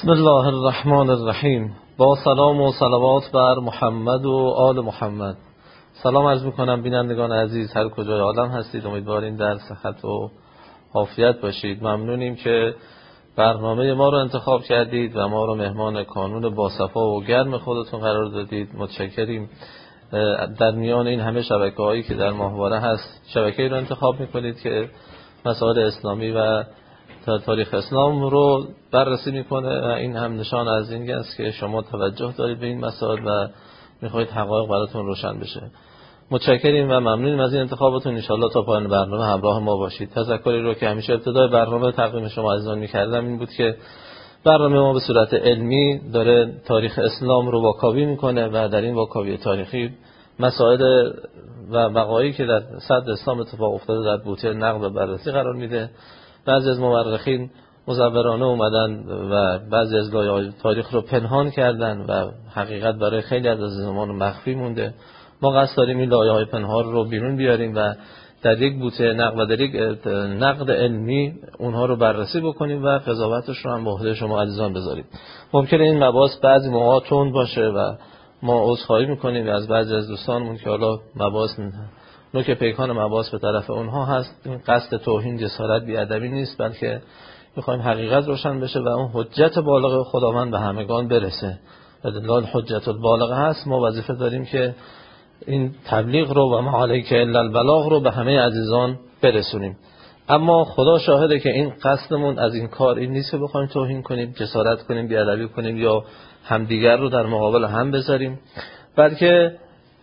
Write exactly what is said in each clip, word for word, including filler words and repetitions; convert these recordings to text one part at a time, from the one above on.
بسم الله الرحمن الرحیم. با سلام و صلوات بر محمد و آل محمد. سلام عرض میکنم بینندگان عزیز هر کجای عالم هستید، امیدواریم در صحت و عافیت باشید. ممنونیم که برنامه ما رو انتخاب کردید و ما رو مهمان کانون باصفا و گرم خودتون قرار دادید. متشکریم. در میان این همه شبکه‌هایی که در ماهواره هست، شبکه‌ای رو انتخاب میکنید که مسائل اسلامی و تاریخ اسلام رو بررسی میکنه و این هم نشان از این است که شما توجه دارید به این مسائل و میخواید حقایق براتون روشن بشه. متشکریم و ممنونیم از این انتخابتون. ان شاءالله تا پایان برنامه همراه ما باشید. تذکری رو که همیشه ابتدای برنامه تقدیم شما عزیزان میکردم این بود که برنامه ما به صورت علمی داره تاریخ اسلام رو واکاوی میکنه و در این واکاوی تاریخی مسائل و وقایعی که در صدر اسلام اتفاق افتاده در بوته نقد و بررسی قرار میده. بعضی از مورخین مزورانه اومدن و بعضی از لایه‌های تاریخ رو پنهان کردن و حقیقت برای خیلی از زمان مخفی مونده. ما قصد داریم این لایه‌های پنهان رو بیرون بیاریم و در یک بوته نقد و در یک نقد علمی اونها رو بررسی بکنیم و قضاوتش رو هم به عهده شما عزیزان بذاریم. ممکنه این مباحث بعضی موقع تند باشه و ما عذرخواهی می‌کنیم از بعضی از دوستانمون که حالا مباحث نوک پیکان مباحث به طرف اونها هست. این قصد توهین، جسارت، بی‌ادبی نیست، بلکه میخوایم حقیقت روشن بشه و اون حجت بالغ خداوند به همگان برسه. دلال حجت البالغ هست. ما وظیفه داریم که این تبلیغ رو و ما علیک الا البلاغ رو به همه عزیزان برسونیم. اما خدا شاهده که این قصدمون از این کار این نیست که بخوایم توهین کنیم، جسارت کنیم، بی‌ادبی کنیم یا همدیگر رو در مقابل هم بذاریم، بلکه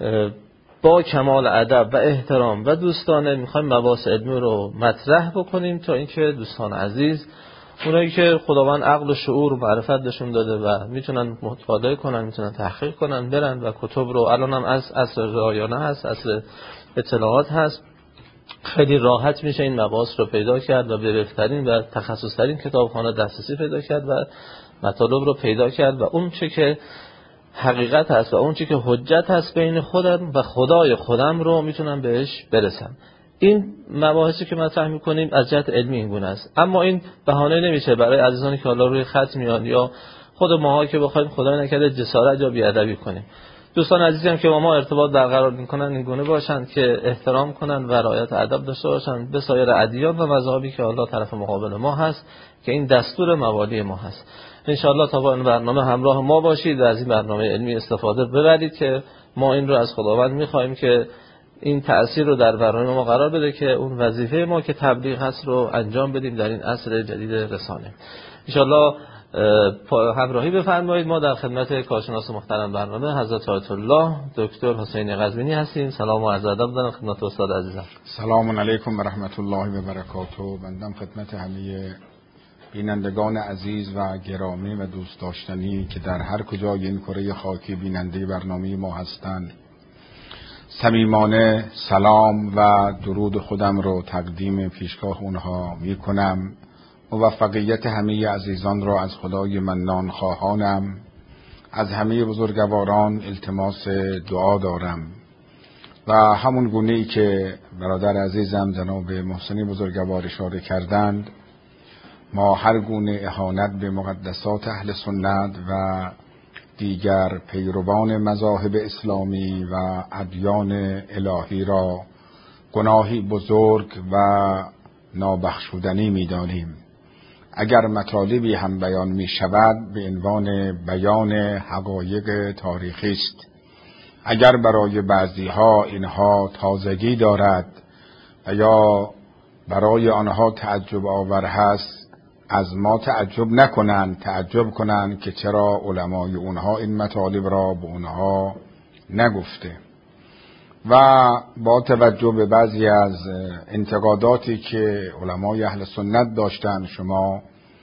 با کمال ادب و احترام و دوستانه میخوایم مباحث علمی رو مطرح بکنیم تا اینکه دوستان عزیز، اونایی که خداوند عقل و شعور و معرفت بهشون داده و میتونن مطالعه کنن، میتونن تحقیق کنن، برن و کتب رو الان هم از اصل رایانه هست، اصل اطلاعات هست، خیلی راحت میشه این مباحث رو پیدا کرد و به بهترین و تخصص‌ترین کتابخانه دسترسی پیدا کرد و مطالب رو پیدا کرد و اون چه که حقیقت هست و اون چی که حجت هست بین خودم و خدای خودم رو میتونم بهش برسم. این مباحثی که مطرح میکنیم از جهت علمی این گونه است، اما این بهانه نمیشه برای عزیزانی که حالا روی خط میان یا خود ماها که بخوایم خدای نکرده جسارت یا بی‌ادبی کنیم. دوستان عزیزم که با ما ارتباط برقرار میکنن این گونه باشن که احترام کنن و رعایت ادب داشته باشن به سایر ادیان و مذاهبی که حالا طرف مقابل ما هست که این دستور موالی ما هست. انشاءالله تا با این برنامه همراه ما باشید و از این برنامه علمی استفاده ببرید که ما این رو از خداوند میخوایم که این تأثیر رو در برنامه ما قرار بده که اون وظیفه ما که تبلیغ هست رو انجام بدیم در این عصر جدید رسانه. انشاءالله همراهی بفرمایید. ما در خدمت کارشناس محترم برنامه حضرت آیت الله دکتر حسین قزوینی هستیم. سلام و عرض ادب دارم خدمت استاد عزیزم. سلام علیکم و رحمت الله و برکاته. بنده خدمت همه بینندگان عزیز و گرامی و دوست داشتنی که در هر کجای این کره خاکی بیننده برنامه ما هستند صمیمانه سلام و درود خودم رو تقدیم پیشگاه اونها می کنم. موفقیت همه عزیزان را از خدای منان خواهانم. از همه بزرگواران التماس دعا دارم و همون گونه‌ای که برادر عزیزم جناب محسنی بزرگوار اشاره کردند، ما هر گونه اهانت به مقدسات اهل سنت و دیگر پیروان مذاهب اسلامی و ادیان الهی را گناهی بزرگ و نابخشودنی می‌دانیم. اگر مطالبی هم بیان می شود به عنوان بیان حقایق تاریخی است. اگر برای بعضی ها اینها تازگی دارد و یا برای آنها تعجب آور هست، از ما تعجب نکنند، تعجب کنند که چرا علمای اونها این مطالب را به اونها نگفته. و با توجه به بعضی از انتقاداتی که علمای اهل سنت داشتن، شما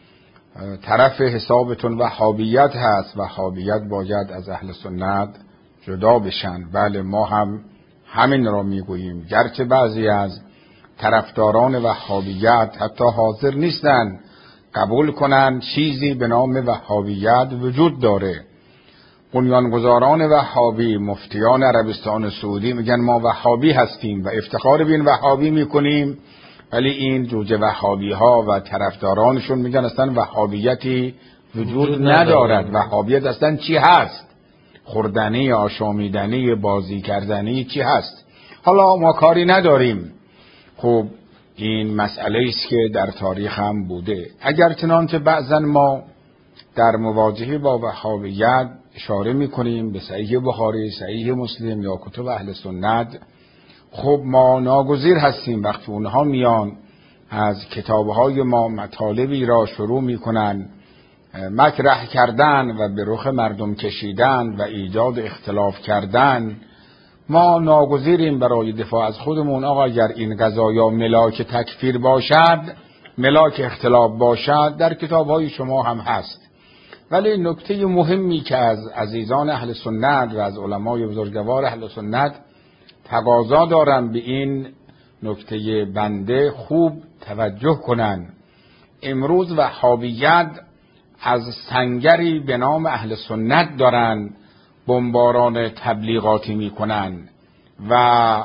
طرف حسابتون وهابیت هست، وهابیت باید از اهل سنت جدا بشن. بله، ما هم همین را میگوییم، گرچه بعضی از طرفداران وهابیت حتی حاضر نیستن قبول کنن چیزی به نام وهابیت وجود داره. بنیانگذاران وهابی، مفتیان عربستان سعودی میگن ما وهابی هستیم و افتخار به این وهابی میکنیم، ولی این جوجه وهابی ها و طرفدارانشون میگن اصلا وهابیتی وجود ندارد. وهابیت اصلا چی هست؟ خوردنی، آشامیدنی، بازی کردنی چی هست؟ حالا ما کاری نداریم. خب این مسئله است که در تاریخ هم بوده. اگر چنانچه بعضا ما در مواجهه با وهابیت اشاره میکنیم به صحیح بخاری، صحیح مسلم یا کتب اهل سنت، خب ما ناگزیر هستیم وقتی اونها میان از کتابهای ما مطالبی را شروع میکنن مطرح کردن و به رخ مردم کشیدن و ایجاد اختلاف کردن، ما ناگزیریم برای دفاع از خودمون آقا اگر این قضایا ملاک تکفیر باشد، ملاک اختلاف باشد، در کتابهای شما هم هست. ولی نکته مهمی که از عزیزان اهل سنت و از علمای بزرگوار اهل سنت تقاضا دارم به این نکته بنده خوب توجه کنن. امروز وهابیت از سنگری به نام اهل سنت دارن بمباران تبلیغاتی میکنن و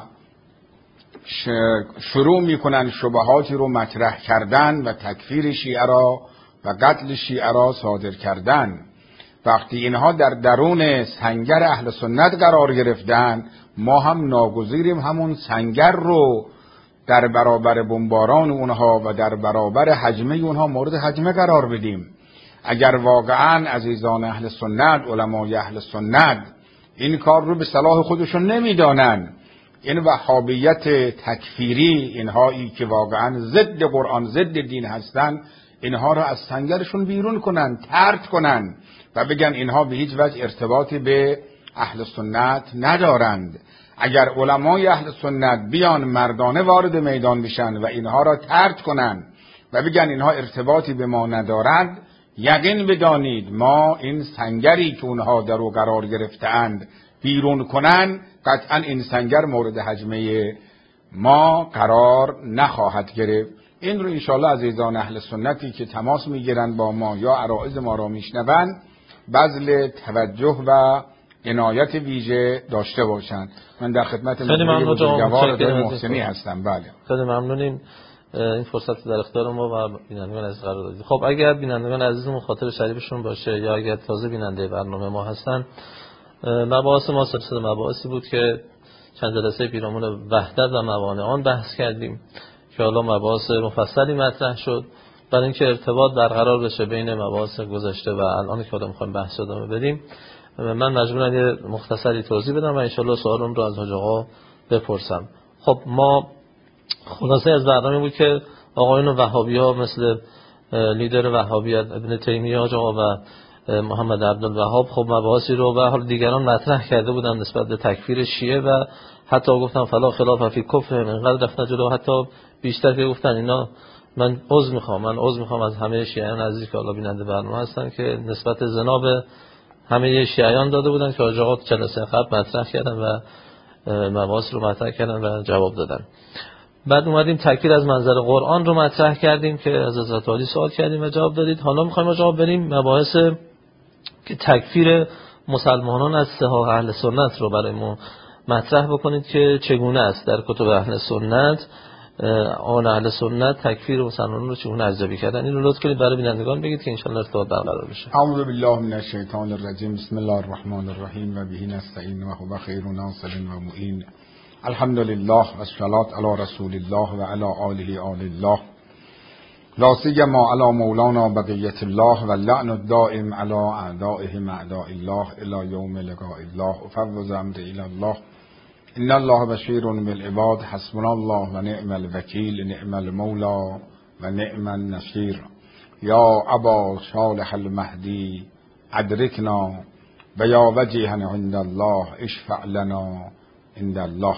شروع میکنن شبهاتی رو مطرح کردن و تکفیر شیعه را و قتل شیعه را صادر کردن. وقتی اینها در درون سنگر اهل سنت قرار گرفتن، ما هم ناگزیریم همون سنگر رو در برابر بمباران اونها و در برابر حجمه اونها مورد حجمه قرار بدیم. اگر واقعا عزیزان اهل سنت، علمای اهل سنت این کار رو به صلاح خودشون نمیدانن، این وهابیت تکفیری، اینهایی که واقعا ضد قرآن ضد دین هستن، اینها را از سنگرشون بیرون کنن، طرد کنن و بگن اینها به هیچ وجه ارتباطی به اهل سنت ندارند. اگر علمای اهل سنت بیان مردانه وارد میدان بشن و اینها را طرد کنن و بگن اینها ارتباطی به ما ندارند، یقین بدانید ما این سنگری که اونها در او قرار گرفتند بیرون کنن، قطعا این سنگر مورد حجمه ما قرار نخواهد گرفت. این رو انشاءالله عزیزان اهل سنتی که تماس میگیرن با ما یا عرائض ما را میشنون بذل توجه و عنایت ویژه داشته باشند. من در خدمت مدیر بزرگوار دای محسنی هستم. بله خیلی ممنونیم این فرصت در اختیار ما و بینندگان عزیز قرار دادید. خب اگر بینندگان عزیزمون خاطر شریفشون باشه یا اگر تازه بیننده برنامه ما هستن، مباحث ما سلسله مباحثی بود که چند جلسه پیرامون وحدت و موانع آن بحث کردیم که حالا مباحث مفصلی مطرح شد برای اینکه ارتباط برقرار بشه بین مباحث گذشته و الان که حالا می‌خوایم بحث ادامه بدیم. من مجبورم یه مختصری توضیح بدم و ان شاءالله سوالم رو از حاج آقا بپرسم. خب ما خلاصه از برنامه بود که آقایون وهابی‌ها مثل لیدر وهابیت ابن تیمیه حاج آقا و محمد عبدالوهاب خب مباحثی رو و حال دیگران مطرح کرده بودن نسبت به تکفیر شیعه و حتی گفتن فلا خلاف فی کفر، اینقدر رفتن جلو حتی بیشتر که گفتن اینا من عذر میخوام من عذر میخوام از همه شیعیان عزیز که حالا بیننده برنامه هستن که نسبت زنا به همه شیعیان داده بودن که حاج آقا جلسه قبل مطرح کردن و مباحث رو مطرح کردن و جواب دادن. بعد اومدیم تکفیر از منظر قرآن رو مطرح کردیم که از حضرت علی سوال کردیم و جواب دادید. حالا میخوایم جواب بریم مباحث که تکفیر مسلمانان از صحاح اهل سنت رو برای ما مطرح بکنید که چگونه است در کتب اهل سنت آن اهل سنت تکفیر مسلمانان رو چگونه ارزیابی کردن. این رو لطف کنید برای بینندگان بگید که ان شاء الله ارتباط برقرار بشه. اعوذ بالله من الشیطان الرجیم. بسم الله الرحمن الرحیم و به نستعین و هو خیر ناصر و معین. الحمد لله و الصلاة علی رسول الله و علی آله آل الله. لا سیما علی مولانا بقیت الله و اللعن الدائم علی اعدائهم اعداء الله الی یوم لقاء الله. افوض امری الی الله. ان الله بشیر بالعباد. حسبنا الله و نعم الوکیل. نعم المولا و نعم النصیر. یا ابا صالح المهدی ادرکنا و یا وجیها عند الله اشفع لنا عند الله.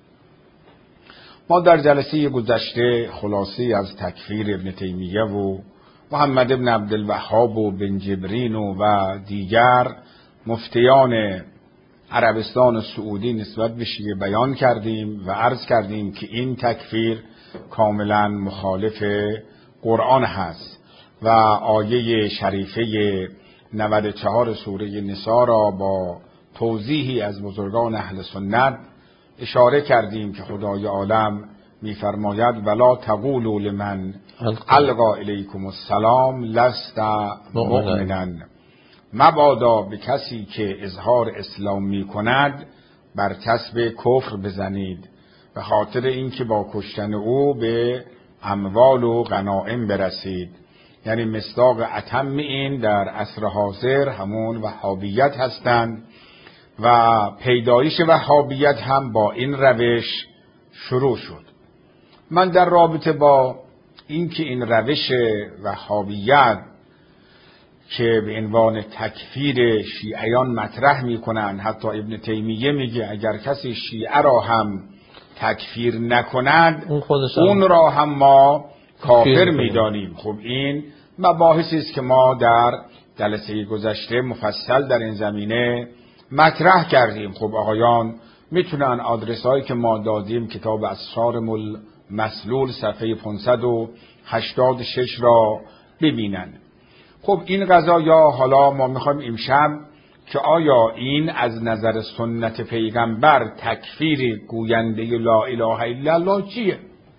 ما در جلسه گذشته خلاصی از تکفیر ابن تیمیه و محمد ابن عبدالوهاب و بن جبرین و دیگر مفتیان عربستان سعودی نسبت به شیعه بیان کردیم و عرض کردیم که این تکفیر کاملا مخالف قرآن هست و آیه شریفه نود و چهار سوره نساء را با توضیحی از بزرگان اهل سنت اشاره کردیم که خدای عالم میفرماید ولا تقولوا لمن القا الیکم السلام لست مؤمنا، مبادا به کسی که اظهار اسلام می کند بر کسب کفر بزنید، به خاطر اینکه با کشتن او به اموال و غنائم برسید. یعنی مصداق اتم این در عصر حاضر همون وهابیت هستند و پیدایش وهابیت هم با این روش شروع شد. من در رابطه با اینکه این روش وهابیت که به عنوان تکفیر شیعیان مطرح میکنن، حتی ابن تیمیه میگه اگر کسی شیعه را هم تکفیر نکند اون, اون را هم ما کافر میدانیم. خب این مباحثی است که ما در جلسه گذشته مفصل در این زمینه مطرح کردیم. خب آقایان میتونن آدرس هایی که ما دادیم، کتاب اسرار مسلول صفحه پانصد و هشتاد و شش را ببینن. خب این قضایا حالا ما میخوایم امشب که آیا این از نظر سنت پیغمبر تکفیر گوینده لا اله الا الله چیه؟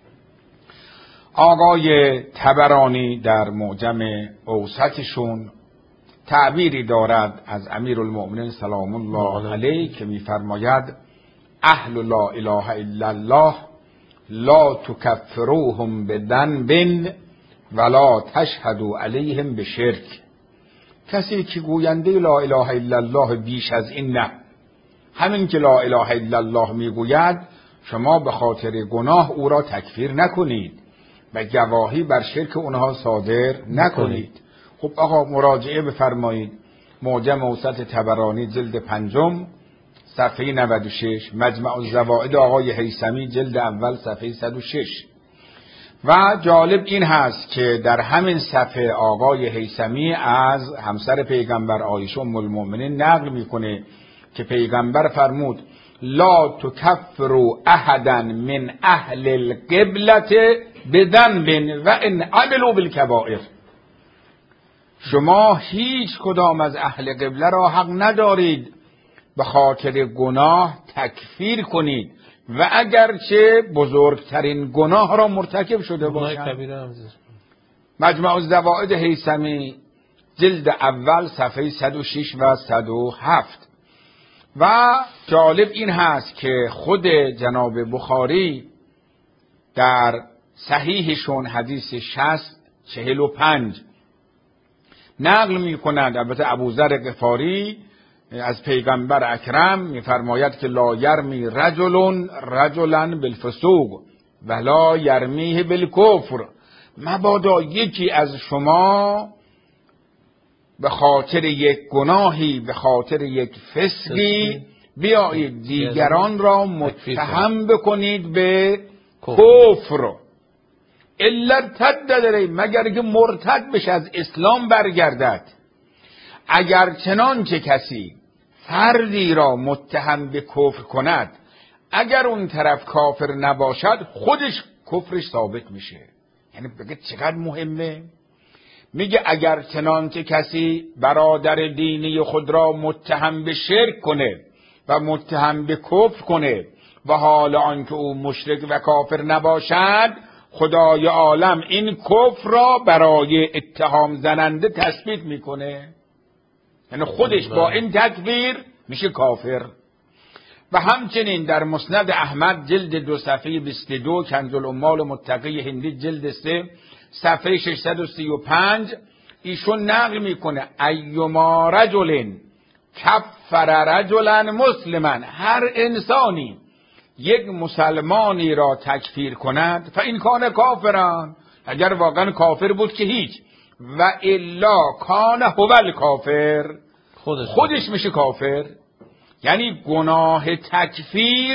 آقای طبرانی در معجم اوسطشون تعبیری دارد از امیرالمؤمنین سلام الله علیه که میفرماید اهل لا اله الا الله لا تکفروهم بذنب ولا تشهدوا علیهم بشرک. کسی که گوینده لا اله الا الله بیش از این نه، همین که لا اله الا الله میگوید شما به خاطر گناه او را تکفیر نکنید و گواهی بر شرک اونها صادر نکنید. خب آقا مراجعه بفرمایید معجم اوسط طبرانی جلد پنجم صفحه نود و شش، مجمع الزوائد آقای هیثمی جلد اول صفحه صد و شش. و جالب این هست که در همین صفحه آقای هیثمی از همسر پیغمبر عایشه ام المؤمنین نقل میکنه که پیغمبر فرمود لا تکفروا احدا من اهل القبلة بذنب و ان عملوا بالکبائر. شما هیچ کدام از اهل قبله را حق ندارید به خاطر گناه تکفیر کنید و اگرچه بزرگترین گناه را مرتکب شده باشند. مجمع الزوائد هیثمی جلد اول صفحه صد و شش و صد و هفت. و جالب این هست که خود جناب بخاری در صحیحشون حدیث شصت چهل و پنج نقل می کنند، البته ابوذر غفاری از پیغمبر اکرم میفرماید که لا یرمی رجل رجلا بالفسوق ولا یرمیه بالکفر. مبادا یکی از شما به خاطر یک گناهی، به خاطر یک فسقی بیایید دیگران را متهم بکنید به کفر. الا ارتد داره، مگر که مرتد بشه از اسلام برگردد. اگر چنانچه کسی فردی را متهم به کفر کند، اگر اون طرف کافر نباشد خودش کفرش ثابت میشه. یعنی بگه چقدر مهمه. میگه اگر چنانچه کسی برادر دینی خود را متهم به شرک کنه و متهم به کفر کنه و حال آنکه او مشرک و کافر نباشد، خدای عالم این کفر را برای اتهام زننده تثبیت میکنه. یعنی خودش با این تکفیر میشه کافر. و همچنین در مسند احمد جلد دو صفحه بیست و دو، کنز الاموال متقی هندی جلد سه صفحه ششصد و سی و پنج ایشون نقل میکنه ایما رجل کفر رجلا مسلما، هر انسانی یک مسلمانی را تکفیر کند فاین کان کافران، اگر واقعا کافر بود که هیچ، و الا کان هو الکافر، خودش, خودش میشه کافر. یعنی گناه تکفیر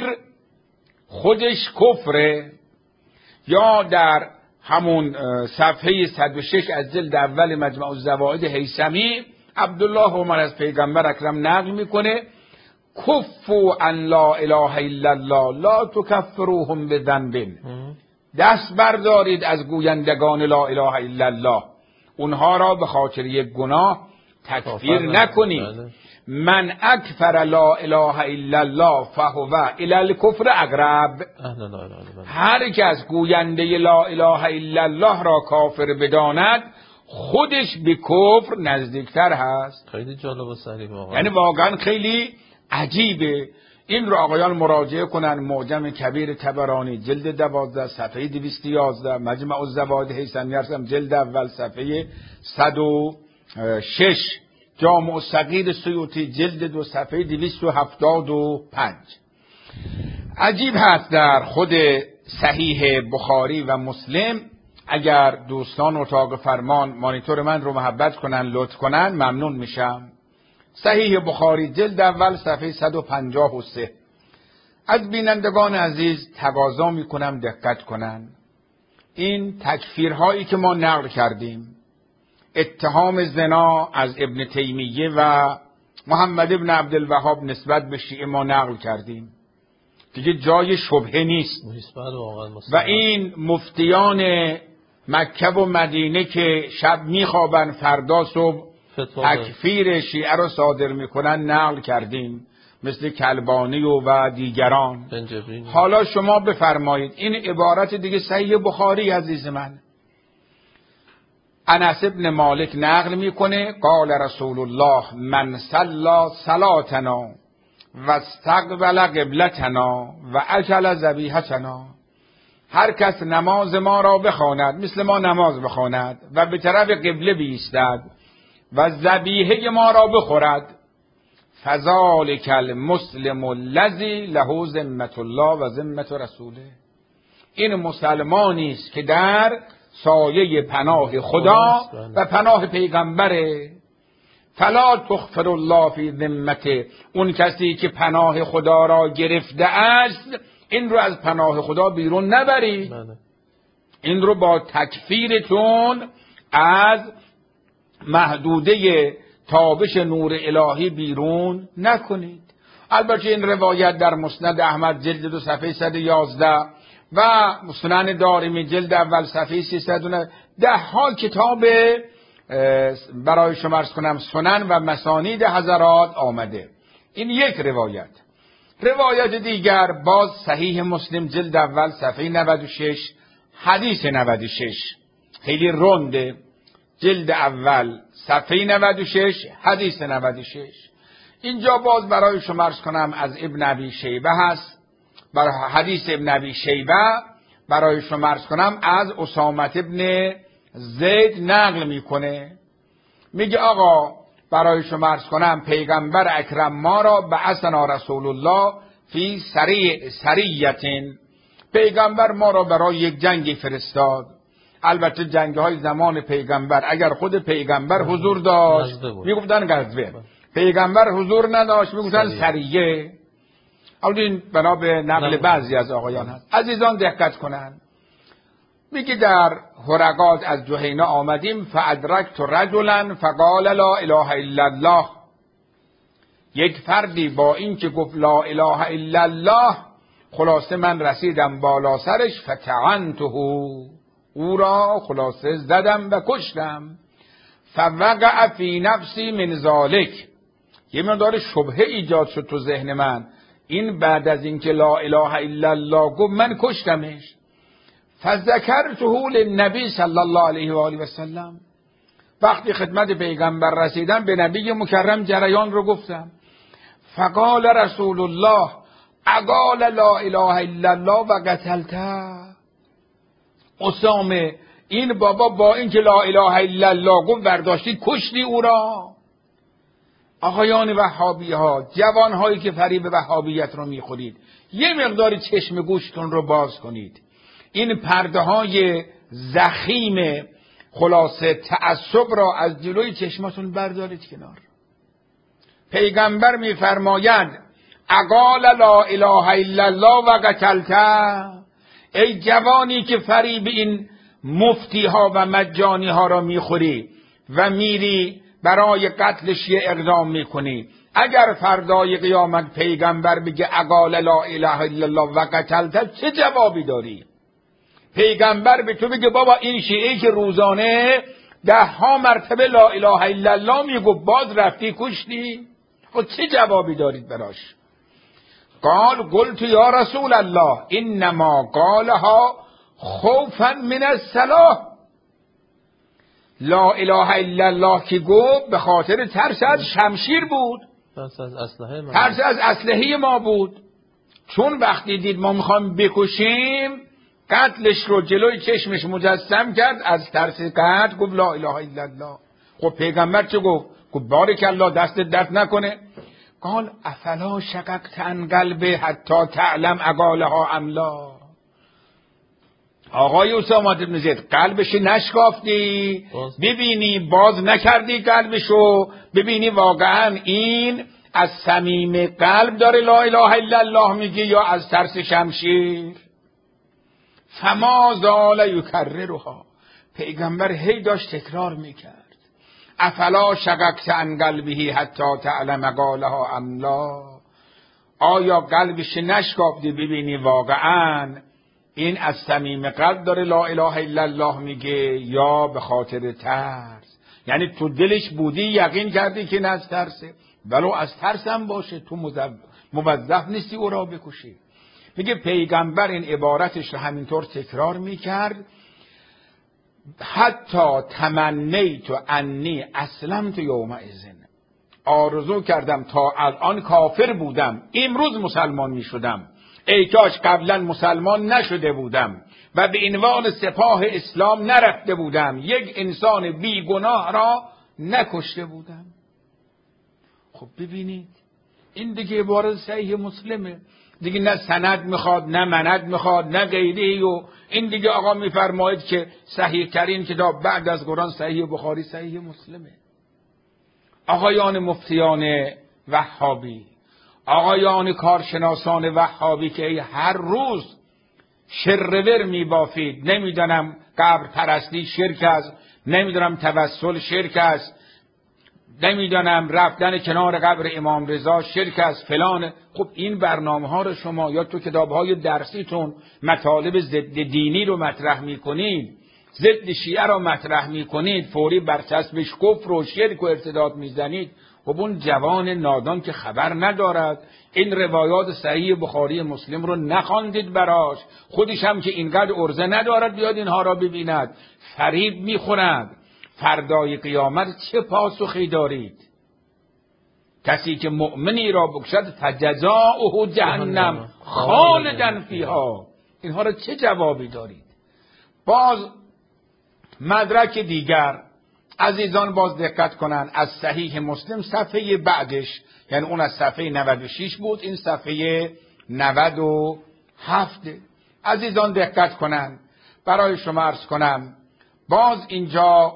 خودش کفره. یا در همون صفحه صد و شش از جلد اول مجمع الزوائد هیثمی عبدالله عمر از پیغمبر اکرم نقل میکنه کفوا عن لا اله الا الله لا تکفروهم بذنب. دست بردارید از گویندگان لا اله الا الله، اونها را به خاطر یک گناه تکفیر نکنید. من اکفر لا اله الا الله فهو الی الکفر اقرب. هر کس گوینده لا اله الا الله را کافر بداند خودش به کفر نزدیکتر هست. خیلی جالب و صریح واقعا. یعنی واقعا خیلی عجیبه. این رو آقایان مراجعه کنن. معجم کبیر طبرانی جلد دوازده صفحه دویست و یازده، مجمع الزوائد هیثمی ارسم جلد اول صفحه صد و شش، جامع الصغیر سیوطی جلد دو صفحه دویست و هفتاد و پنج. عجیب هست در خود صحیح بخاری و مسلم. اگر دوستان اتاق فرمان مانیتور من رو محبت کنن لطف کنن ممنون میشم. صحیح بخاری جلد اول صفحه صد و پنجاه و سه. از بینندگان عزیز تقاضا میکنم دقت کنن. این تکفیرهایی که ما نقل کردیم، اتهام زنا از ابن تیمیه و محمد ابن عبدالوهاب نسبت به شیعه ما نقل کردیم، دیگه جای شبهه نیست. و این مفتیان مکه و مدینه که شب میخوابن فردا صبح تکفیر شیعه رو صادر میکنن نقل کردیم، مثل کلبانی و, و دیگران. حالا شما بفرمایید این عبارت دیگه صحیح بخاری عزیز من. انس ابن مالک نقل میکنه قال رسول الله من صلی صلاتنا و استقبل قبلتنا و اجل ذبیحتنا. هر کس نماز ما را بخواند مثل ما نماز بخواند و به طرف قبله بایستد و ذبیحه ما را بخورد، فذلک المسلم الذی له ذمة الله و ذمة رسوله. این مسلمانی است که در سایه پناه خدا و پناه پیغمبره. فلا تغفر الله فی ذمته. اون کسی که پناه خدا را گرفته است این رو از پناه خدا بیرون نبرید. این رو با تکفیرتون از محدوده تابش نور الهی بیرون نکنید. البته این روایت در مسند احمد جلد دو صفحه صد و یازده و سنن دارمی جلد اول صفحه سیصد و نه ده ها کتاب برای شما عرض کنم سنن و مسانید حضرات آمده. این یک روایت. روایت دیگر باز صحیح مسلم جلد اول صفحه نود و شش حدیث نود و شش، خیلی رنده. جلد اول صفحه نود و شش حدیث نود و شش. اینجا باز برای شما عرض کنم از ابن ابی شیبه هست. برای حدیث ابن ابی شیبه برای شما عرض کنم از اسامه ابن زید نقل میکنه. میگه آقا برای شما عرض کنم پیغمبر اکرم ما را بعثنا رسول الله فی سریع سریتین. پیغمبر ما را برای یک جنگی فرستاد. البته جنگ های زمان پیغمبر اگر خود پیغمبر حضور داشت میگفتن غزوه، پیغمبر حضور نداشت میگفتن سریه. اول این بنا به نقل بعضی از آقایان هست. عزیزان دقت کنن. میگه در هرقات از جهینه آمدیم فادرکت رجلا فقال لا اله الا الله. یک فردی با این که گفت لا اله الا الله خلاصه من رسیدم بالا سرش فتعنته، او را خلاصه زدم و کشتم. فوقع فی نفسی من ذالک. یه مقدار شبهه ایجاد شد تو ذهن من. این بعد از اینکه لا اله الا الله گفت من کشتمش. فذکرته للنبی صلی الله علیه و آله و سلم. وقتی خدمت پیغمبر رسیدم به نبی مکرم جریان رو گفتم. فقال رسول الله اقال لا اله الا الله و قتلته. اسامه این بابا با اینکه لا اله الا الله گفت برداشتی کشتی او را. آقایان وهابی ها، جوان هایی که فریب وهابیت رو میخورید، یه مقداری چشم گوشتون رو باز کنید. این پرده های ضخیم خلاصه تعصب را از جلوی چشمتون بردارید کنار. پیغمبر میفرماید اقال لا اله الا الله و قتلته. ای جوانی که فریب این مفتی ها و مجانی ها را میخوری و میری برای قتل شیعه اقدام میکنی، اگر فردای قیامت پیغمبر بگه اقال لا اله الا الله و قتلته چه جوابی داری؟ پیغمبر به تو بگه بابا این شیعه که روزانه ده ها مرتبه لا اله الا الله میگو باز رفتی کشتی؟ خب چه جوابی دارید براش؟ قال قلت یا رسول الله انما قالها خوفا من الصلاح. لا اله الا الله که گفت به خاطر ترس از شمشیر بود، ترس از اسلحه ما ترس از اسلحه ما بود. چون وقتی دید ما میخوایم بکشیم قتلش رو جلوی چشمش مجسم کرد، از ترس قتل گفت لا اله الا الله. خب پیغمبر چه گفت؟ گفت بارک الله دست درد نکنه. قال افلا شققت عن قلبه حتی تعلم اقالها ام لا. آقای اسامه بن زید قلبش نشکافتی؟ ببینی باز نکردی قلبشو؟ ببینی واقعا این از صمیم قلب داره لا اله الا الله میگه یا از ترس شمشیر؟ فما زال یکررها. پیغمبر هی داشت تکرار میکرد افلا شققت عن قلبه حتی تعلم قالها ام لا. آیا قلبش نشکافتی ببینی واقعا این از صمیم قلب داره لا اله الا الله میگه یا به خاطر ترس؟ یعنی تو دلش بودی یقین کردی که نه از ترسه، ولو از ترس هم باشه تو موظف نیستی او را بکشی. میگه پیغمبر این عبارتش رو همینطور تکرار میکرد حتی تمنیت انی اسلمت یومئذ. آرزو کردم تا الان کافر بودم امروز مسلمان میشدم، ای کاش قبلا مسلمان نشده بودم و به عنوان سپاه اسلام نرفته بودم، یک انسان بیگناه را نکشته بودم. خب ببینید این دیگه عبارت صحیح مسلمه دیگه، نه سند میخواد نه مند میخواد نه غیره. و این دیگه آقا میفرماید که صحیح ترین کتاب بعد از قرآن صحیح بخاری صحیح مسلمه. آقایان مفتیان وهابی، آقایان کارشناسان وهابی که هر روز شرور میبافید، نمیدونم قبر پرستی شرک است، نمیدونم توسل شرک است، نمیدونم رفتن کنار قبر امام رضا شرک است فلان. خب این برنامه ها رو شما یا تو کتاب های درسیتون مطالب ضد دینی رو مطرح میکنید، ضد شیعه رو مطرح میکنید، فوری برچسبش کفر و شرک و ارتداد میزنید. خب اون جوان نادان که خبر ندارد، این روایات صحیح بخاری مسلم رو نخواندید براش، خودش هم که اینقدر ارزه ندارد بیاد اینها را ببیند، فریب میخورد. فردای قیامت چه پاسخی دارید؟ کسی که مؤمنی را بکشد فجزاؤه جهنم خالدا فیها. اینها را چه جوابی دارید؟ باز مدرک دیگر عزیزان باز دقت کنن، از صحیح مسلم صفحه بعدش، یعنی اون از صفحه نود و شش بود، این صفحه نود و هفت. عزیزان دقت کنن، برای شما عرض کنم باز اینجا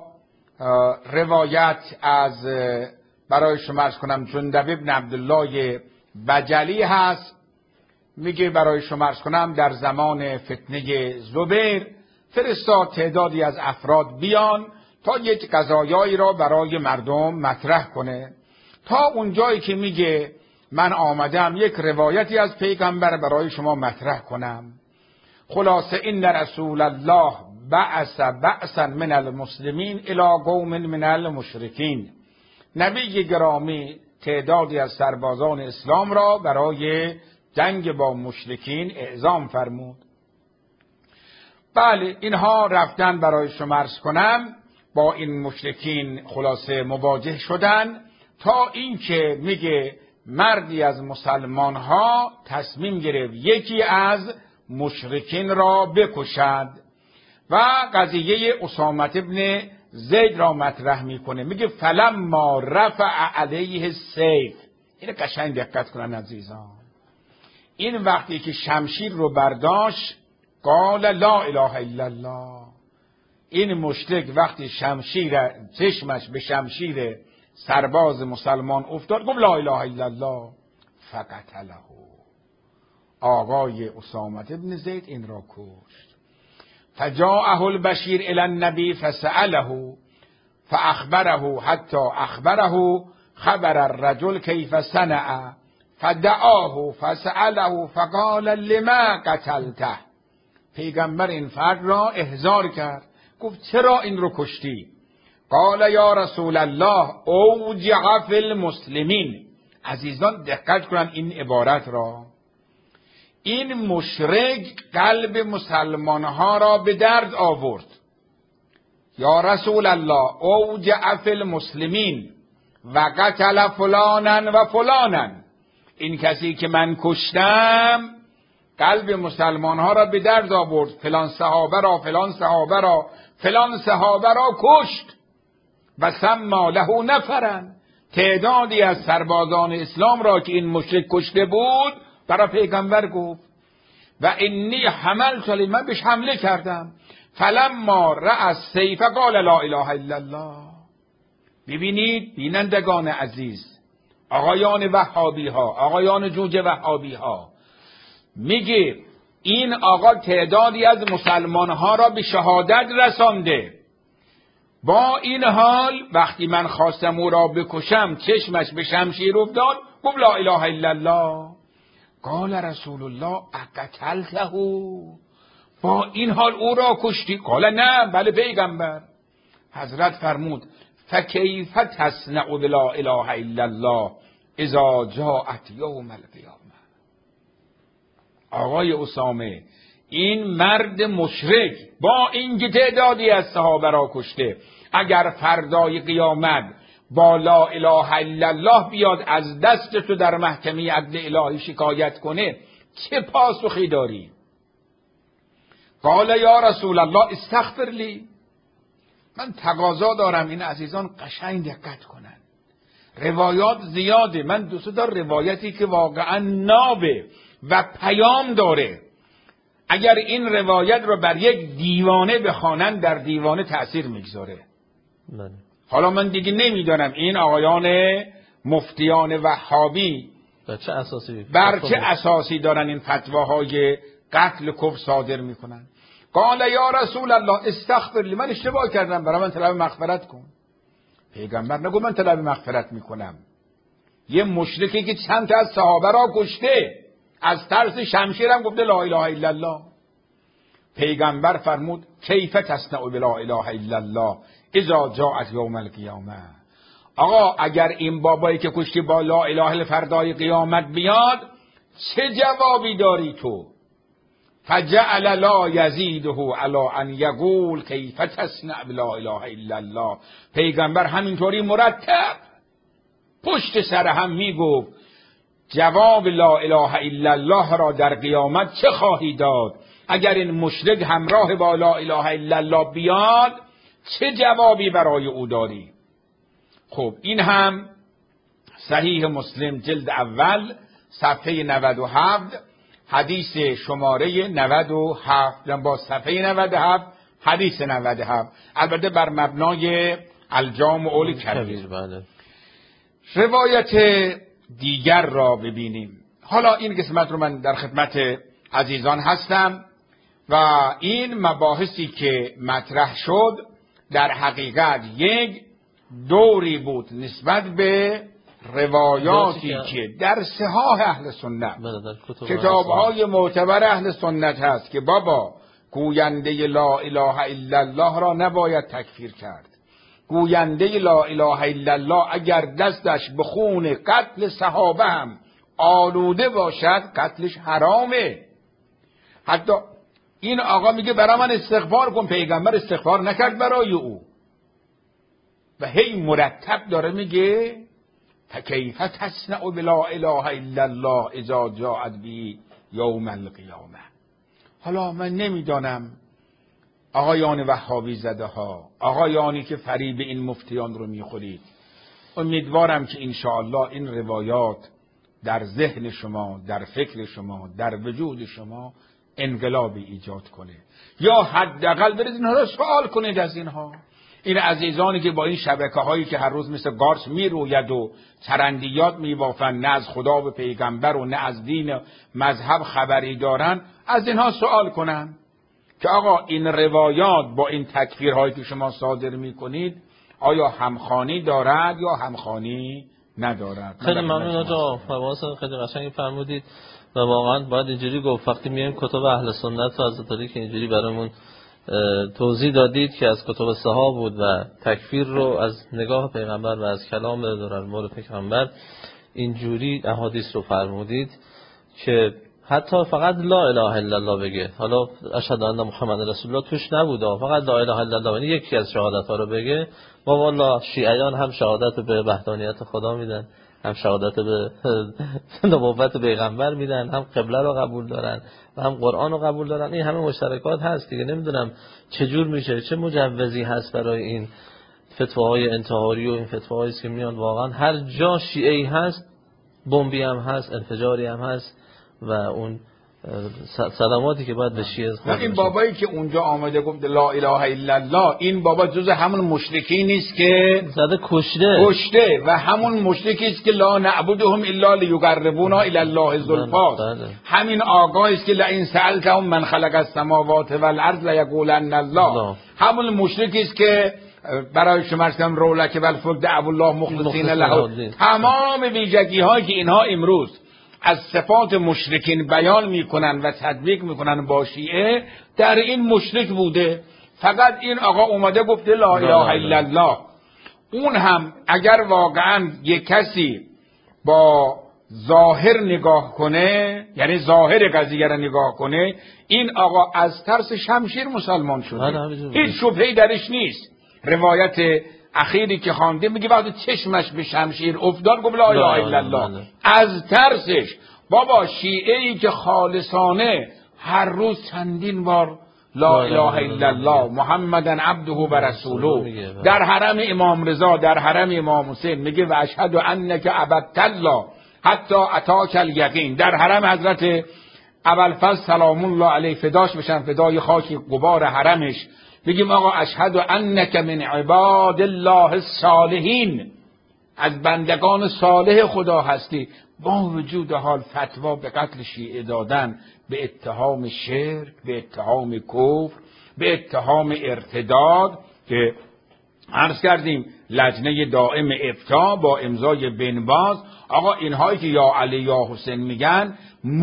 روایت از برای شما عرض کنم جندب ابن عبدالله بجلی هست. میگه برای شما عرض کنم در زمان فتنه زبیر فرستاد تعدادی از افراد بیان تا یک قضایایی را برای مردم مطرح کنه. تا اونجایی که میگه من آمدم یک روایتی از پیغمبر برای شما مطرح کنم. خلاصه این رسول الله بعث بعثا من المسلمین الی قوم من المشرکین. نبی گرامی تعدادی از سربازان اسلام را برای جنگ با مشرکین اعزام فرمود. بله اینها رفتن برای شما عرض کنم با این مشرکین خلاصه مواجه شدن، تا اینکه میگه مردی از مسلمان ها تصمیم گرفت یکی از مشرکین را بکشد و قضیه اسامه ابن زید را مطرح میکنه. میگه فلما رفع علیه السیف. این قشنگ دقت کنن عزیزان، این وقتی که شمشیر رو برداشت قال لا اله الا الله. این مشرک وقتی شمشیر چشمش به شمشیر سرباز مسلمان افتاد گفت لا اله الا الله فقتله. آقای اسامه ابن زید این را کشت. فجاءه البشیر الی النبی فسأله فاخبره حتی اخبره خبر الرجل کیف صنع فدعاه فسأله فقال لما قتلته. پیغمبر این فرد را احضار کرد، گفت چرا این رو کشتی؟ قال یا رسول الله اوجع فی المسلمین. عزیزان دقت کنن این عبارت را. این مشرک قلب مسلمانها را به درد آورد. یا رسول الله اوجع فی المسلمین و قتل فلانا و فلانا، این کسی که من کشتم قلب مسلمانها را به درد آورد، فلان صحابه را فلان صحابه را فلان صحابه را کشت. و سما له نفرا، تعدادی از سربازان اسلام را که این مشرک کشته بود برای پیغمبر گفت و انی حملت علیه، من بهش حمله کردم. فلما رأى السیف قال لا اله الا الله. ببینید بینندگان عزیز، آقایان وهابی ها، آقایان جوجه وهابی ها، میگه این آقا تعدادی از مسلمان ها را به شهادت رسانده، با این حال وقتی من خواستم او را بکشم چشمش به شمشیر افتاد، گفت لا اله الا الله. قال رسول الله اقتلته، با این حال او را کشتی؟ قال نه، بله پیغمبر. حضرت فرمود فکیف تصنع بلا اله الا الله اذا جاءت یوم القیامه. آقای اسامه، این مرد مشرک با اینکه تعدادی از صحابه را کشته، اگر فردای قیامت با لا اله الا الله بیاد از دست تو در محکمه عدل الهی شکایت کنه، چه پاسخی داری؟ قال یا رسول الله استغفر لی. من تقاضا دارم این عزیزان قشنگ دقت کنن، روایات زیاده، من دوست دارم روایتی که واقعا نابه و پیام داره. اگر این روایت رو بر یک دیوانه بخوانن، در دیوانه تأثیر میگذاره. حالا من دیگه نمیدانم این آقایان مفتیان وهابی بر چه اساسی بر چه اساسی دارن این فتواهای قتل کفر صادر میکنن. قال یا رسول الله استغفر لی، من اشتباه کردم، برای من طلب مغفرت کن. پیغمبر نگو من طلب مغفرت میکنم. یه مشرکی که چند تا از صحابه را کشته، از ترس شمشیرم گفته لا اله الا الله. پیغمبر فرمود کیف تصنع بلا اله الا الله اذا جاءت یوم القیامه. آقا اگر این بابایی که کشتی با لا اله فردای قیامت بیاد، چه جوابی داری تو؟ فجعل لا یزیده علی ان یقول کیف تصنع بلا اله الا الله. پیغمبر همینطوری مرتب پشت سر هم میگفت جواب لا اله الا الله را در قیامت چه خواهی داد؟ اگر این مشرک همراه با لا اله الا الله بیاد، چه جوابی برای او داری؟ خب این هم صحیح مسلم جلد اول صفحه نود و هفت حدیث شماره نود و هفت، با صفحه نود و هفت حدیث نود و هفت، البته بر مبنای الجامع الکبیر. روایت دیگر را ببینیم. حالا این قسمت رو من در خدمت عزیزان هستم و این مباحثی که مطرح شد در حقیقت یک دوری بود نسبت به روایاتی که در صحاح اهل سنت، کتاب‌های معتبر اهل سنت هست که بابا گوینده لا اله الا الله را نباید تکفیر کرد. گوینده لا اله الا الله اگر دستش به خون قتل صحابه هم آلوده باشد، قتلش حرامه. حتی این آقا میگه برای من استغفار کن، پیغمبر استغفار نکرد برای او و هی مرتب داره میگه فکیف تصنع بلا اله الا الله اذا جاءت به یوم القیامه. حالا من نمیدانم آقایان وهابی زده ها، آقایانی که فریب این مفتیان رو میخورید، امیدوارم که انشاءالله این روایات در ذهن شما، در فکر شما، در وجود شما انقلابی ایجاد کنه، یا حداقل برید اینها رو سوال کنید از اینها. این عزیزانی که با این شبکه هایی که هر روز مثل گارس میروید و چرندیات میبافن، نه از خدا و پیغمبر و نه از دین مذهب خبری دارن، از اینها سوال کنن که آقا این روایات با این تکفیرهایی که شما صادر میکنید آیا همخوانی دارد یا همخوانی ندارد؟ خیلی ممنون آقا، فرمایشتون خیلی قشنگ فرمودید و واقعا باید اینجوری گفت. وقتی میایم کتب اهل سنت رو از طریق که اینجوری برامون توضیح دادید که از کتب صحابه بود و تکفیر رو از نگاه پیغمبر و از کلام دورالمور پیغمبر اینجوری احادیث رو فرمودید که حتی فقط لا اله الا الله بگه، حالا اشهد ان محمد رسول الله توش نبوده، فقط لا اله الا الله، یعنی یکی از شهادت ها رو بگه. ما والا شیعیان هم شهادت به وحدانیت خدا میدن، هم شهادت به نبوت پیغمبر میدن، هم قبله رو قبول دارن و هم قرآن رو قبول دارن. این همه مشترکات هست دیگه. نمیدونم چجور میشه، چه مجوزی هست برای این فتواهای انتحاری و این فتواهایی که میان. واقعا هر جا شیعی هست بمبی هم هست، انفجاری هم هست و اون سلاماتی که باید به شیعه خورده. این بابایی که اونجا آمده گفت لا اله الا الله، این بابا جز همون مشرکی نیست که زده کشته کشته و همون مشرکی است که لا نعبدهم الا لیقربونا الی الله زلفا. همین آقایی است که لئن سألتهم من خلق السماوات والارض لیقولن الله. همون مشرکی است که برای شما ارسم رولک والفلک دعوا الله مخلصین له. تمام ویژگی هایی که اینها امروز از صفات مشرکین بیان میکنن و تطبیق میکنن با شیعه، در این مشرک بوده. فقط این آقا اومده گفته لا اله الا الله. اون هم اگر واقعا یک کسی با ظاهر نگاه کنه، یعنی ظاهر قضیه را نگاه کنه، این آقا از ترس شمشیر مسلمان شده، هیچ شبهه‌ای درش نیست. روایت اخیری که خوانده میگه وقتی چشمش به شمشیر افتاد گفت لا اله الا الله از ترسش. بابا شیعه‌ای که خالصانه هر روز چندین بار لا اله الا الله محمدن عبده و رسوله، در حرم امام رضا، در حرم امام حسین میگه و اشهد انک عبدت الله حتی اتاک الیقین، در حرم حضرت ابوالفضل سلام الله علیه فداش بشن، فدای خاک غبار حرمش، بگیم آقا اشهد انک من عباد الله الصالحین، از بندگان صالح خدا هستی. با وجود حال فتوا به قتل شیعه دادن به اتهام شرک، به اتهام کفر، به اتهام ارتداد که عرض کردیم لجنه دائم افتاء با امضای بن باز، آقا اینهایی که یا علی یا حسین میگن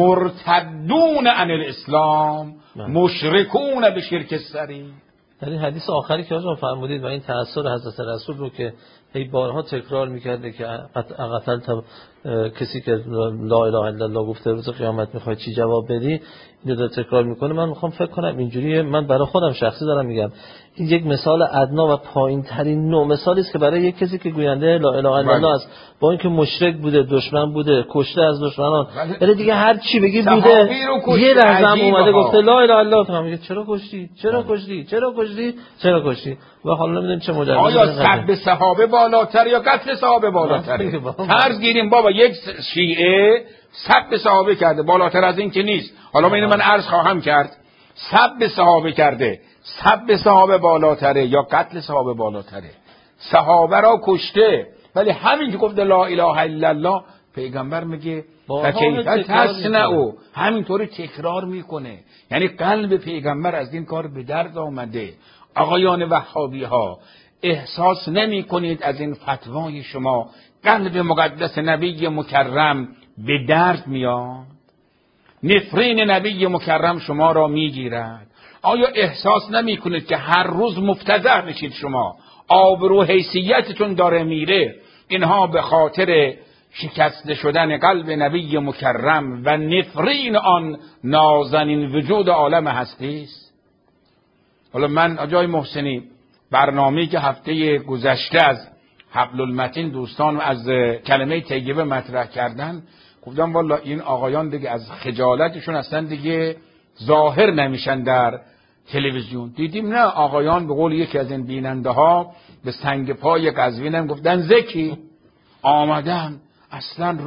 مرتدون عن الاسلام، مشرکون به شرک الصغیر. در این حدیث آخری که آقا فرمودید و این تأثیر حضرت رسول رو که ای بارها تکرار میکرده که قتل کسی که لا اله الا الله گفته روز قیامت میخوای چی جواب بدی، اینو داره تکرار میکنه. من میخوام فکر کنم اینجوریه، من برای خودم شخصی دارم میگم این یک مثال ادنا و پایین ترین نوع مثالی است که برای یک کسی که گوینده لا اله الا الله است، با اینکه مشرک بوده، دشمن بوده، کشته از دشمنان، ولی دیگه هر چی بگی بوده، یه لحظه هم اومده گفته لا اله الا الله، تو میگه چرا کشتی چرا کشتی چرا کشتی چرا کشتی و حالا نمیدونیم چه ماجرا. آیا سب صحابه بالاتر یا قتل صحابه بالاتر؟ فرض گیریم بابا یک شیعه سب صحابه کرده، بالاتر از این که نیست. حالا من من عرض خواهم کرد، سب صحابه کرده، سب صحابه بالاتره یا قتل صحابه بالاتره؟ صحابه را کشته، ولی همین که گفته لا اله الا الله، پیغمبر میگه فکیف تصنعوا، همینطوری تکرار میکنه. یعنی قلب پیغمبر از این کار به درد آمده. آقایان وهابی ها احساس نمی کنید از این فتوای شما قلب مقدس نبی مکرم به درد میاد؟ نفرین نبی مکرم شما را میگیرد. آیا احساس نمی کنید که هر روز مفتضح میشید شما، آبرو حیثیتتون داره میره؟ اینها به خاطر شکست شدن قلب نبی مکرم و نفرین آن نازنین وجود عالم هستی است. حالا من آجای محسنی برنامه‌ای که هفته گذشته از حبل المتین دوستان از کلمه طیبه مطرح کردن، گفتم والا این آقایان دیگه از خجالتشون اصلا دیگه ظاهر نمیشن در تلویزیون. دیدیم نه، آقایان به قول یکی از این بیننده ها به سنگ پای قزوین هم گفتن زکی آمدن. اصلا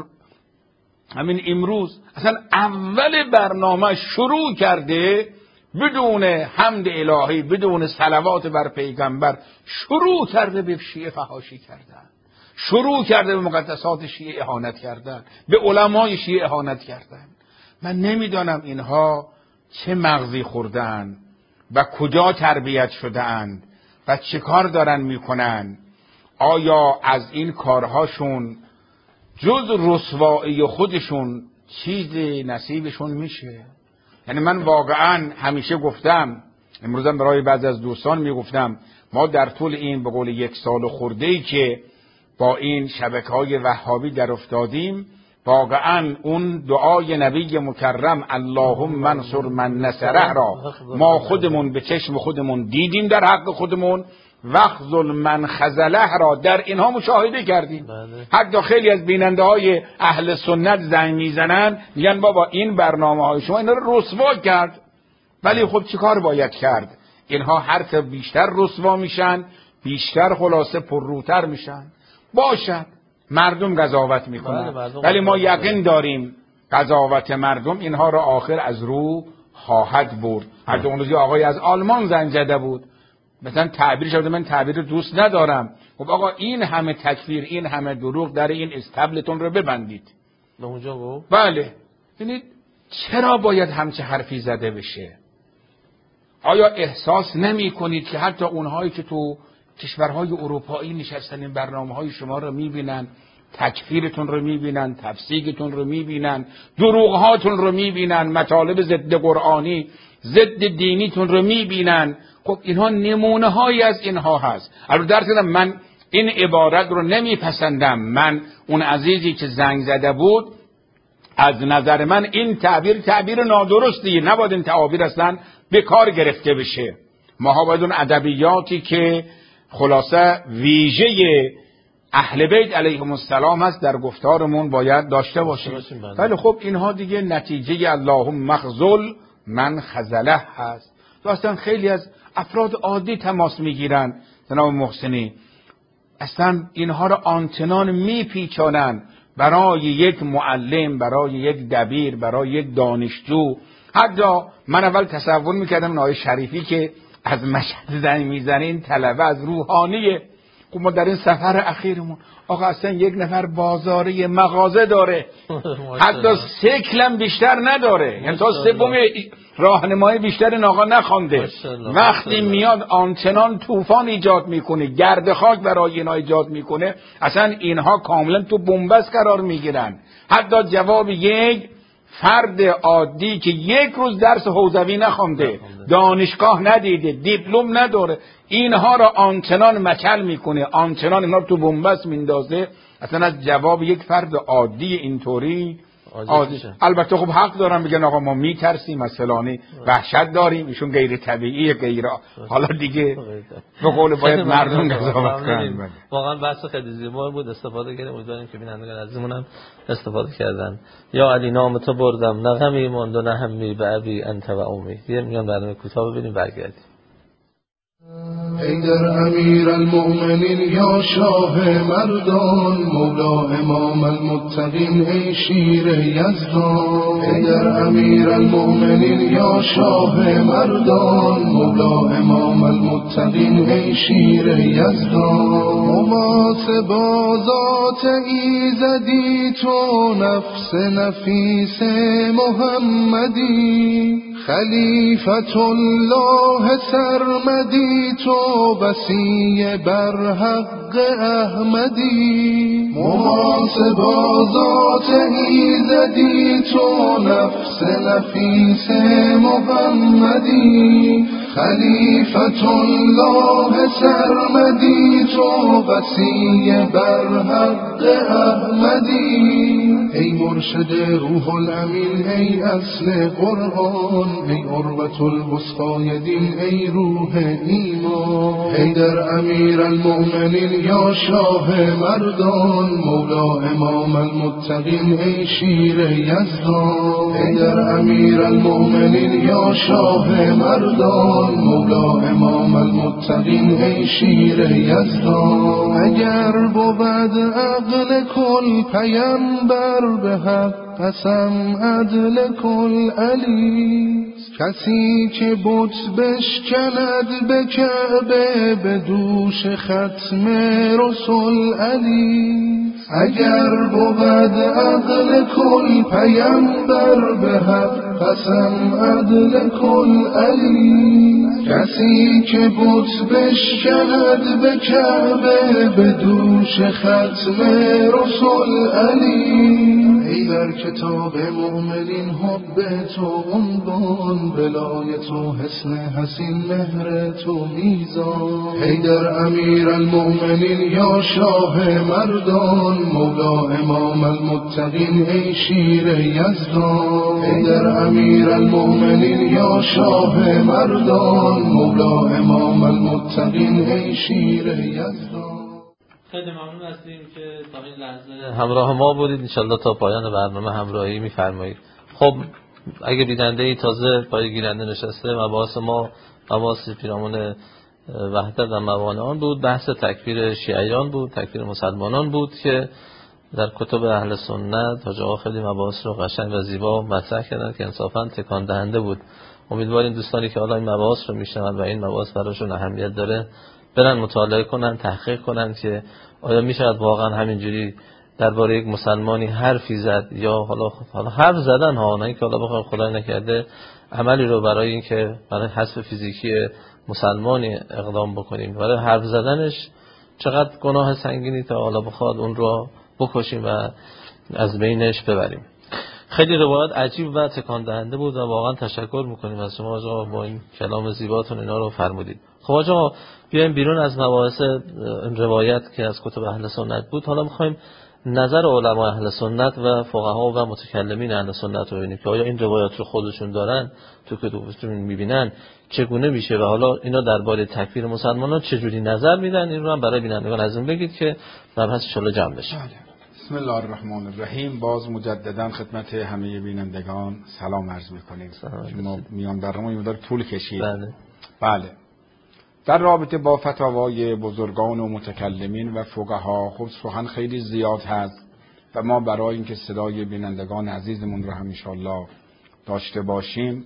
همین امروز اصلا اول برنامه شروع کرده بدون حمد الهی، بدون صلوات بر پیغمبر، شروع کرده به شیعه فحاشی کردن، شروع کرده به مقدسات شیعه اهانت کردن، به علمای شیعه اهانت کردن. من نمیدانم اینها چه مغزی خوردن و کجا تربیت شده‌اند و چه کار دارن میکنن. آیا از این کارهاشون جز رسوایی خودشون چیزی نصیبشون میشه؟ یعنی من واقعا همیشه گفتم، امروزم برای بعضی از دوستان میگفتم، ما در طول این به قول یک سال خورده ای که با این شبکه‌های وهابی در افتادیم، واقعا اون دعای نبی مکرم اللهم منصر من نصره را ما خودمون به چشم خودمون دیدیم در حق خودمون، وخذل من خذله را در اینها مشاهده کردیم. حتی خیلی از بیننده های اهل سنت زنگ میزنن میگن بابا این برنامه های شما اینا رو رسوا کرد. ولی خب چیکار باید کرد؟ اینها هر که بیشتر رسوا میشن بیشتر خلاصه پرروتر میشن. باشد مردم قضاوت میکنن، ولی ما یقین داریم قضاوت مردم اینها را آخر از رو خواهد برد. حتی اون روزی آقای از آلمان زنگ زده بود، مثلا تعبیر شده، من تعبیر دوست ندارم. خب آقا این همه تکفیر، این همه دروغ در این استبلتون رو ببندید. به اونجا گفت بله. یعنی چرا باید همچه حرفی زده بشه؟ آیا احساس نمی کنید که حتی اونهایی که تو کشورهای اروپایی نشستن این برنامه‌های شما رو میبینن، تکفیرتون رو میبینن، تفسیقتون رو میبینن، دروغهاتون رو میبینن، مطالب ضد قرآنی ضد دینیتون رو میبینن، خب اینها نمونه هایی از اینها هست. البته درست من این عبارت رو نمیپسندم. من اون عزیزی که زنگ زده بود، از نظر من این تعبیر تعبیر نادرستیه، نباید این تعابیر اصلا به کار گرفته بشه. ما باید اون ادبیاتی که خلاصه ویژه اهل بیت علیهم السلام هست در گفتارمون باید داشته باشیم. ولی خب اینها دیگه نتیجه اللهم مخذل من خذله هست. اصلا خیلی از افراد عادی تماس میگیرن جناب محسنی، اصلا اینها رو آنچنان میپیچانن برای یک معلم، برای یک دبیر، برای یک دانشجو. حتی من اول تصور میکردم این آقای شریفی که از مشهد زنگ میزنه این طلبه از روحانیه. خب ما در این سفر اخیرمون آقا اصلا یک نفر بازاری مغازه داره، حتی سکلم بیشتر نداره، یعنی تا سوم راهنمایی بیشتر این آقا نخوانده. وقتی میاد آنچنان طوفان ایجاد میکنه، گرد خاک برای اینا ایجاد میکنه، اصلا اینها کاملا تو بنبست قرار میگیرن. حتی جواب یک فرد عادی که یک روز درس حوزوی نخونده، دانشگاه ندیده، دیپلم نداره، اینها را آنچنان مچل میکنه، آنچنان اینا تو بنبست میندازه، اصلا از جواب یک فرد عادی اینطوری عادی. البته خب حق دارم بگن آقا ما میترسیم از فلانی، وحشت داریم، ایشون غیر طبیعیه، غیر حالا دیگه به قول باید مردم قضاوت کنن. واقعا بحث خیلی زیبا بود، استفاده کردیم، امیدواریم که بینندگان عزیزمون هم استفاده کردن. یا علی نام تو بردم نه غمی ماند و نه همی به ابی انت و امی. بیایم میان برنامه کوتاه ببینیم برگردیم. ای در امیر المؤمنین یا شاه مردان، مولا امام المتقین ای شیر یزدان. ای در امیر المؤمنین یا شاه مردان، مولا امام المتقین ای شیر یزدان. محاسبات ایزدی تو نفس نفیس محمدی، خلیفت الله سرمدی تو بسی بر حق احمدی. محاسبات ایزدی تو نفس نفیس محمدی، خلیفت الله سرمدی تو بسی بر حق احمدی. ای مرشد روح الامین ای اصل قرآن، ای عروة الوثقی دین ای روح ایمان. ای در امیر المؤمنین یا شاه مردان، مولا امام المتقین ای شیر یزدان. ای در امیر المؤمنین یا شاه مردان، مولا امام المتقین ای شیر یزدان. اگر بود عقل کل پیمبر به حق قسم عدل کل علی، کسی که بت بشکند به کعبه به دوش ختم رسول علی. اگر بود عقل کل پیمبر به حق قسم عدل کل علی، کسی که بت بشکند به کعبه به دوش ختم رسول علی. ای در کتاب مؤمنین حب تو عنوان، بلای تو حسن حسین مهر تو میزان. ای در امیر المؤمنین یا شاه مردان، مولا امام المتقین ای شیر یزدان. ای در امیر المؤمنین یا شاه مردان، مولا امام المتقین ای شیر یزدان. خیلی ممنون هستیم که تا این لحظه همراه ما بودید. انشالله تا پایان برنامه همراهی می‌فرمایید. خب اگه بیننده تازه پای گیرنده نشسته، مباحث ما مباحث پیرامون وحدت و موانعان بود. بحث تکفیر شیعیان بود، تکفیر مسلمانان بود که در کتب اهل سنت حاج آقا خیلی مباحث رو قشنگ و زیبا مطرح کردن که انصافاً تکان دهنده بود. امیدواریم دوستانی که حالا این مباحث رو میشنون و این مباحث براشون اهمیت داره برن مطالعه کنن، تحقیق کنن که آیا میشود واقعا همینجوری درباره یک مسلمانی حرفی زد، یا حالا حالا حرف زدن ها، نه اینکه حالا بخوام خدای نکرده عملی رو برای اینکه برای حذف فیزیکی مسلمانی اقدام بکنیم. برای حرف زدنش چقدر گناه سنگینی تا حالا بخواد اون رو بکشیم و از بینش ببریم. خیلی روایت عجیب و تکان دهنده بود و واقعا تشکر میکنیم از شما آقا با این کلام زیباتون اینا رو فرمودید. خب آقا بیایم بیرون از مباحث این روایت که از کتب اهل سنت بود. حالا میخوایم نظر علما اهل سنت و فقها و متکلمین اهل سنت رو ببینیم که آیا این روایات رو خودشون دارن تو کتبشون میبینن چگونه میشه و حالا اینا درباره تکفیر مسلمانان چجوری نظر میدن. این رو هم برای بینندگان از اون بگید که مبحث ان شاءالله جمع بشه. بسم الله الرحمن الرحیم. باز مجددا خدمت همه بینندگان سلام عرض میکنیم. ما میان برنامه این مقدار طول کشید. بله. بله. در رابطه با فتاوای بزرگان و متکلمین و فقها خب سخن خیلی زیاد هست و ما برای اینکه صدای بینندگان عزیزمون رو هم انشالله داشته باشیم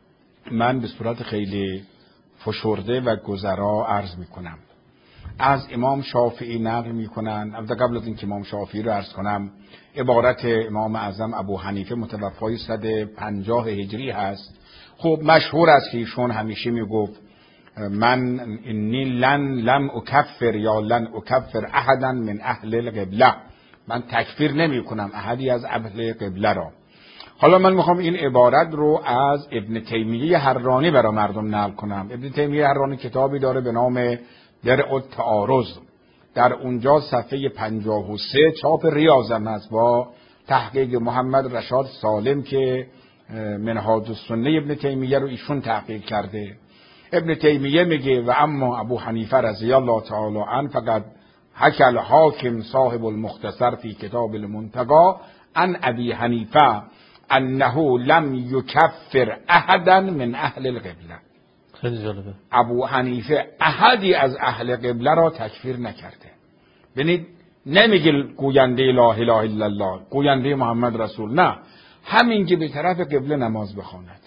من به صورت خیلی فشرده و گذرا عرض میکنم. از امام شافعی نقل میکنن. البته قبل از اینکه امام شافعی رو عرض کنم، عبارت امام اعظم ابو حنیفه متوفای صد و پنجاه هجری هست. خب مشهور است که ایشون همیشه میگفت من انی لن لم اکفر یا لن اکفر احدا من اهل القبله، من تکفیر نمی کنم احدی از اهل قبله را. حالا من میخوام این عبارت رو از ابن تیمیه حرانی برای مردم نقل کنم. ابن تیمیه حرانی کتابی داره به نام درع التعارض. در اونجا صفحه پنجاه و سه چاپ ریاض هم هست با تحقیق محمد رشاد سالم که منهاج السنه ابن تیمیه رو ایشون تحقیق کرده. ابن تیمیه میگه و اما ابو حنیفه رضی الله تعالی عنه فقط حکی الحاکم صاحب المختصر فی کتاب المنتقی عن ابی حنیفه انه لم یکفر احدا من اهل القبله. خیلی جالبه. ابو حنیفه احدی از اهل قبله را تکفیر نکرده. ببینید نمیگه گوینده لا اله الا الله، گوینده محمد رسول، نه، همین که به طرف قبله نماز بخواند،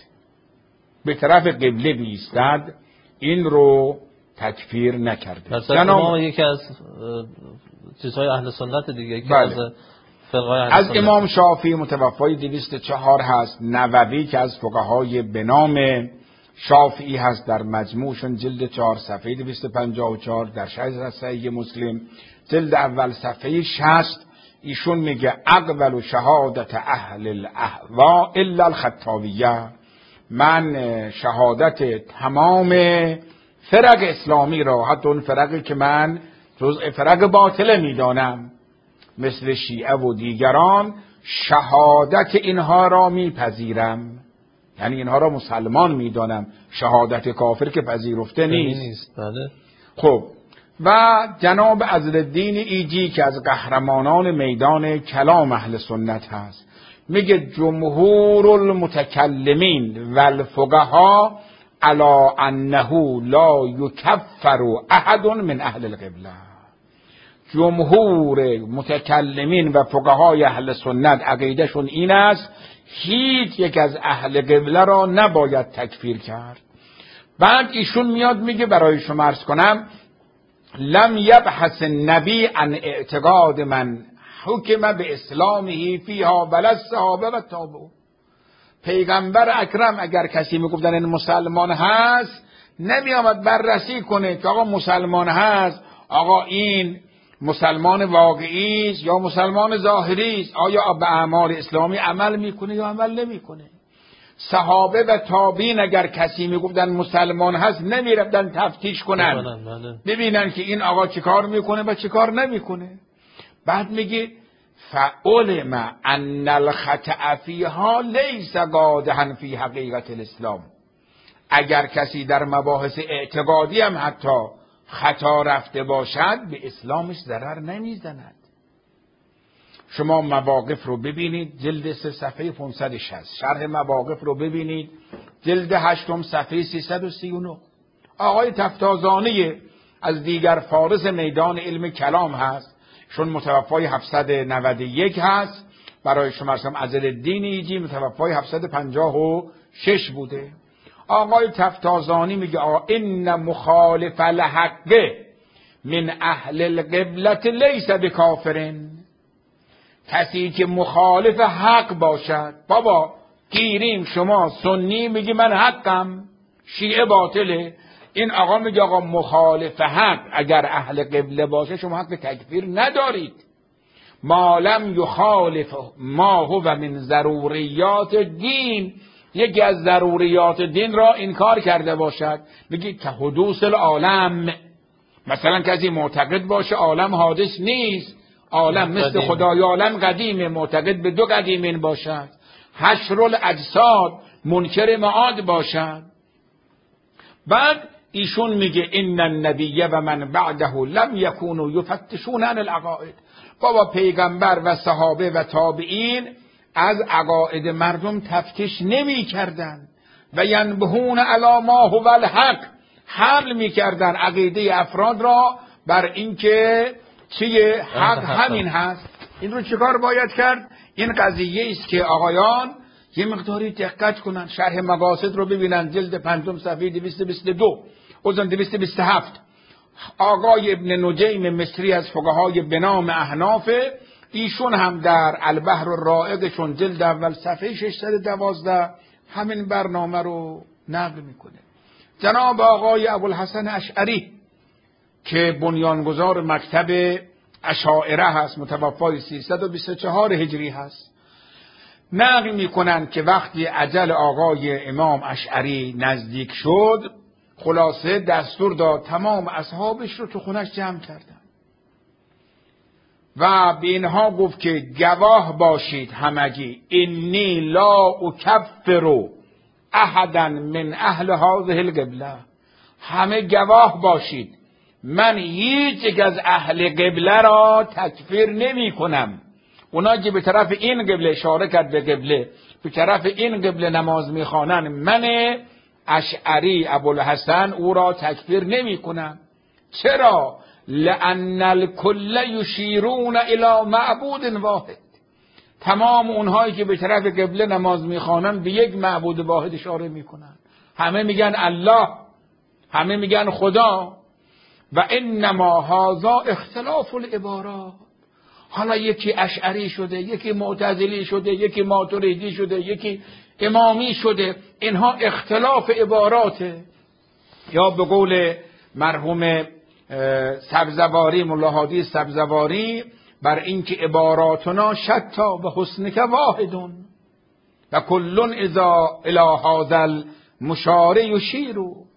به طرف قبله بیستد، این رو تکفیر نکرده. جناب یکی از چیزهای اهل سنت دیگه، یکی بله. از فرقای اهل از سنت. امام شافعی متوفای دویست و چهار هست. نووی که از فقهای به نام شافعی هست در مجموعشون جلد چهار صفحه دویست و پنجاه و چهار، در شرح صحیح مسلم جلد اول صفحه شصت ایشون میگه اقبل شهادت اهل الاهواء الا الخطابیه، من شهادت تمام فرق اسلامی را، حتی اون فرقی که من جزء فرق باطله میدانم مثل شیعه و دیگران، شهادت اینها را میپذیرم، یعنی اینها را مسلمان میدانم، شهادت کافر که پذیرفته نیست. نیست. بله. خب و جناب عزالدین ایجی که از قهرمانان میدان کلام اهل سنت هست میگه جمهور المتکلمین و الفقها علی انه لا یکفر احد من اهل القبله. جمهور متکلمین و فقهای اهل سنت عقیدهشون این است هیچ یک از اهل قبله را نباید تکفیر کرد. بعد ایشون میاد میگه برای شما عرض کنم لم یبحث النبی عن اعتقاد من حکم به اسلامه فیها بل الصحابه و تابعون. پیغمبر اکرم اگر کسی میگفتن این مسلمان هست نمی آمد بررسی کنه که آقا مسلمان هست، آقا این مسلمان واقعی است یا مسلمان ظاهری است، آیا به اعمال اسلامی عمل میکنه یا عمل نمیکنه. صحابه و تابعین اگر کسی میگفتن مسلمان هست نمیرفتن تفتیش کنن ببینن که این آقا چه کار میکنه و چه کار نمیکنه. بعد میگه فعلم ان الخطأ فیها لیس قادحا فی حقیقت الاسلام. اگر کسی در مباحث اعتقادی هم حتی خطا رفته باشد به اسلامش ضرر نمیزند. شما مواقف رو ببینید، جلد سه صفحه پانصد و شصت، شرح مواقف رو ببینید جلد هشتم صفحه سیصد و سی و نه. آقای تفتازانی از دیگر فارس میدان علم کلام هست، چون متوفای هفتصد و نود و یک هست. برای شما ارسم عزالدین ایجی متوفای هفتصد و پنجاه و شش بوده. آقای تفتازانی میگه ان مخالف الحق من اهل القبلة لیس بکافرین. کسی که مخالف حق باشد، بابا گیریم شما سنی میگی من حقم، شیعه باطله، این آقا میگه آقا مخالف حق اگر اهل قبله باشه شما حق تکفیر ندارید. ما لم یخالف ما هو من ضروریات دین، یکی از ضروریات دین را انکار کرده باشد. میگه که حدوث العالم، مثلا کسی معتقد باشه عالم حادث نیست، عالم مثل خدای عالم قدیمه، معتقد به دو قدیمین باشد. حشر الاجساد، منکر معاد باشد. بعد ایشون میگه ان النبی و من بعده لم یکونوا یفتشون عن العقائد. بابا پیغمبر و صحابه و تابعین از عقاید مردم تفتیش نمی کردن و ینبهون علی ما هو الحق، حمل می کردن عقیده افراد را بر اینکه چیه حق همین هست. این رو چیکار باید کرد؟ این قضیه است که آقایان یه مقداری دقت کنن، شرح مقاصد رو ببینن جلد پنجم صفحه دویست و بیست و دو اذن دویست و بیست و هفت. آقای ابن نجیم مصری از فقهای به نام احناف، ایشون هم در البحر الرائقشون جلد اول صفحه ششصد و دوازده همین برنامه رو نقل میکنه. جناب آقای ابوالحسن اشعری که بنیانگذار مکتب اشاعره هست، متوفای سیصد و بیست و چهار هجری هست، نقل میکنن که وقتی اجل آقای امام اشعری نزدیک شد، خلاصه دستور داد تمام اصحابش رو تو خونش جمع کردن و به اینها گفت که گواه باشید همگی انی لا اکفر احدا من اهل هذه القبله. همه گواه باشید من هیچ یک از اهل قبله را تکفیر نمی کنم. اونا که به طرف این قبله اشاره کرد، به قبله به طرف این قبله نماز میخوانن، من اشعری ابوالحسن او را تکفیر نمی کنم. چرا؟ لأن الكل یشیرون الی معبود واحد. تمام اونهایی که به طرف قبله نماز میخوانن به یک معبود واحد اشاره میکنن. همه میگن الله، همه میگن خدا. و انما هذا اختلاف العبارات. حالا یکی اشعری شده، یکی معتزلی شده، یکی ماتریدی شده، یکی امامی شده، اینها اختلاف عباراته. یا به قول مرحوم سبزواری، ملا هادی سبزواری، بر اینکه عباراتنا شتا و حسنک واحدون و کلون اذا الی هذا المشار یشیر.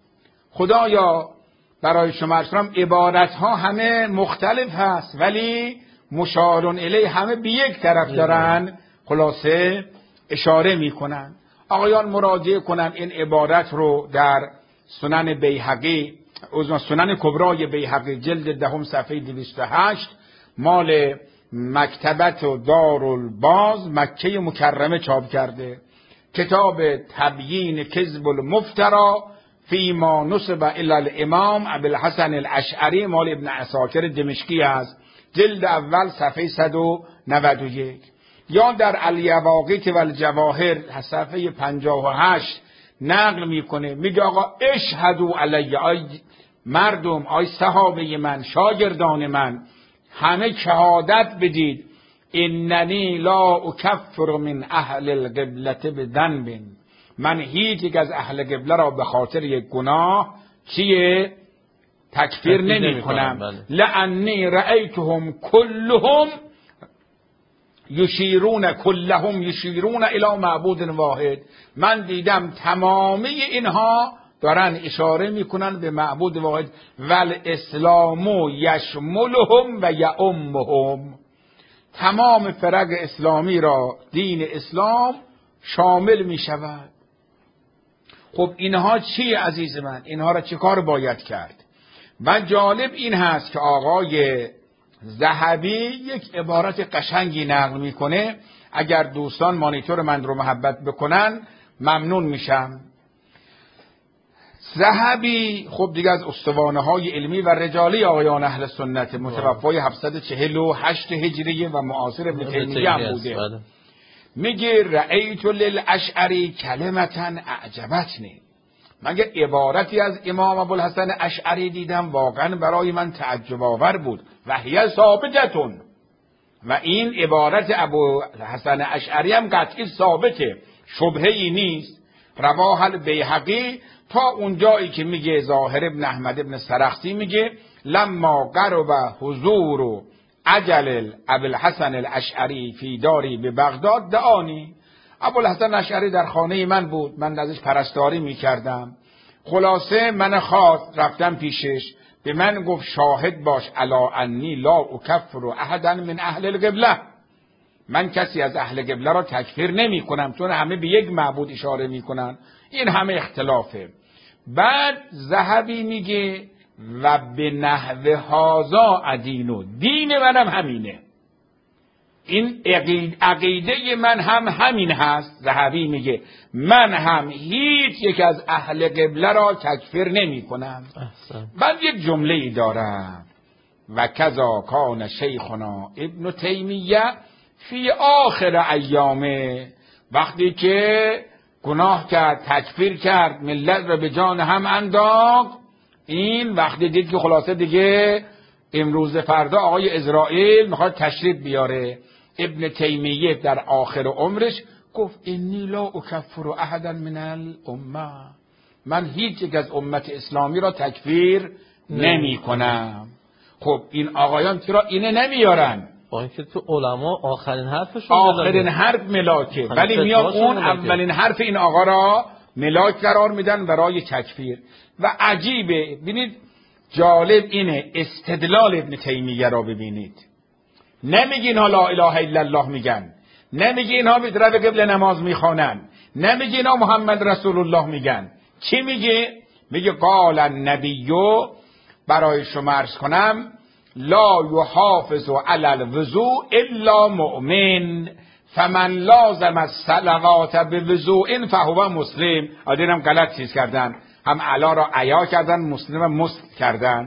خدایا برای شما ارسلم عبارت ها همه مختلف هست ولی مشارون الی همه به یک طرف دارن خلاصه اشاره میکنن. آقایان مراجعه کنن این عبارت رو در سنن بیهقی، از سنن کبرای بیهقی جلد دهم صفحه دویست و هشت، مال مکتبت و دارالباز مکه مکرمه چاپ کرده. کتاب تبیین کذب المفترا فی ما نسب الی الامام ابوالحسن الاشعری، مال ابن عساکر دمشقی است، جلد اول صفحه صد و نود و یک. یا در الیواقیت و الجواهر صفحه پنجاه و هشت نقل میکنه، میگه آقا اشهدوا علی، آی مردم، آی صحابه من، شاگردان من، همه شهادت بدید اننی لا اکفر من اهل القبلة بذنب، من هیچ یک از اهل قبله را به خاطر یک گناه چیه تکفیر نمی کنم. لعنی رأیتهم کلهم یشیرون کلهم یشیرون الی معبود واحد. من دیدم تمامی اینها دارن اشاره میکنن به معبود واحد. ول اسلام یشملهم و یعمهم. تمام فرق اسلامی را دین اسلام شامل می شود. خب اینها چی عزیز من؟ اینها را چه کار باید کرد؟ و جالب این هست که آقای ذهبی یک عبارت قشنگی نقل میکنه. اگر دوستان مانیتور من رو محبت بکنن ممنون میشم. ذهبی خب دیگه از استوانه های علمی و رجالی آقایان اهل سنت، متوفای هفتصد و چهل و هشت هجری و معاصر ابن تیمیه هم بوده. میگه رأیت للاشعری کلمتا اعجبتنی. مگه عبارتی از امام ابوالحسن اشعری دیدم واقعا برای من تعجب آور بود. و هی ثابتتون. و این عبارت ابوالحسن اشعری هم قطعی ثابته، شبهه‌ای نیست. رواه البیهقی تا اونجایی که میگه ظاهر ابن احمد ابن سرخسی میگه لما قرب حضور عجل ابوالحسن الاشعری فی داری به بغداد دعانی. ابوالحسن اشعری در خانه من بود، من ازش پرستاری میکردم. خلاصه من خواست، رفتم پیشش، به من گفت شاهد باش الا انی لا اکفر احدا من اهل القبله. من کسی از اهل قبله را تکفیر نمی کنم، چون همه به یک معبود اشاره میکنن. این همه اختلافه. بعد ذهبی میگه و به نحو هازا ادینو، دین منم همینه، این عقیده من هم همین هست. ذهبی میگه من هم هیچ یک از اهل قبله را تکفیر نمی کنم. بعد یک جمله ای دارم و کذا کان شیخنا ابن تیمیه فی آخر ایامه. وقتی که گناه کرد، تکفیر کرد، ملت را به جان هم انداخت، این وقتی دید که خلاصه دیگه امروز فردا آقای اسرائیل میخواد تشریف بیاره، ابن تیمیه در آخر عمرش گفت انی لا اکفر احدا من الامه. من هیچ یک از امت اسلامی را تکفیر نمی کنم. خب این آقایان چرا اینه نمیارن؟ با اینکه تو علما آخرین حرفشون آخرین حرف ملاکه، ولی میان اون اولین حرف این آقا را ملاک قرار میدن برای تکفیر. و عجیبه، ببینید جالب اینه، استدلال ابن تیمیه را ببینید. نمیگه اینها لا اله الا الله میگن، نمیگه اینها به طرف قبله نماز میخوانن، نمیگه اینها محمد رسول الله میگن. چی میگه؟ میگه قال النبیو، برای شما عرض کنم، لا یحافظ علی الوضوء الا مؤمن فمن لازم الصلوات بوضوء فهو مسلم. آدینم غلط چیز کردن، هم علا را عیا کردن، مسلم مسلم کردن.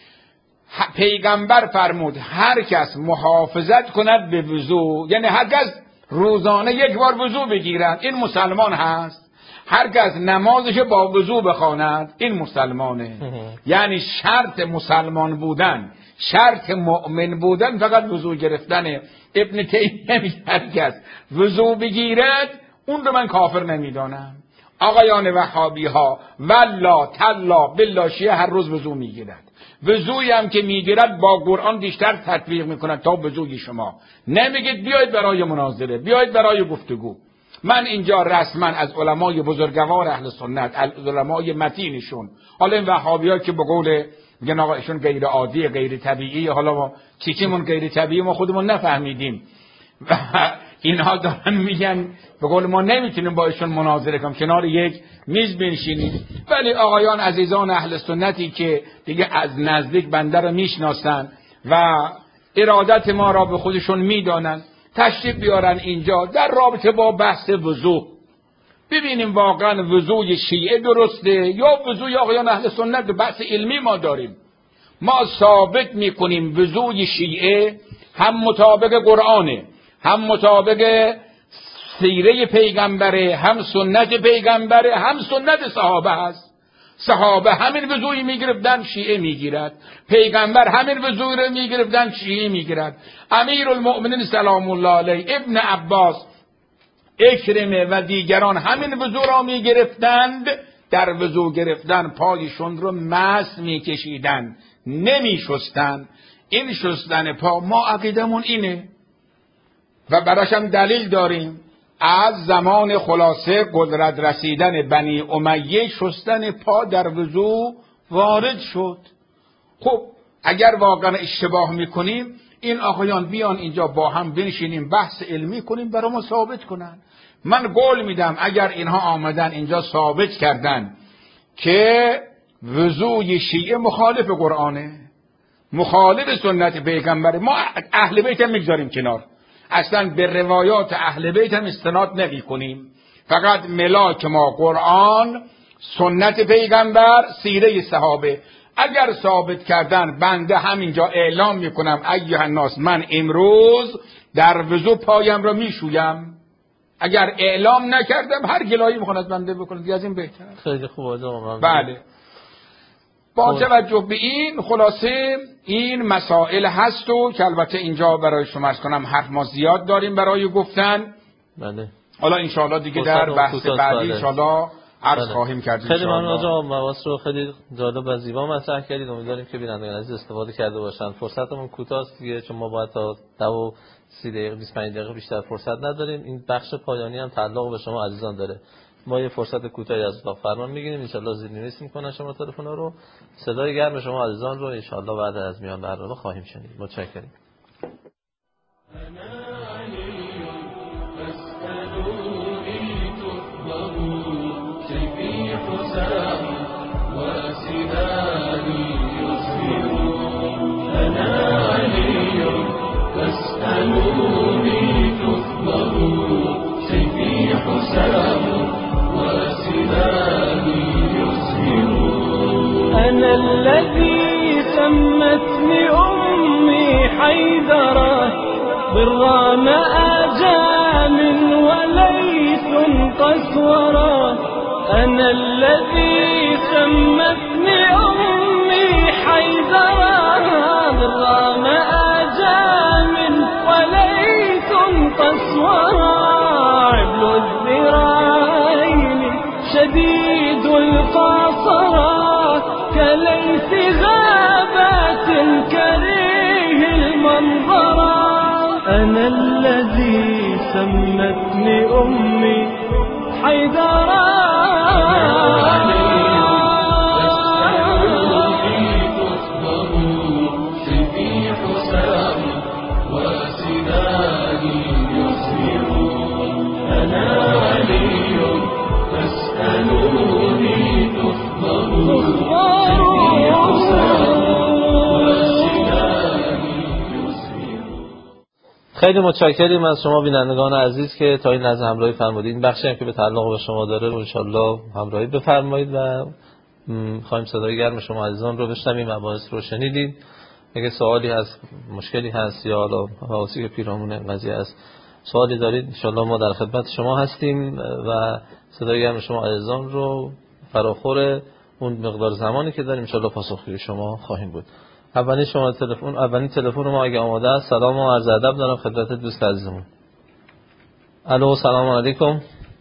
پیغمبر فرمود هر کس محافظت کند به وضو، یعنی هر کس روزانه یک بار وضو بگیرد، این مسلمان هست. هر کس نمازش با وضو بخواند، این مسلمانه. یعنی شرط مسلمان بودن، شرط مؤمن بودن فقط وضو گرفتنه. ابن تیمیه میگه هر کس وضو بگیرد اون رو من کافر نمیدانم. آقایان وهابی ها والله تلا بالله شیعه هر روز وضو میگیرد، وضویی هم که میگیرد با قرآن بیشتر تطبیق میکنند تا وضوی شما. نمیگید بیاید برای مناظره، بیاید برای گفتگو. من اینجا رسما از علمای بزرگوار اهل سنت، از علمای متینشون، حالا این وهابی‌ها که به قول میگن آقا ایشون غیر عادی، غیر طبیعی، حالا ما چیچیمون غیر طبیعی ما خودمون نفهمیدیم و اینها دارن میگن به قول ما نمیتونیم با ایشون مناظره کنیم، کنار یک میز بنشینیم. ولی آقایان عزیزان اهل سنتی که دیگه از نزدیک بنده رو میشناسن و ارادت ما را به خودشون میدانن، تشریف بیارن اینجا در رابطه با بحث وضو، ببینیم واقعا وضوی شیعه درسته یا وضوی آقایان اهل سنت. بحث علمی ما داریم، ما ثابت میکنیم وضوی شیعه هم مطابق قرآنه، هم مطابق سیره پیغمبره، هم سنت پیغمبره، هم سنت صحابه هست. صحابه همین وضوی میگرفتن، شیعه میگیرد. پیغمبر همین وضوی رو میگرفتن، شیعه میگیرد. امیر المؤمنین سلام الله علیه، ابن عباس، اکرمه و دیگران همین وضو را میگرفتند، در وضو گرفتن پایشون رو مس میکشیدن، نمیشستن. این شستن پا ما عقیدمون اینه و براش هم دلیل داریم. از زمان خلاصه قدرت رسیدن بنی امیه شستن پا در وضو وارد شد. خب اگر واقعا اشتباه میکنیم این آقایان بیان اینجا با هم بنشینیم بحث علمی کنیم برای ما ثابت کنن. من قول میدم اگر اینها آمدن اینجا ثابت کردن که وضوی شیعه مخالف قرآنه، مخالف سنت پیغمبره، ما اهل بیت هم میگذاریم کنار، اصلا به روایات اهل بیت هم استناد نمی کنیم. فقط ملاک ما قرآن، سنت پیغمبر، سیره صحابه. اگر ثابت کردن بنده همینجا اعلام میکنم ایها الناس من امروز در وضو پایم را میشویم. اگر اعلام نکردم هر گلایی میخواند بنده بکنه دیگه از این بهتر. خیلی خوب آقا. بله. با توجه به این خلاصه این مسائل هست و که البته اینجا برای شما عرض کنم حرف ما زیاد داریم برای گفتن. بله. حالا انشاءالله دیگه در بحث بعدی انشاءالله عرض خواهیم کرد. خیلی ممنون آقا، مواضع رو خیلی جالب و زیبا مطرح کردید. امیدواریم که بینندگان عزیز استفاده کرده باشن. فرصتمون کوتاست دیگه چون ما باید تا دو و سی دقیقه بیست و پنج دقیقه بیشتر فرصت نداریم. این بخش پایانی هم تعلق به شما عزیزان داره. ما یه فرصت کوتاهی از اتاق فرمان میگیریم، ان شاءالله زیرنویس میکنن شما تلفن‌ها رو. صدای گرم شما عزیزان رو ان شاءالله بعد از میان برنامه خواهیم شنید. متشکرم. أنا الذي سمتني أمي حيدرة بالرغم آجام وليث قسورة. أنا الذي سمتني أمي حيدرة بالرغم آجام وليث قسورة. عبل الذراعين شديد القاصرة كليث غابات كريه المنظرة. أنا الذي سمتني أمي حيدرة. خیلی متشکریم از شما بینندگان عزیز که تا این لحظه همراهی فرمودید. این بخشی هم که به تعلق به شما داره رو انشالله همراهی بفرمایید و خواهیم صدای گرم شما عزیزان رو بشنویم. مباحث رو شنیدید. اگه سوالی هست، مشکلی هست یا حالا حواسی که پیرامون قضیه است سوالی دارید انشالله ما در خدمت شما هستیم و صدای گرم شما عزیزان رو فراخور اون مقدار زمانی که داریم انشالله پاسخگوی شما خواهیم بود. اولین شما تلفن اولین تلفن ما اگه آماده است. سلام و عرض ادب دارم خدمت دوست عزیزمون. الو سلام علیکم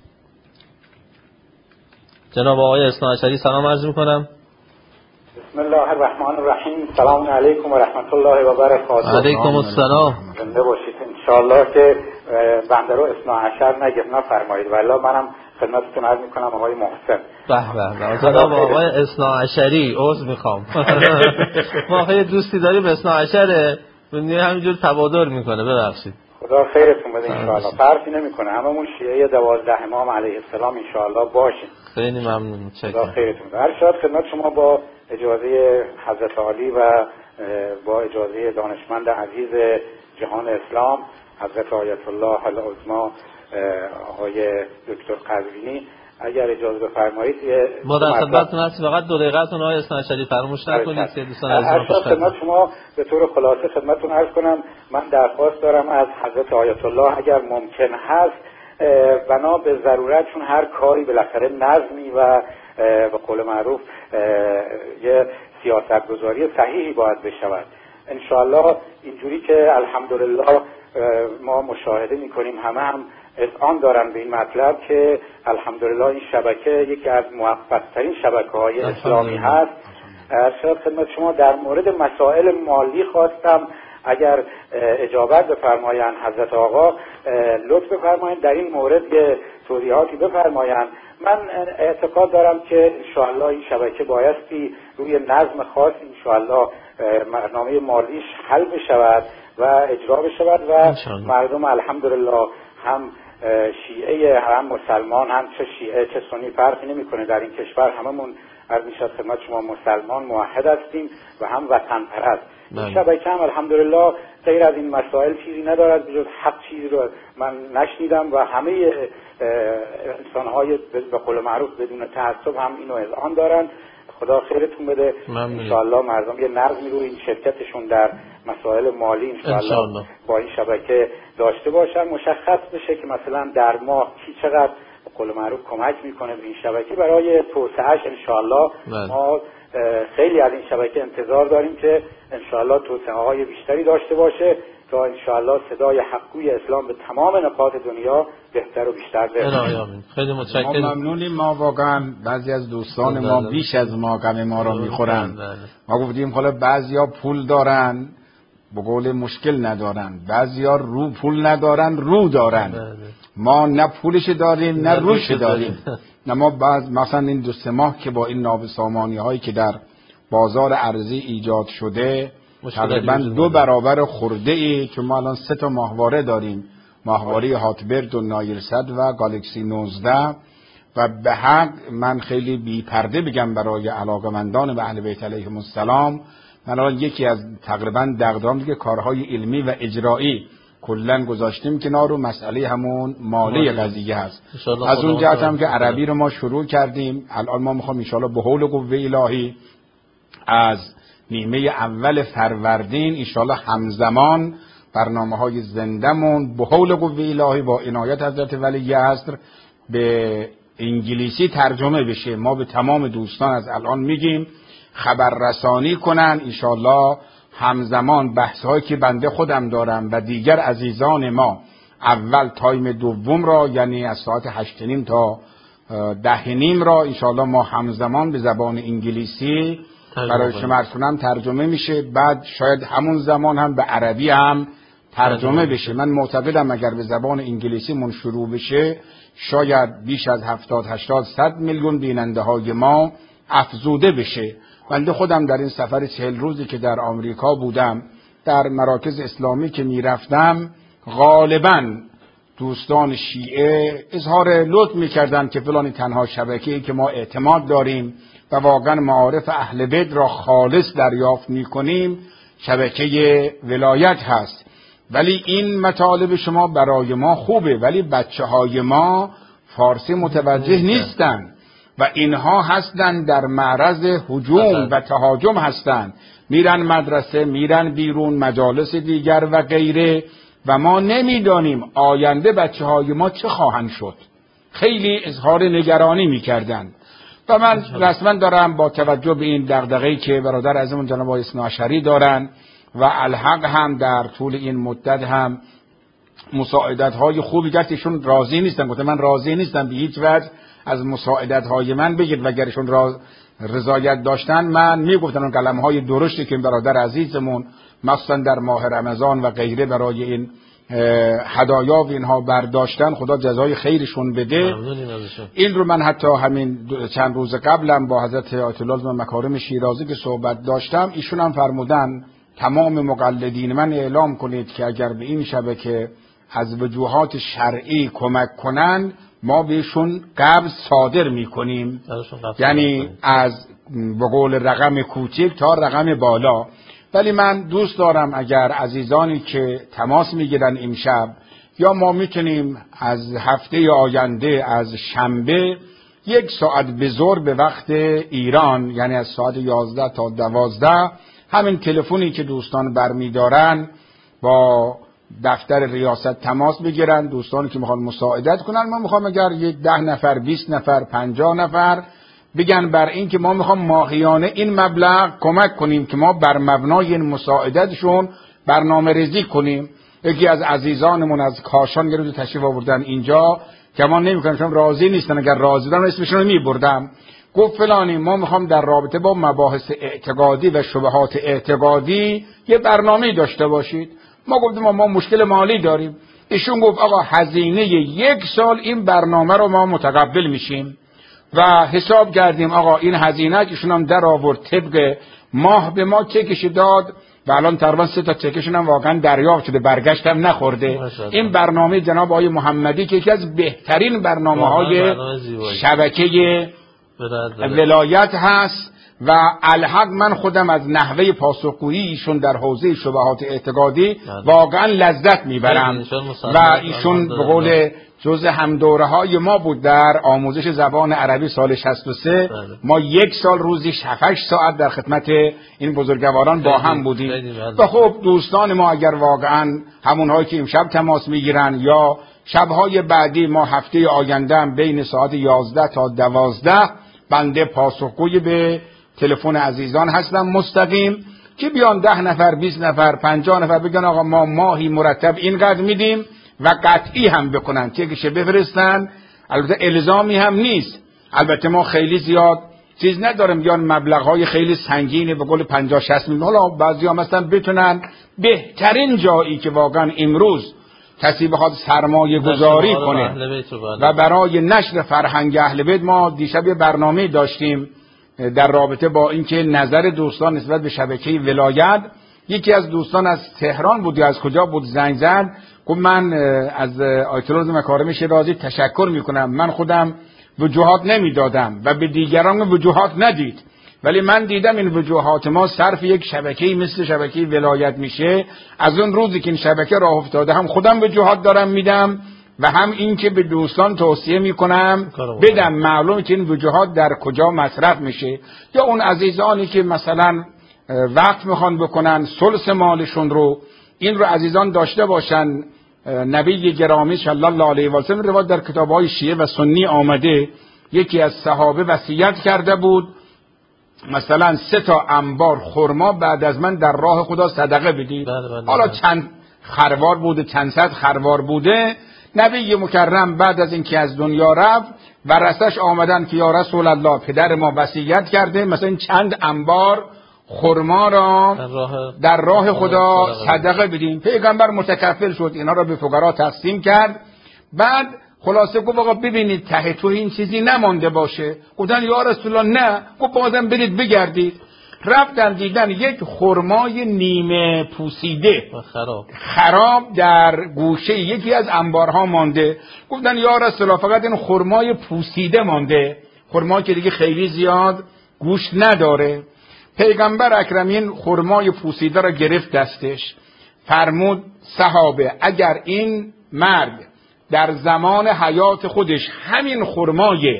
جناب آقای اثناعشری، سلام عرض میکنم. بسم الله الرحمن الرحیم. سلام علیکم و رحمت الله و برکاته. علیکم السلام. زنده باشید. انشاءالله که بنده رو اثناعشر نگید نفرمایید والله منم خدمتتون عرض میکنم آقای محسن. به به به جناب آقای اثناعشری عذر میخوام. ما خیلی دوستی داریم اثناعشره همینجور تبادر میکنه، ببخشید. خدا خیرتون بده انشاءالله. فرقی نمیکنه هممون شیعه دوازده امام علیه السلام انشاءالله باشیم. خیلی ممنون. خدا خیرتون بده. هر شاد خدمت شما با اجازه حضرت عالی و با اجازه دانشمند عزیز جهان اسلام حضرت آیت الله العظما آقای دکتر قزوینی اگر اجازه بفرمایید ما در خدمتتون هستیم. فقط دو دقیقه‌تون آقای اثناعشری فراموش نکنید که دوستان عزیزان خوش خدمت شما به طور خلاصه خدمتتون عرض کنم. من درخواست دارم از حضرت آیت الله اگر ممکن هست بنا به ضرورت، چون هر کاری بالاخره نظمی و به قول معروف یه سیاستگذاری صحیحی باید بشود. انشاءالله اینجوری که الحمدلله ما مشاهده میکنیم همه هم اذعان دارن به این مطلب که الحمدلله این شبکه یکی از موفق‌ترین شبکه‌های اسلامی هست. شاید خدمت شما در مورد مسائل مالی خواستم اگر اجابت بفرمایند حضرت آقا لطف بفرمایند در این مورد یه توضیحاتی بفرمایند. من اعتقاد دارم که انشاءالله این شبکه بایستی روی نظم خاص انشاءالله برنامه مالیش حل بشود و اجرا بشود و مردم الحمدلله هم شیعه هم مسلمان هم چه شیعه چه سنی فرقی نمیکنه در این کشور هممون عرض میشد خدمت شما مسلمان موحد هستیم و هم وطن پرست. این شبکه هم الحمدلله غیر از این مسائل چیزی ندارد بجز حق چیزی رو من نشنیدم و همه انسانهای به قول معروف بدون تعصب هم اینو اذعان دارن. خدا خیرتون بده. انشاءالله مردم یه نظمی رو این شرکتشون در مسائل مالی انشاءالله با این شبکه داشته باشن، مشخص بشه که مثلا در ماه کی چقدر به قول معروف کمک میکنه به این شبکه برای توسعهش. انشاءالله ما خیلی از این شبکه انتظار داریم که انشاءالله توسعه های بیشتری داشته باشه تا انشاءالله صدای حقوی اسلام به تمام نقاط دنیا بهتر و بیشتر برسه. خیلی متشکرم. ما ممنونیم. ما واقعا بعضی از دوستان ما بیش از ما غم ما را میخورن. ما گفتیم حالا بعضیا پول دارن به قول مشکل ندارن، بعضیا رو پول ندارن رو دارن. ما نه پولش داریم نه روش داریم. نه ما بعض مثلا این دو سه ماه که با این نابسامانی هایی که در بازار ارزی ایجاد شده تقریبا دو برابر خورده ای که ما الان سه تا ماهواره داریم، ماهواره هاتبرد و نایلسد و گالکسی نوزده و به حق من خیلی بی پرده بگم برای علاقمندان به اهل بیت علیهم السلام، من الان یکی از تقریبا دغدغه‌ام دیگه کارهای علمی و اجرایی کلا گذاشتیم کنار و مسئله همون مالی قضیه هست. از اون جهت هم که عربی رو ما شروع کردیم، الان ما میخوام ان شاءالله به حول قوه الهی از نیمه اول فروردین ان شاءالله همزمان برنامه‌های زنده‌مون به حول قوه الهی با عنایت حضرت ولی عصر به انگلیسی ترجمه بشه. ما به تمام دوستان از الان میگیم خبررسانی کنن ان شاءالله همزمان بحث‌هایی که بنده خودم دارم و دیگر عزیزان ما اول تایم دوم را یعنی از ساعت هشت نیم تا ده نیم را ان شاءالله ما همزمان به زبان انگلیسی برای شما ارسونم ترجمه میشه، بعد شاید همون زمان هم به عربی هم ترجمه بشه. من معتقدم اگر به زبان انگلیسی من شروع بشه شاید بیش از هفتاد هشتاد صد میلیون بیننده های ما افزوده بشه. بنده خودم در این سفر چهل روزی که در آمریکا بودم در مراکز اسلامی که میرفتم غالباً دوستان شیعه اظهار لطف میکردن که فلانی تنها شبکه‌ای که ما اعتماد داریم و واقعا معارف اهل بیت را خالص دریافت میکنیم شبکه ولایت هست. ولی این مطالب شما برای ما خوبه ولی بچه های ما فارسی متوجه نیستن و اینها هستن در معرض هجوم و تهاجم هستن، میرن مدرسه میرن بیرون مجالس دیگر و غیره و ما نمیدانیم آینده بچه های ما چه خواهند شد. خیلی اظهار نگرانی میکردن و من رسما دارم با توجه به این دغدغه‌ای که برادر عزیزمون جناب آقای اثنی‌عشری دارن و الحق هم در طول این مدت هم مساعدت های خوبی کرد، ایشون راضی نیستن، گفتن من راضی نیستم به هیچ وجه از مساعدت های من بگید و اگر ایشون را رضایت داشتن من میگفتن اون کلمه های درشتی که این برادر عزیزمون مثلا در ماه رمضان و غیره برای این هدایا و اینها برداشتن، خدا جزای خیرشون بده. این رو من حتی همین چند روز قبلم با حضرت آیت الله مکارم شیرازی که صحبت داشتم ایشون هم فرمودن تمام مقلدین من اعلام کنید که اگر به این شبکه از وجوهات شرعی کمک کنند ما بهشون قبض صادر میکنیم، یعنی از به قول رقم کوچک تا رقم بالا. ولی من دوست دارم اگر عزیزانی که تماس میگیرن امشب یا ما میتونیم از هفته آینده از شنبه یک ساعت به ظهر به وقت ایران یعنی از ساعت یازده تا دوازده همین تلفنی که دوستان برمیدارن با دفتر ریاست تماس بگیرن، دوستانی که میخوان مساعدت کنن ما میخوام اگر یک ده نفر بیست نفر پنجاه نفر بگن بر این که ما میخوام ماهیانه این مبلغ کمک کنیم که ما بر مبنای این مساعدتشون برنامه ریزی کنیم یکی از عزیزانمون از کاشان یه روز تشریف آوردن اینجا که ما نمی‌کنیم، چون راضی نیستن، اگر راضی بودن اسمشون رو می‌بردم. گفت فلانی ما میخوام در رابطه با مباحث اعتقادی و شبهات اعتقادی یه برنامه داشته باشید. ما گفتیم ما مشکل مالی داریم. ایشون گفت آقا هزینه یک سال این برنامه رو ما متقبل میشیم و حساب کردیم. آقا این هزینه ایشون هم در آورد طبق ماه به ما چکش داد و الان تقریبا سه تا چکشون هم واقعا دریافت شده، برگشت هم نخورده. این برنامه جناب آقای محمدی که یکی از بهترین برنامه‌های شبکه ولایت هست و الحق من خودم از نحوه پاسخگویی ایشون در حوزه شبهات اعتقادی واقعا لذت میبرم و ایشون به قول جزء همدوره های ما بود در آموزش زبان عربی سال شصت و سه. ما یک سال روزی هشت ساعت در خدمت این بزرگواران با هم بودیم و خب دوستان ما اگر واقعا همونهایی که امشب تماس میگیرن یا شبهای بعدی، ما هفته آینده هم بین ساعت یازده تا دوازده بنده پاسخگوی به تلفن عزیزان هستم مستقیم که بیان ده نفر بیست نفر پنجاه نفر بگن آقا ما ماهی مرتب اینقدر میدیم و قطعی هم بکنن چکش بفرستن. البته الزامی هم نیست، البته ما خیلی زیاد چیز نداریم، بیان مبلغ‌های خیلی سنگینی به قول پنجاه شصت میلیون. حالا بعضی‌ها مثلا بتونن بهترین جایی که واقعا امروز کسی بخواد سرمایه گذاری کنه و برای نشر فرهنگ اهل بیت، ما دیشب یه برنامه داشتیم در رابطه با اینکه نظر دوستان نسبت به شبکه ولایت. یکی از دوستان از تهران بود یا از کجا بود زنگ زد، گفت من از آیت الله مکارم شیرازی تشکر میکنم، من خودم وجوهات نمیدادم و به دیگران وجوهات ندید، ولی من دیدم این وجوهات ما صرف یک شبکه‌ای مثل شبکه ولایت میشه. از اون روزی که این شبکه راه افتاده هم خودم وجوهات دارم میدم و هم این که به دوستان توصیه میکنم بدم معلومه که این وجوهات در کجا مصرف میشه. یا اون عزیزانی که مثلا وقت میخوان بکنن ثلث مالشون رو، این رو عزیزان داشته باشن. نبی گرامی صلی الله علیه و سلم روایت در کتاب‌های شیعه و سنی آمده، یکی از صحابه وصیت کرده بود مثلا سه تا انبار خرما بعد از من در راه خدا صدقه بدید. حالا چند خروار بوده، چند صد خروار بوده. نبی مکرم بعد از اینکه از دنیا رفت ورثش آمدن که یا رسول الله پدر ما وصیت کرده مثلا چند انبار خرما را در راه خدا صدقه بدیم. پیغمبر متکفل شد، اینا را به فقرا تقسیم کرد. بعد خلاصه گفت آقا ببینید ته تو این چیزی نمانده باشه. گفتن یا رسول الله نه. گفت بازم برید بگردید. رفتن دیدن یک خرمای نیمه پوسیده خراب خراب در گوشه یکی از انبارها مانده. گفتن یا رسول الله فقط این خرمای پوسیده مانده، خرما که دیگه خیلی زیاد گوشت نداره. پیغمبر اکرمین خرمای پوسیده را گرفت دستش، فرمود صحابه اگر این مرد در زمان حیات خودش همین خرمای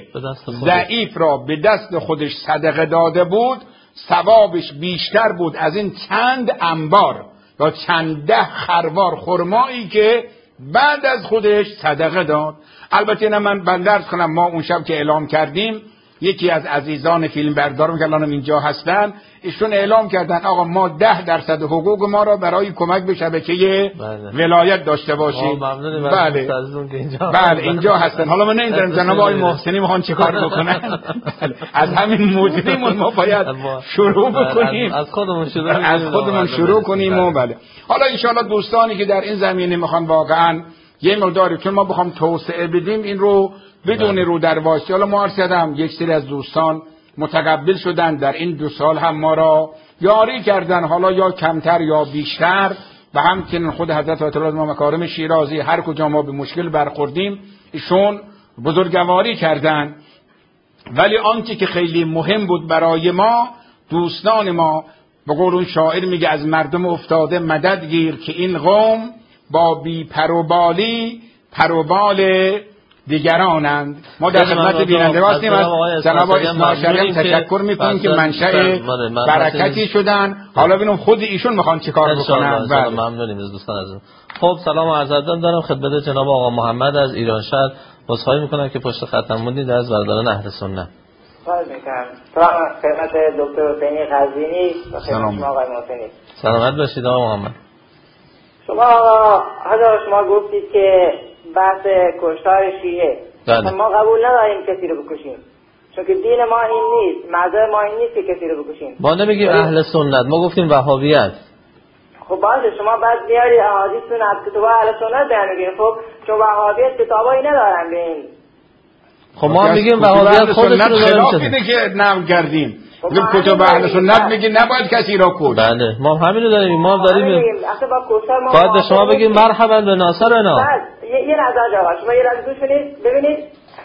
ضعیف را به دست خودش صدقه داده بود، ثوابش بیشتر بود از این چند انبار یا چند ده خروار خرمایی که بعد از خودش صدقه داد. البته نه من بندرز کنم، ما اون شب که اعلام کردیم یکی از عزیزان فیلم بردارم که الان اینجا هستن، ایشون اعلام کردن آقا ما ده درصد حقوق ما را برای کمک به شبکه ولایت داشته باشیم. بله بله اینجا هستن. حالا من نمیدونم جناب آقای محسنی میخوان چه کار بکنن. از همین موجودیمون ما باید شروع بکنیم، از خودمون شروع از خودمون شروع کنیم. و بله حالا ان شاءالله دوستانی که در این زمینه میخوان واقعا یه مقداری، چون ما بخوام توسعه بدیم این رو بدون رو در واسطه، حالا ما عرض کردم یک سری از دوستان متقبل شدن در این دو سال هم ما را یاری کردن، حالا یا کمتر یا بیشتر، و همچنین خود حضرت آیت الله مکارم شیرازی هر کجا ما به مشکل برخوردیم ایشون بزرگواری کردن. ولی آنچه که خیلی مهم بود برای ما، دوستان ما به قول اون شاعر میگه از مردم افتاده مدد گیر که این قوم با بی پروبالی پروبال دیگرانند. ما در خدمت بیننده هستیم، از جناب اسماعیل شریف تشکر میکنیم که منشأ برکتی شدن. حالا ببینم خود ایشون میخوان چیکار بکنن. بله ممنونیم از دوستان عزیز. خب سلام و عرض ادب دارم خدمت جناب آقا محمد از ایران شهر. عذرخواهی میکنم که پشت خطم موندید، از برادران اهل سنت. سلام میکنم. سلام خدمت دکتر حسینی قزوینی و خدمت آقای محسنی. سلامت باشید آقا محمد. شما حضرت شما گفتید که بحث کشتار شیعه بله. ما قبول نداریم کسی رو بکشیم، چون که دین ما این نیست، مذهب ما این نیست که کسی رو بکشیم. ما نمیگیم اهل سنت، ما گفتیم وهابیت. خب باشه، شما بعد بیاری احادیثتون از کتاب اهل سنت بیان بگیرید. خب چون وهابیت کتابایی ندارن به این. خب ما میگیم وهابیت خودشون خلاف اینه که نقل کردیم. میگیم کتاب اهل سنت میگه نباید کسی را کشت. بله ما همین رو داریم. ما داریم اصلا با کشتار ما باید به شما بگیم مرحبا به ناصرنا. بعد یه نظر آقا شما یه لحظه گوش کنید ببینید.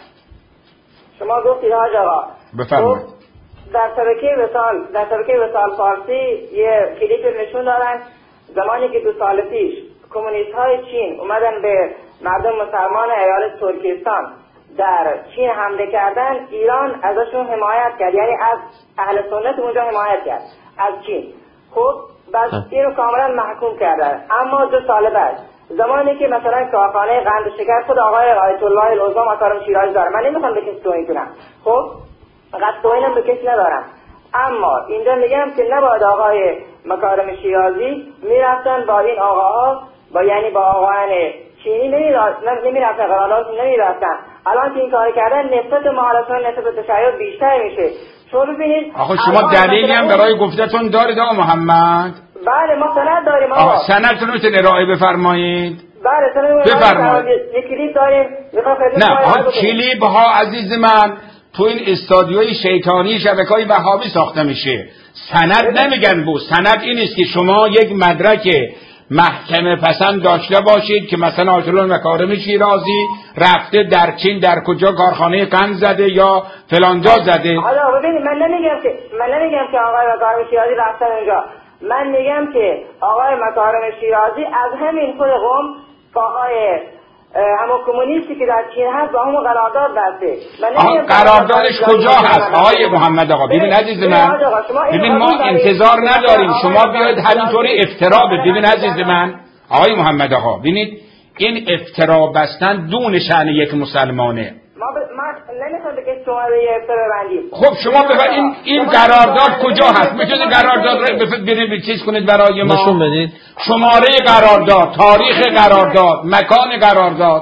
شما گفتید حاج آقا بفرمایید. در شبکه وصال در شبکه وصال فارسی یه کلیپ نشون دادن زمانی که دو سال پیش کمونیست های چین اومدن به مردم مسلمان ایالت ترکستان در چین حمله کردن، ایران ازشون حمایت کرد، یعنی از اهل سنت اونجا حمایت کرد از چین. خب بس اینو کاملا محکوم کردن. اما دو سال بعد زمانی که مثلا کارخانه قند و شکر خود آقای آیت الله العظمی مکارم شیرازی داره، من نمیخوام به کسی توهین کنم، خب فقط توهینم به کسی ندارم، اما اینجا میگم که نباید آقای مکارم شیرازی میرفتن با این آقاها، با یعنی با آقایان چینی نمیرفتن، قراراتون نمیرفتن. الان که این کار کردن نسبت مهارتون نسبت تشیع بیشتر میشه. چون ببینید آخه شما دلیلی هم برای گفتتون دارید آقا محمد؟ بله ما سند داریم آقا. آقا سندتون میتونید ارائه بفرمایید؟ بله سند بفرمایید. یک کلیپ داریم. نه آقا کلیپ ها عزیز من تو این استادیوی شیطانی شبکه‌های وهابی ساخته میشه. سند نمیگن بو، سند این است که شما یک مدرک محکمه پسند داشته باشید که مثلا آیت الله مکارم شیرازی رفته در چین در کجا کارخانه قند زده یا فلانجا زده. حالا ببینید من نمیگم که من نمیگم که آقای مکارم شیرازی رفتن اونجا، من میگم که آقای مکارم شیرازی از همین خود قوم با آقای همون کمونیستی که در چین هست با همون قرارداد بسته. قراردادش کجا هست آقای محمد آقا؟ ببین عزیز من، ببین ما انتظار نداریم شما بیاید همینطوری افترا بدید. ببین عزیز من آقای محمد آقا، ببینید این افترا بستن دون شأن یک مسلمانه. ما ب... ما نمیخوام بگم شما به افترا ببندید. خب شما ببین این این قرارداد کجا هست؟ میتونید قرارداد رو ببینید چیز کنید برای ما. نشون بدید. شماره قرارداد، تاریخ قرارداد، مکان قرارداد.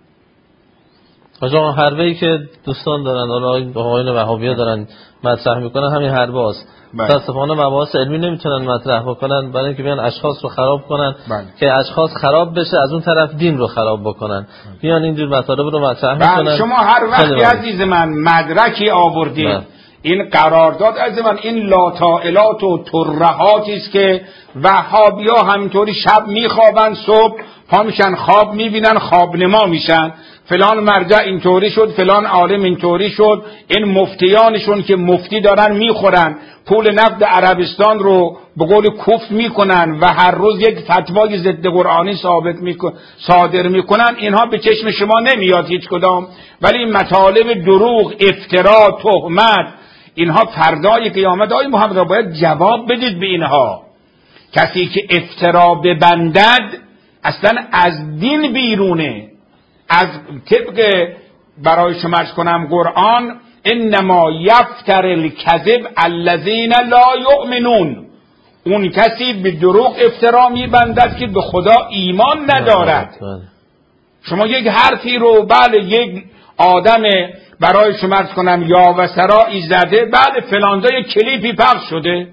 آقا حربه‌ای که دوستان دارن، حالا آقایون وهابی‌ها دارن مطرح میکنن همین حربه است. متأسفانه مباحث علمی نمیتونن مطرح بکنن برای اینکه بیان اشخاص رو خراب کنن بله. که اشخاص خراب بشه از اون طرف دین رو خراب بکنن. بیان اینجور مطالب رو مطرح میکنن. شما هر وقتی عزیز من مدرکی آوردید بله. این قرارداد عزیز من این لاتائلات و ترهاتی است که وهابی‌ها همینطوری شب میخوابن صبح پا میشن خواب میبینن خواب نما میشن، فلان مرجع اینطوری شد، فلان عالم اینطوری شد، این مفتیانشون که مفتی دارن میخورن پول نقد عربستان رو به قول کفر میکنن و هر روز یک فتوای ضد قرآنی ثابت میکن صادر میکنن. اینها به چشم شما نمیاد هیچ کدام، ولی مطالب دروغ، افترا، تهمت، اینها فردای قیامت آقای محمد باید جواب بدید به اینها. کسی که افترا ببندد اصلا از دین بیرونه. از طبق برای شما عرض کنم قرآن انما یفتر الکذب الذین لا یؤمنون، اون کسی به دروغ افترا میبندد که به خدا ایمان ندارد. شما یک حرفی رو بله یک آدم برای شما عرض کنم یا و سرایی زده، بعد فلانجا یک کلیپی پخش شده،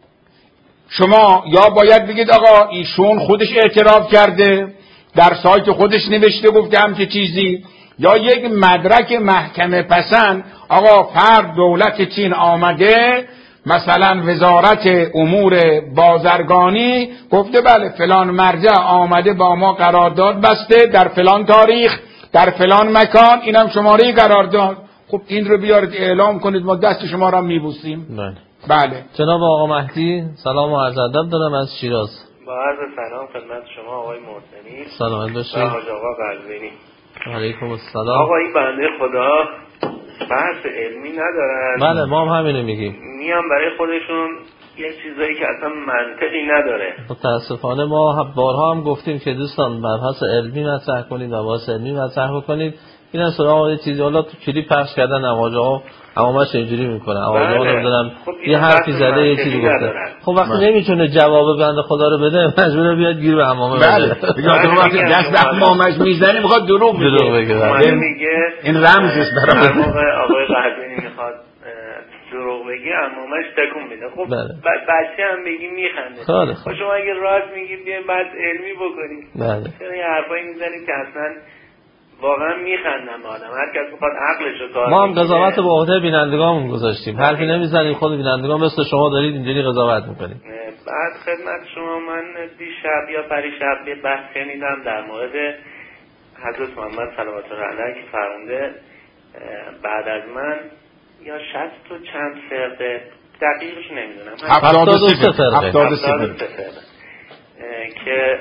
شما یا باید بگید آقا ایشون خودش اعتراف کرده در سایت خودش نوشته گفته همچه چیزی، یا یک مدرک محکمه پسند آقا فرد دولت چین آمده مثلا وزارت امور بازرگانی گفته بله فلان مرجع آمده با ما قرارداد بسته در فلان تاریخ در فلان مکان، اینم شماره قرارداد. خب این رو بیارید اعلام کنید ما دست شما را میبوسیم. بله. بله. جناب آقا مهدی سلام و عرض ادب دارم از شیراز. با عرض سلام خدمت شما آقای محسنی. سلامت باشید. و حاج آقا قزوینی. علیکم السلام. آقا این بنده خدا بحث علمی ندارن. بله ما هم همینو میگیم. میان برای خودشون یه چیزایی که اصلا منطقی نداره. متاسفانه ما بارها هم گفتیم که دوستان بحث علمی مطرح کنید و بحث علمی مطرح بکنید. اینا سراغ یه چیزی حالا تو کلیپ پخش کردن نمازها عوامش اینجوری میکنه عوامش نمیدونم یه حرفی زده یه چیزی گفته. خب وقتی نمیتونه جواب بنده خدا رو بده مجبوره بیاد گیر به عمامه بده. یا تو وقتی دست به عمامش میزنی میخواد دروغ بگه. این رمزی است برای آقای قهوه‌ای میخواد دروغ بگی عمامش تکون میده. خب بچه هم بگی میخنده. خب شما اگه راست میگی بیاین بعد علمی بکنید. بله. چرا یه حرفایی میزنید که اصلا واقعا میخندن آدم. هر کس میخواد عقلش رو کار ما هم قضاوت به عهده بینندگانمون گذاشتیم. حرفی نمیزنیم خود بینندگان مثل شما دارید اینجوری قضاوت میکنید. بعد خدمت شما من دیشب یا پریشب یه بحث شنیدم در مورد حضرت محمد صلوات الله علیه که فرموده بعد از من یا شصت و چند فرقه دقیقش نمیدونم هفتاد و سه فرقه هفتاد و سه فرقه که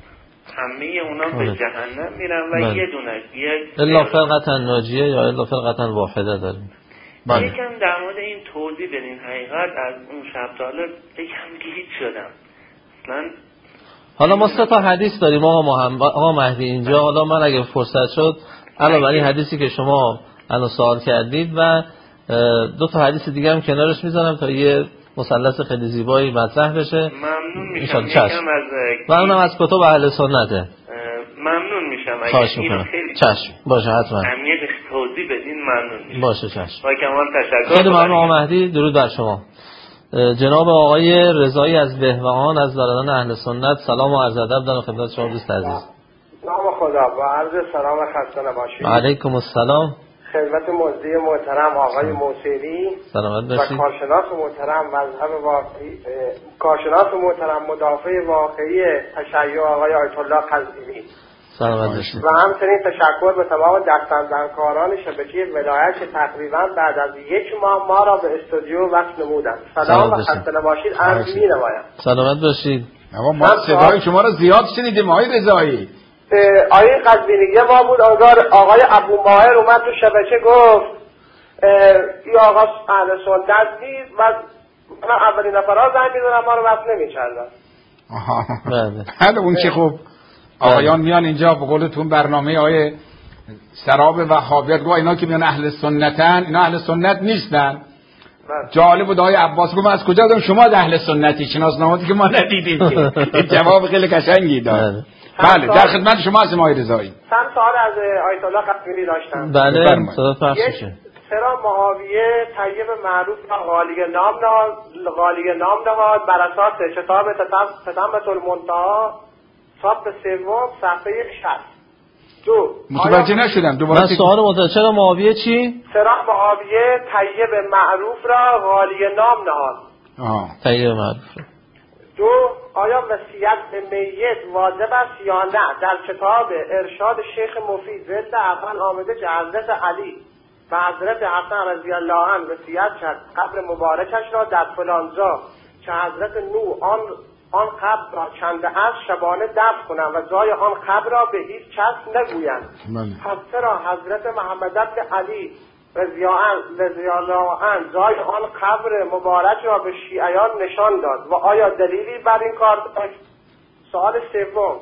همه اونا به جهنم میرن و بله. یه دونه یک الا فرقه ناجیه یا الا فرقه واحده داریم. بله. یکم در مورد این توضیح بدین. حقیقت از اون شب تا حالا یکم گیج شدم اصلا. حالا ما سه تا حدیث داریم آقا محمد آقا مهدی اینجا. حالا من اگه فرصت شد علاوه بر این حدیثی که شما الان سوال کردید و دو تا حدیث دیگه هم کنارش میذارم تا یه مثلث خیلی زیبایی مطرح بشه. ممنون میشم. یکم از و اونم از کتب اهل سنته. ممنون میشم اگه اینو خیلی چشم باشه حتما عمیق توضیح بدین ممنون میشم. باشه چشم. با کمال تشکر. خیلی ممنون آقا مهدی. درود بر شما. جناب آقای رضایی از بهوان از برادران اهل سنت سلام و عرض ادب دارم خدمت شما دوست عزیز. نام خدا با عرض سلام و خسته نباشید. علیکم السلام. خدمت مجدی محترم آقای موسیلی سلامت باشید. و کارشناس محترم مذهب واقعی کارشناس محترم مدافع واقعی تشیع آقای آیت الله قزوینی. سلامت باشید. و همچنین تشکر به تمام دستاندرکاران شبکه ولایت که تقریبا بعد از یک ماه ما را به استودیو وصل نمودند. سلام و خسته نباشید. عرض می‌نمایم. سلامت باشید. اما ما صدای شما را زیاد شنیدیم آقای رضایی. آقای قزوینی یه ما بود آقای ابو ماهر اومد تو شبکه گفت این آقا اهل سنت نیست و من اولین نفرها زنگ می‌زدم ما رو وصل نمی‌کردن. آها بله اون چه خوب آقایان میان اینجا به قولتون برنامه آقای سراب وهابیت گفت اینا که میان اهل سنتن اینا اهل سنت نیستن. جالب بود آقای عباس گفت از کجا دادم شما از اهل سنتی شناسنامه‌ای که ما ندیدیم که این جواب خیلی قشنگی داد. بله در خدمت شما هستیم آقای رضایی. چند سوال از آیت الله قزوینی داشتم. بله صدا پخش میشه. چرا معاویه طیب معروف را غالیه نام نهاد غالیه نام نهاد بر اساس کتاب تتمة المنتهی صفحه سوم صفحه شصت. دو متوجه نشدم دوباره من سوال متوجه. چرا معاویه چی؟ چرا معاویه طیب معروف را غالیه نام نهاد؟ آها طیب معروف. دو آیا وصیت به میت واجب است یا نه؟ در کتاب ارشاد شیخ مفید جلد اول آمده که حضرت علی و حضرت حسن رضی الله عنه وصیت کرد قبر مبارکش را در فلان جا که حضرت نوح آن آن قبر را چند از شبانه دفن کنند و جای آن قبر را به هیچ کس نگویند. پس چرا حضرت محمد بن علی رضی الله عنه جای آن قبر مبارک را به شیعیان نشان داد و آیا دلیلی بر این کار داشت؟ سوال سوم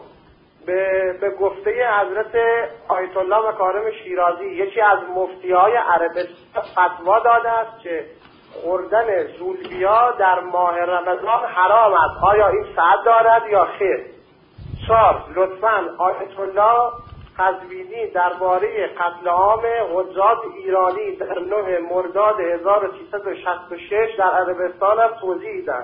به به گفته حضرت آیت الله مکارم شیرازی یکی از مفتیهای عربستان فتوا داده است که خوردن زولبیا در ماه رمضان حرام است. آیا این صحت دارد یا خیر؟ چهار لطفاً آیت الله قزوینی درباره قتل عام حجاج ایرانی در نه مرداد هزار و سیصد و شصت و شش در عربستان هم توضیح دهند.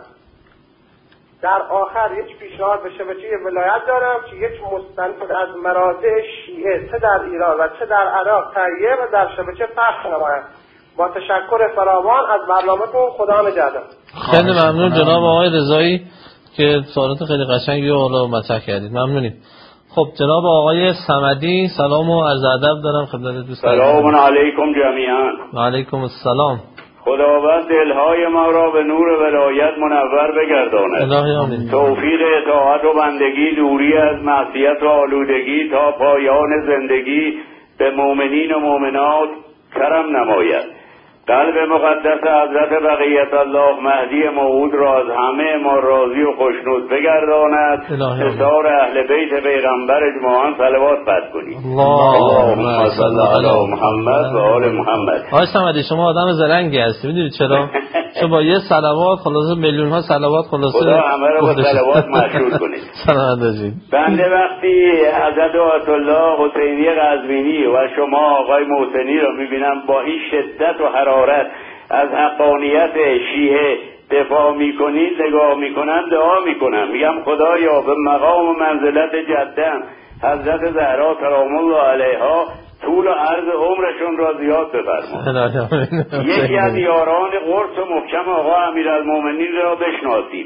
در آخر یک پیشنهاد به شبکه ولایت دارم که یک مستند از مراجع شیعه چه در ایران و چه در عراق تهیه و در شبکه پخش نماید. با تشکر فراوان از برنامه‌تون. خدا نگهدار. خیلی ممنون جناب آقای رضایی که سوالات خیلی قشنگی و حالا مطرح کردید. ممنونیم. خب جناب آقای صمدی سلام و عرض ادب دارم خدمت دوستان. سلام علیکم جمیعا. و علیکم السلام. خداوند دلهای ما را به نور ولایت منور بگرداند. توفیق اطاعت و بندگی، دوری از معصیت و آلودگی تا پایان زندگی به مؤمنین و مؤمنات کرم نماید. قلب مقدس حضرت بقیت الله مهدی موعود را از همه ما راضی و خوشنود بگرداند. سار اهل بیت پیغمبر اجماعاً صلوات بد کنید. اللهم صل علی محمد و آل محمد. آقای صمدی شما آدم زرنگی هستی، میدونید چرا؟ چون با یه صلوات خلاصه میلیون ها صلوات خلاصه خدا همه رو با صلوات مشهور کنید. سلام داشتید. بنده وقتی حضرت آیت الله حسینی قزوینی و شما آقای محسنی رو میبینم با این شدت و حرارت از حقانیت شیعه دفاع میکنید، نگاه میکنم، دعا میکنم، میگم خدایا به مقام و منزلت جدم حضرت زهرا سلام الله علیها طول و عرض عمرشون را زیاد بفرما. یکی از یاران قرص و محکم آقا امیرالمومنین را بشناسیم.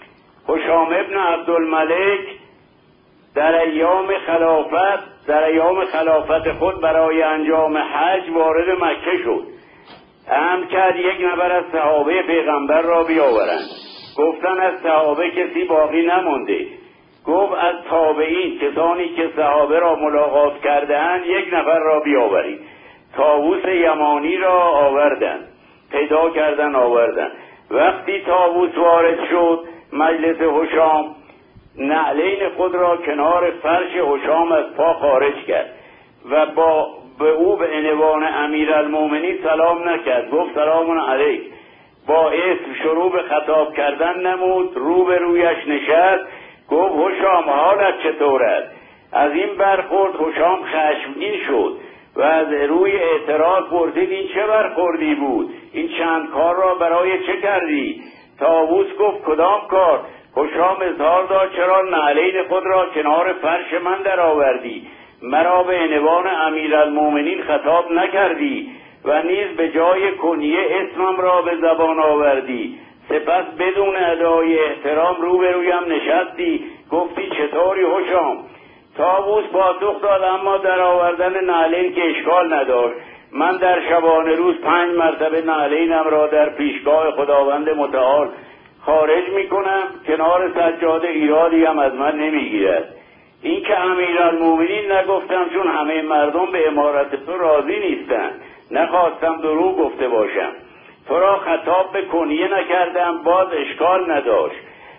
هشام ابن عبدالملک در ایام خلافت در ایام خلافت خود برای انجام حج وارد مکه شد. امر کرد یک نفر از صحابه پیغمبر را بیاورند. گفتن از صحابه کسی باقی نمانده. گفت از تابعین، کسانی که صحابه را ملاقات کردند، یک نفر را بیاورید. طاووس یمانی را آوردند، پیدا کردن آوردند. وقتی طاووس وارد شد مجلس هشام، نعلین خود را کنار فرش هشام از پا خارج کرد و با به او به عنوان امیرالمومنین سلام نکرد. گفت سلام علیک. با اسم شروع به خطاب کردن نمود، رو به رویش نشست. گفت هشام حالت چطور است؟ از این برخورد هشام خشمگین شد و از روی اعتراض پرسید این چه برخوردی بود؟ این چند کار را برای چه کردی؟ طاووس گفت کدام کار؟ هشام اظهار داد چرا نعلین خود را کنار فرش من در آوردی؟ مرا به عنوان امیرالمومنین خطاب نکردی و نیز به جای کنیه اسمم را به زبان آوردی. سپس بدون ادای احترام روبرویم نشستی. گفتی چطوری هشام؟ طاووس پاسخ داد اما در آوردن نعلین که اشکال نداشت. من در شبانه روز پنج مرتبه نعلینم را در پیشگاه خداوند متعال خارج میکنم، کنار سجاده ایرادی هم از من نمیگیرد. این که امیرالمومنین نگفتم چون همه مردم به امارت تو راضی نیستند، نخواستم دروغ گفته باشم. تو را خطاب به کنیه نکردم، باز اشکال نداشت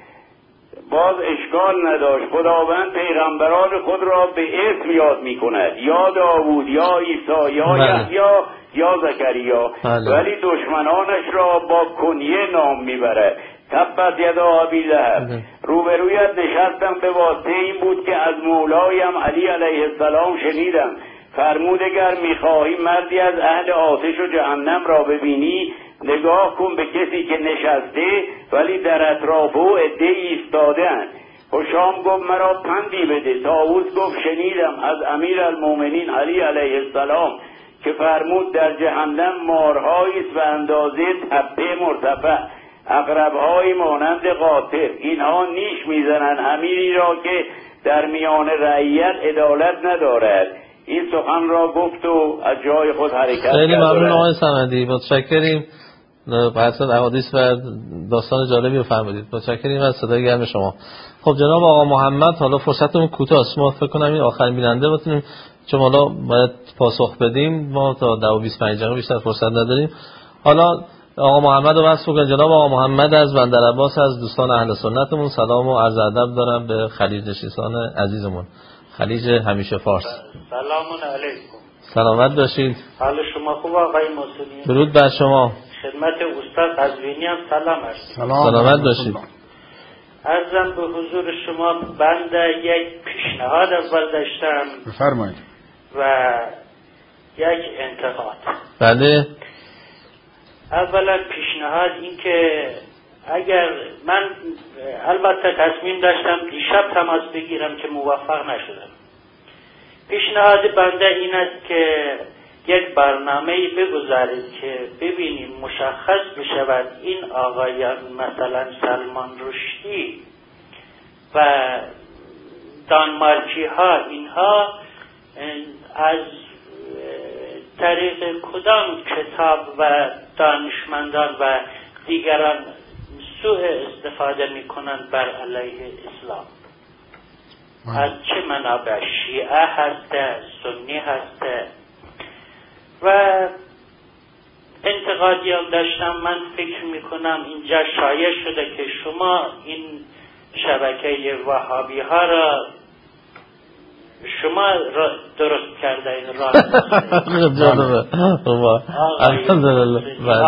باز اشکال نداشت خداوند پیغمبران خود را به اسم یاد می کند، یا داوود، یا عیسی، یا یحیی، یا زکریا، ولی دشمنانش را با کنیه نام می برد. تبت یدا ابی لهب. روبرویت نشستم به واسطه این بود که از مولایم علی علیه السلام شنیدم فرمود اگر میخواهی مردی از اهل آتش و جهنم را ببینی، نگاه کن به کسی که نشسته ولی در اطراف او عده‌ای ایستاده‌اند. هشام گفت مرا پندی بده. طاووس گفت شنیدم از امیرالمومنین علی علیه السلام که فرمود در جهنم مارهایی است و اندازه تپه مرتفع، عقرب‌های مانند قاطر، اینها نیش میزنند امیری را که در میان رعیت عدالت ندارد. این سخن را گفت و از جای خود حرکت کرد. خیلی ممنون آقای صمدی، متشکریم. بحث احادیث و داستان جالبی رو فرمودید. متشکریم از صدای گرم شما. خب جناب آقا محمد، حالا فرصتمون کوتاه است، ما فکر کنم این آخرین بیننده بتونیم، چون حالا باید پاسخ بدیم، ما تا ده و بیست و پنج دقیقه بیشتر فرصت نداریم. حالا آقا محمد رو وصف کنیم. جناب آقا محمد از بندر عباس از دوستان اهل سنتمون سلام و عرض ادب دارم به خلیج نشینان عزیزمون، خلیج همیشه فارس. سلام علیکم. سلامت باشید. حال شما خوب آقای محسنی؟ درود بر شما. خدمت استاد قزوینی هم سلام عرض. سلام. سلامت باشید. عرضم به حضور شما بنده یک پیشنهاد اول داشتم. بفرمایید. و یک انتقاد. بله. اولا پیشنهاد این که اگر من البته تصمیم داشتم دیشب تماس بگیرم که موفق نشدم. پیشنهاد بنده این است که یک برنامه‌ای بگذارید که ببینیم مشخص بشود این آقایان مثلا سلمان رشدی و دانمارکی ها اینها از طریق کدام کتاب و دانشمندان و دیگران سوء استفاده میکنند بر علیه اسلام. از چه منابع؟ شیعه هسته، سنی هسته و انتقادی هم داشتم. من فکر میکنم اینجا شایع شده که شما این شبکه وهابی ها را شما را درست کرده این راه. الحمدلله.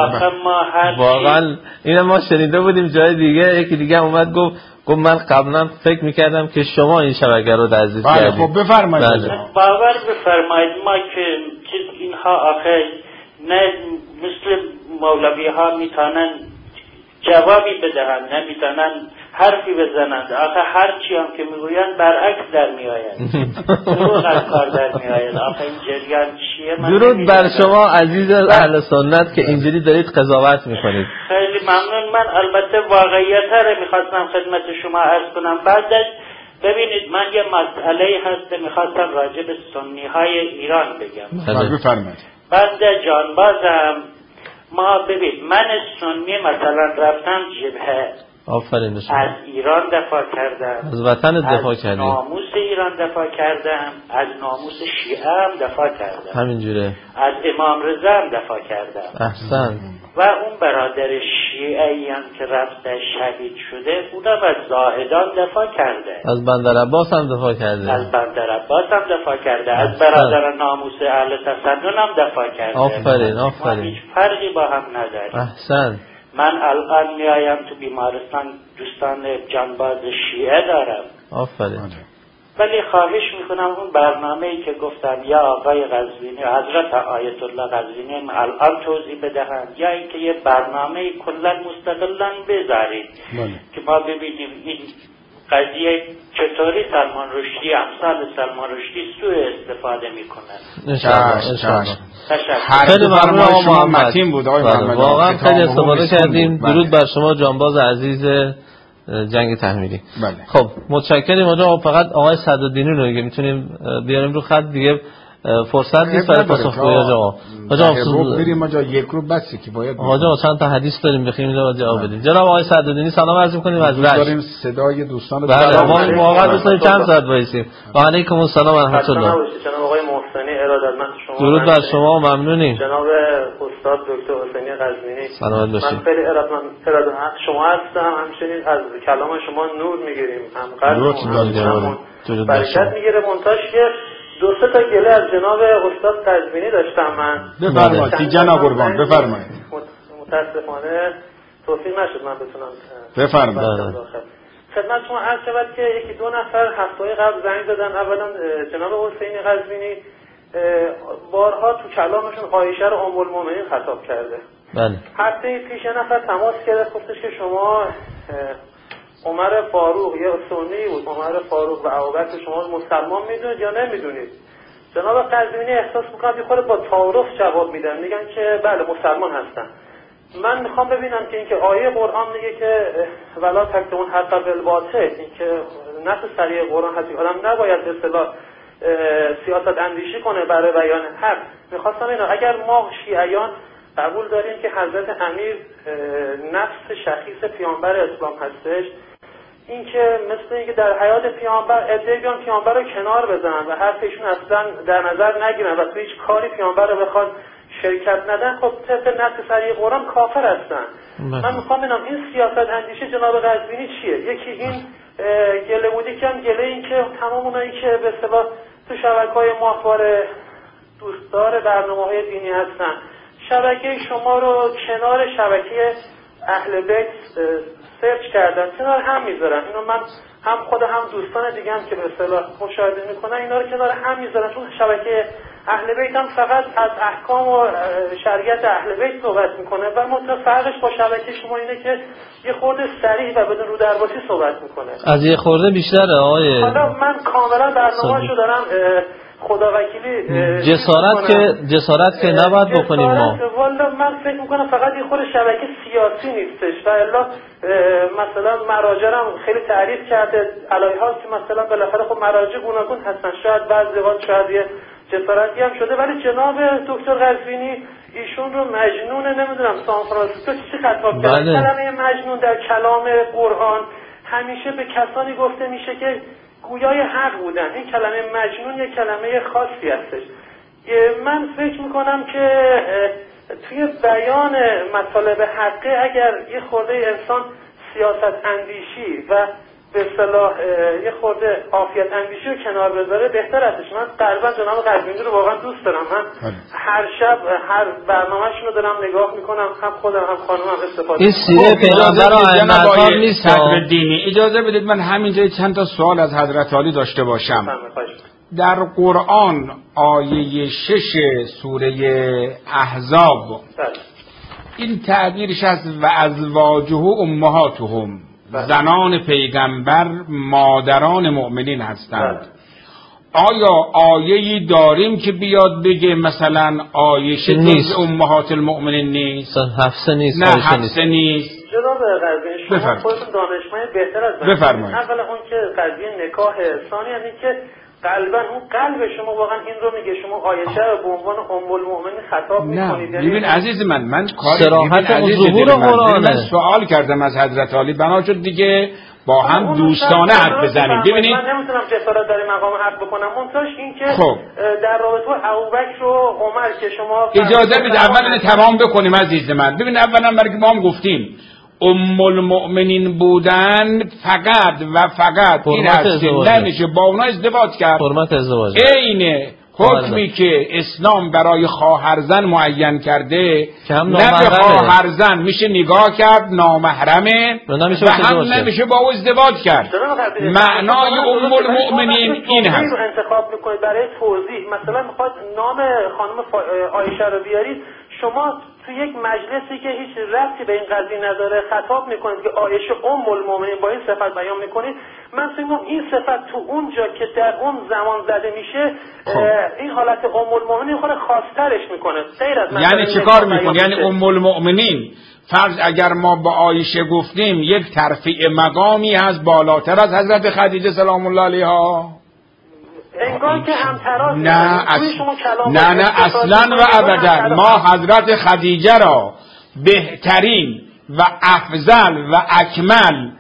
ما واقعا اینو ما شنیده بودیم جای دیگه، یکی دیگه اومد گفت گفت من قبلا فکر میکردم که شما این شبکه رو تعزیز کردید. بله خب بفرمایید. باور بفرمایید ما که چیز اینها آخه نه مثل مولوی ها میتونن جوابی بدهن، نمیتونن حرفی بزنند. آخه هر چی هم که میگویند برعکس در میآید، دروغ از کار در میآید. آخه این جریان چیه؟ درود بر شما عزیز اهل سنت که اینجوری دارید قضاوت میکنید. خیلی ممنون. من البته واقعیت رو میخواستم خدمت شما عرض کنم. بعدش ببینید من یه مسئله هست میخواستم راجع به سنی های ایران بگم. بفرمایید. بعد جانبازم ما ببین من سنی مثلا رفتم جبهه، آفرین شما، از ایران دفاع کردم، از وطن دفاع کردم، از ناموس ایران دفاع کردم، از ناموس شیعه هم دفاع کردم، همینجوره، از امام رضا هم دفاع کردم. احسن. و اون برادر شیعه‌ای هم که رفته شهید شده اونم از زاهدان دفاع کرده، از بندر عباس هم دفاع کرده، از بندر عباس هم دفاع کرده، از برادر ناموس اهل تسنن هم دفاع کرده. آفرین آفرین. ما هیچ فرقی با هم نداریم. احسن. من الان میایم تو بیمارستان دوستان جانباز شیعه دارم. آفرین. ولی خواهش میکنم اون برنامه‌ای که گفتم یا آقای قزوینی حضرت آیت الله قزوینی الان توضیح بدهند یا اینکه یه برنامه کلا مستقلا بذارید که ما ببینیم این قضیه چطوری سلمان رشدی امثال سلمان رشدی سوء استفاده میکنن. انشاءالله. خیلی ممنون آقای محمد. بود آقای محمد. واقعا خیلی استفاده کردیم. درود بر شما جانباز عزیز جنگ تحمیلی. بله. خب متشکریم. آقا فقط آقای صدالدینی رو دیگه میتونیم بیاریم رو خط دیگه، فرصت نیست برای پاسخگویی آقا. آقا رو بریم ما جا یک رو بس که باید آقا چند تا حدیث داریم بخیم اینو جواب بدیم. جناب آقای صدالدینی سلام عرض می‌کنیم از رشت. داریم صدای دوستان رو. بله ما واقعا دوستان چند ساعت وایسیم. و علیکم السلام و رحمت الله. جناب آقای محسنی ارادتمند شما. درود بر شما و ممنونیم. جناب استاد دکتر حسینی قزوینی سلامت باشید. من خیلی ارادتمند ارادت شما هستم. همچنین از کلام شما نور می‌گیریم. هم قلبمون برکت می‌گیره. مونتاژ دو سه تا گله از جناب استاد قزوینی داشتم من. بفرمایید جناب قربان بفرمایید. متاسفانه توفیق نشد من بتونم بفرمایید. خدمت شما عرض شود که یکی دو نفر هفته‌های قبل زنگ زدن. اولا جناب حسینی قزوینی بارها تو کلامشون عایشه رو ام المؤمنین خطاب کرده. بله. هفته پیش یه نفر تماس گرفت گفتش که شما عمر فاروق یا سنی بود، عمر فاروق و ابوبکر شما مسلمان میدونید یا نمیدونید؟ جناب قزوینی احساس میکنم که خود با تعارف جواب میدن، میگن که بله مسلمان هستن. من میخوام ببینم که اینکه آیه قرآن میگه که ولا تکتمون حق بالباطل، اینکه نفس صریح قرآن هستی آدم نباید به اصطلاح سیاست اندیشی کنه برای بیان حق. میخواستم اینا اگر ما شیعیان قبول داریم که حضرت امیر نفس شخیص پیامبر اسلام هستش، این که مثل اینکه در حیات پیامبر ادعای بیان پیامبر رو کنار بزنن و حرفشون اصلا در نظر نگیرن و تو هیچ کاری پیامبر رو بخواد شرکت ندن، خب طبق نص صریح قرآن کافر هستن. من میخوام ببینم این سیاست اندیشه جناب قزوینی چیه؟ یکی این گله بودی که هم گله این که تمام اونایی که به اصطلاح تو شبکه‌های ماهواره دوستدار برنامه‌های دینی هستن شبکه شما رو کنار شبکه اهل بیت سرچ کردن، کنار هم میذارن. اینو من هم خود هم دوستان دیگه هم که به اصطلاح مشاهده میکنن اینا رو کنار هم میذارن، چون شبکه اهل بیت هم فقط از احکام و شریعت اهل بیت صحبت میکنه و منتها فرقش با شبکه شما اینه که یه خورده صریح و بدون رو درباسی صحبت میکنه. از یه خورده بیشتره آقای. حالا من کاملا برنامه‌شو دارم خدا وکیلی جسارت که جسارت که نباید بکنیم ما. والا من فکر میکنم فقط یه خود شبکه سیاسی نیستش و الا مثلا مراجع هم خیلی تعریف کرده علیها که مثلا بالاخره خب مراجع گوناگون هستن، شاید بعضی وقت شاید یه جسارتی هم شده، ولی جناب دکتر قزوینی ایشون رو مجنون نمیدونم سان فرانسیسکو چی خطاب کرد. کلمه مجنون در کلام قرآن همیشه به کسانی گفته میشه که گویای حق بودن. این کلمه مجنون یک کلمه خاصی هستش. من فکر میکنم که توی بیان مطالب حقه اگر یه خورده انسان سیاست اندیشی و به اصطلاح یه خورده عافیت اندیشی رو کنار بذاره بهتر هستش. من قلبا جناب قزوینی رو واقعا دوست دارم. من هر شب هر برنامه‌شون رو دارم نگاه میکنم، هم خودم هم خانومم استفاده. این سیره پیغمبر ائمه نیست. صدر دینی اجازه بدید من همینجا چند تا سوال از حضرت عالی داشته باشم. در قرآن آیه شش سوره احزاب این تعبیرش از و ازواجه امهاتهم، زنان پیغمبر مادران مؤمنین هستند. آیا آیه‌ای داریم که بیاد بگه مثلا عایشه جز امهات المؤمنین نیست؟ حفصه نیست. نه حفصه نیست. جناب قزوینی شما خودتون دانشمند بهتر از من. بفرمایید. اولا اون که قضیه نکاح، ثانیاً این که قلبا اون قلب شما واقعا این رو میگه شما عایشه رو به عنوان ام المؤمنین خطاب میکنید. نه ببین عزیز من من کاری صراحت و ظهور قرآن من سوال کردم از حضرت عالی، بنا شد دیگه با هم دوستانه حرف بزنیم. ببینید من نمیتونم جسارت در مقام حرف بکنم. منتهاش این که خب. در رابطه با ابوبکر و عمر که شما اجازه بدید اول تمام بکنیم عزیز من. ببین اولا برای ما هم گفتیم ام المؤمنین بودن فقط و فقط این است که نمیشه با اونا ازدواج کرد. حرمت ازدواج عین حکمی که اسلام برای خواهرزن معین کرده نه به خواهرزن میشه نگاه کرد نامحرمه و هم نمیشه با او ازدواج کرد. معنای ام المؤمنین این هست. انتخاب میکنید برای توضیح، مثلا میخواد نام خانم عایشه رو بیارید، شما تو یک مجلسی که هیچ ربطی به این قضیه نداره خطاب میکنید که عایشه ام المؤمنین با این صفت بیان میکنید. من فکر می‌کنم این صفت تو اونجا که در اون زمان زده میشه این حالت ام المؤمنین خود خاص‌ترش میکنه. غیر از یعنی چه کار میکنه؟ یعنی ام المؤمنین فرض اگر ما با عایشه گفتیم یک ترفیع مقامی از بالاتر از حضرت خدیجه سلام الله علیها. انگار که همتراز نه اص... نه نه اصلا و ابدا. ما حضرت خدیجه را بهترین و افضل و اکمل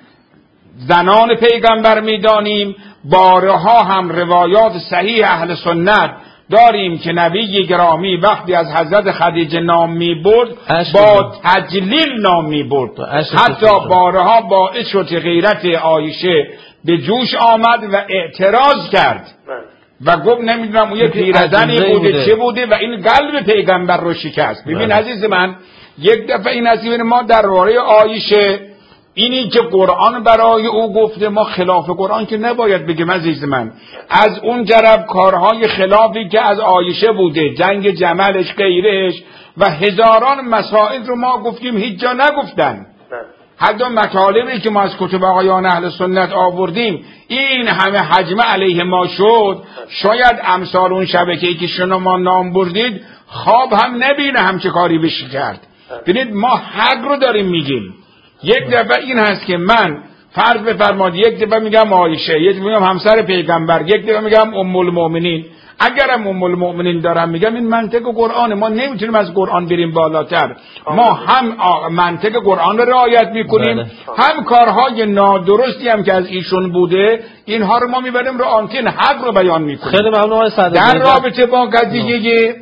زنان پیغمبر میدانیم. بارها هم روایات صحیح اهل سنت داریم که نبی گرامی وقتی از حضرت خدیجه نام می برد با تجلیل نام می برد. حتی بارها باعث شد که غیرت عایشه به جوش آمد و اعتراض کرد و گفت نمیدونم اون یه پیرزنی بوده چه بوده و این قلب پیغمبر رو شکست. ببین عزیز من یک دفعه این از ما در باره عایشه اینی که قرآن برای او گفته ما خلاف قرآن که نباید بگیم عزیز من. از اون جرب کارهای خلافی که از عایشه بوده، جنگ جملش غیرش و هزاران مسائل رو ما گفتیم هیچ جا نگفتن. حتی مطالبی که ما از کتب آقایان اهل سنت آوردیم این همه حجم علیه ما شد. شاید امثال اون شبکه‌ای که شما نام بردید خواب هم نبینه همچه کاری بشه کرد. ببینید ما حق رو داریم میگیم. یک دفعه این هست که من فرض بفرمایید یک دفعه میگم عایشه، یک دفعه میگم همسر پیغمبر، یک دفعه میگم ام المؤمنین. اگرم ام المؤمنین دارم میگم این منطق قرآن، ما نمیتونیم از قرآن بریم بالاتر. ما هم منطق قرآن رو رعایت میکنیم هم کارهای نادرستی هم که از ایشون بوده اینها رو ما میبریم رو آنتین حق رو بیان میکنیم. خیلی ممنون در رابطه با قضیه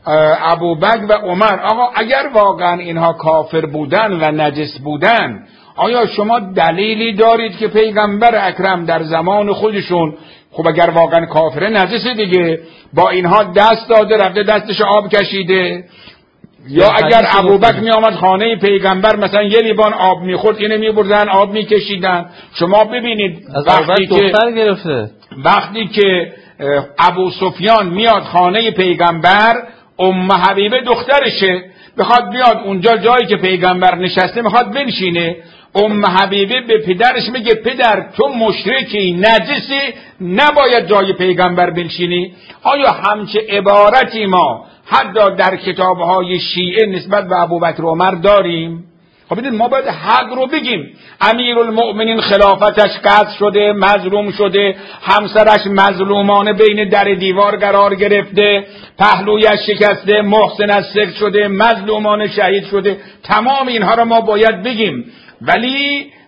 ابوبکر و عمر، آقا اگر واقعا اینها کافر بودن و نجس بودن آیا شما دلیلی دارید که پیغمبر اکرم در زمان خودشون خب اگر واقعا کافر نجسه دیگه با اینها دست داده رفته دستش آب کشیده؟ یا اگر ابوبکر می آمد خانه پیغمبر مثلا یه لیوان آب میخورد اینه میبردن آب میکشیدن؟ شما ببینید وقتی که گرفته وقتی که ابو سفیان میاد خانه پیغمبر، ام حبیبه دخترشه بخواد بیاد اونجا جایی که پیغمبر نشسته میخواد بنشینه، ام حبیبه به پدرش میگه پدر تو مشرکی نجسی نباید جای پیغمبر بنشینی. آیا همچه عبارتی ما حتی در کتابهای شیعه نسبت به ابوبکر و عمر داریم؟ خب ببینید ما باید حق رو بگیم. امیرالمؤمنین خلافتش قطع شده، مظلوم شده، همسرش مظلومانه بین در دیوار قرار گرفته، پهلویش شکسته، محسن از سکت شده، مظلومانه شهید شده. تمام اینها رو ما باید بگیم. ولی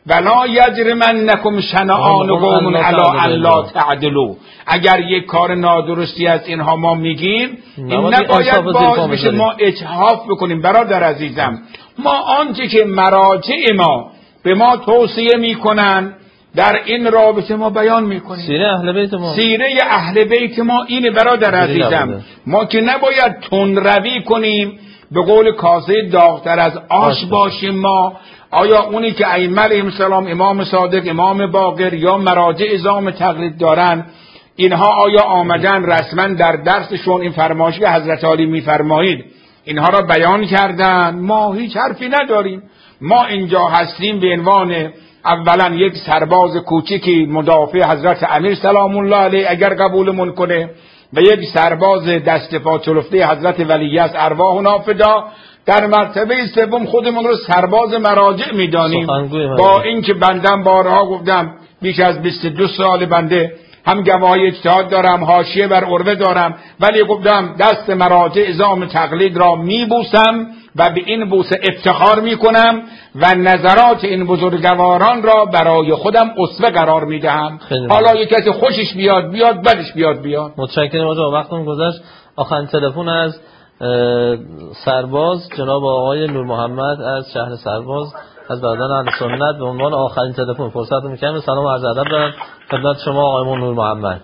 ولا یجرمنکم شنآن قوم علی الا تعدلوا. اگر یک کار نادرستی از اینها ما میگیم، این نباید باعث بشه ما اجحاف بکنیم. برادر عزیزم، ما آنچه که مراجع ما به ما توصیه میکنن در این رابطه ما بیان میکنیم. سیره اهل بیت ما سیره اهل بیت ما اینه برادر عزیزم. ما که نباید تندروی کنیم، به قول کاسه داغتر از آش باشیم. ما آیا اونی که ائمه علیهم السلام، امام صادق، امام باقر یا مراجع اعظام تقلید دارن، اینها آیا آمدن رسما در درسشون این فرمایشی که حضرت علی میفرمایید اینها را بیان کردن؟ ما هیچ حرفی نداریم. ما اینجا هستیم به عنوان اولا یک سرباز کوچکی مدافع حضرت امیر سلام الله علیه اگر قبولمون کنه، و یک سرباز دست پا چلفته حضرت ولی است ارواحنا فدا. در مرتبه سوم خودمون رو سرباز مراجع میدانیم، با اینکه بندم بارها گفتم بیش از بیست و دو سال بنده هم گواهی اجتهاد دارم، حاشیه بر عروه دارم، ولی گفتم دست مراجع اعظام تقلید را میبوسم و به این بوسه افتخار میکنم و نظرات این بزرگواران را برای خودم اسوه قرار میدهم. حالا یک کسی خوشش بیاد بیاد، بدش بیاد بیاد. متشکرم آقا، وقتم گذشت. آخرین تلفن از سرباز جناب آقای نور محمد از شهر سرباز از برادران اهل سنت به عنوان آخرین تلفن فرصت میکنم. سلام و عرض ادب دارم خدمت شما آقای نور محمد.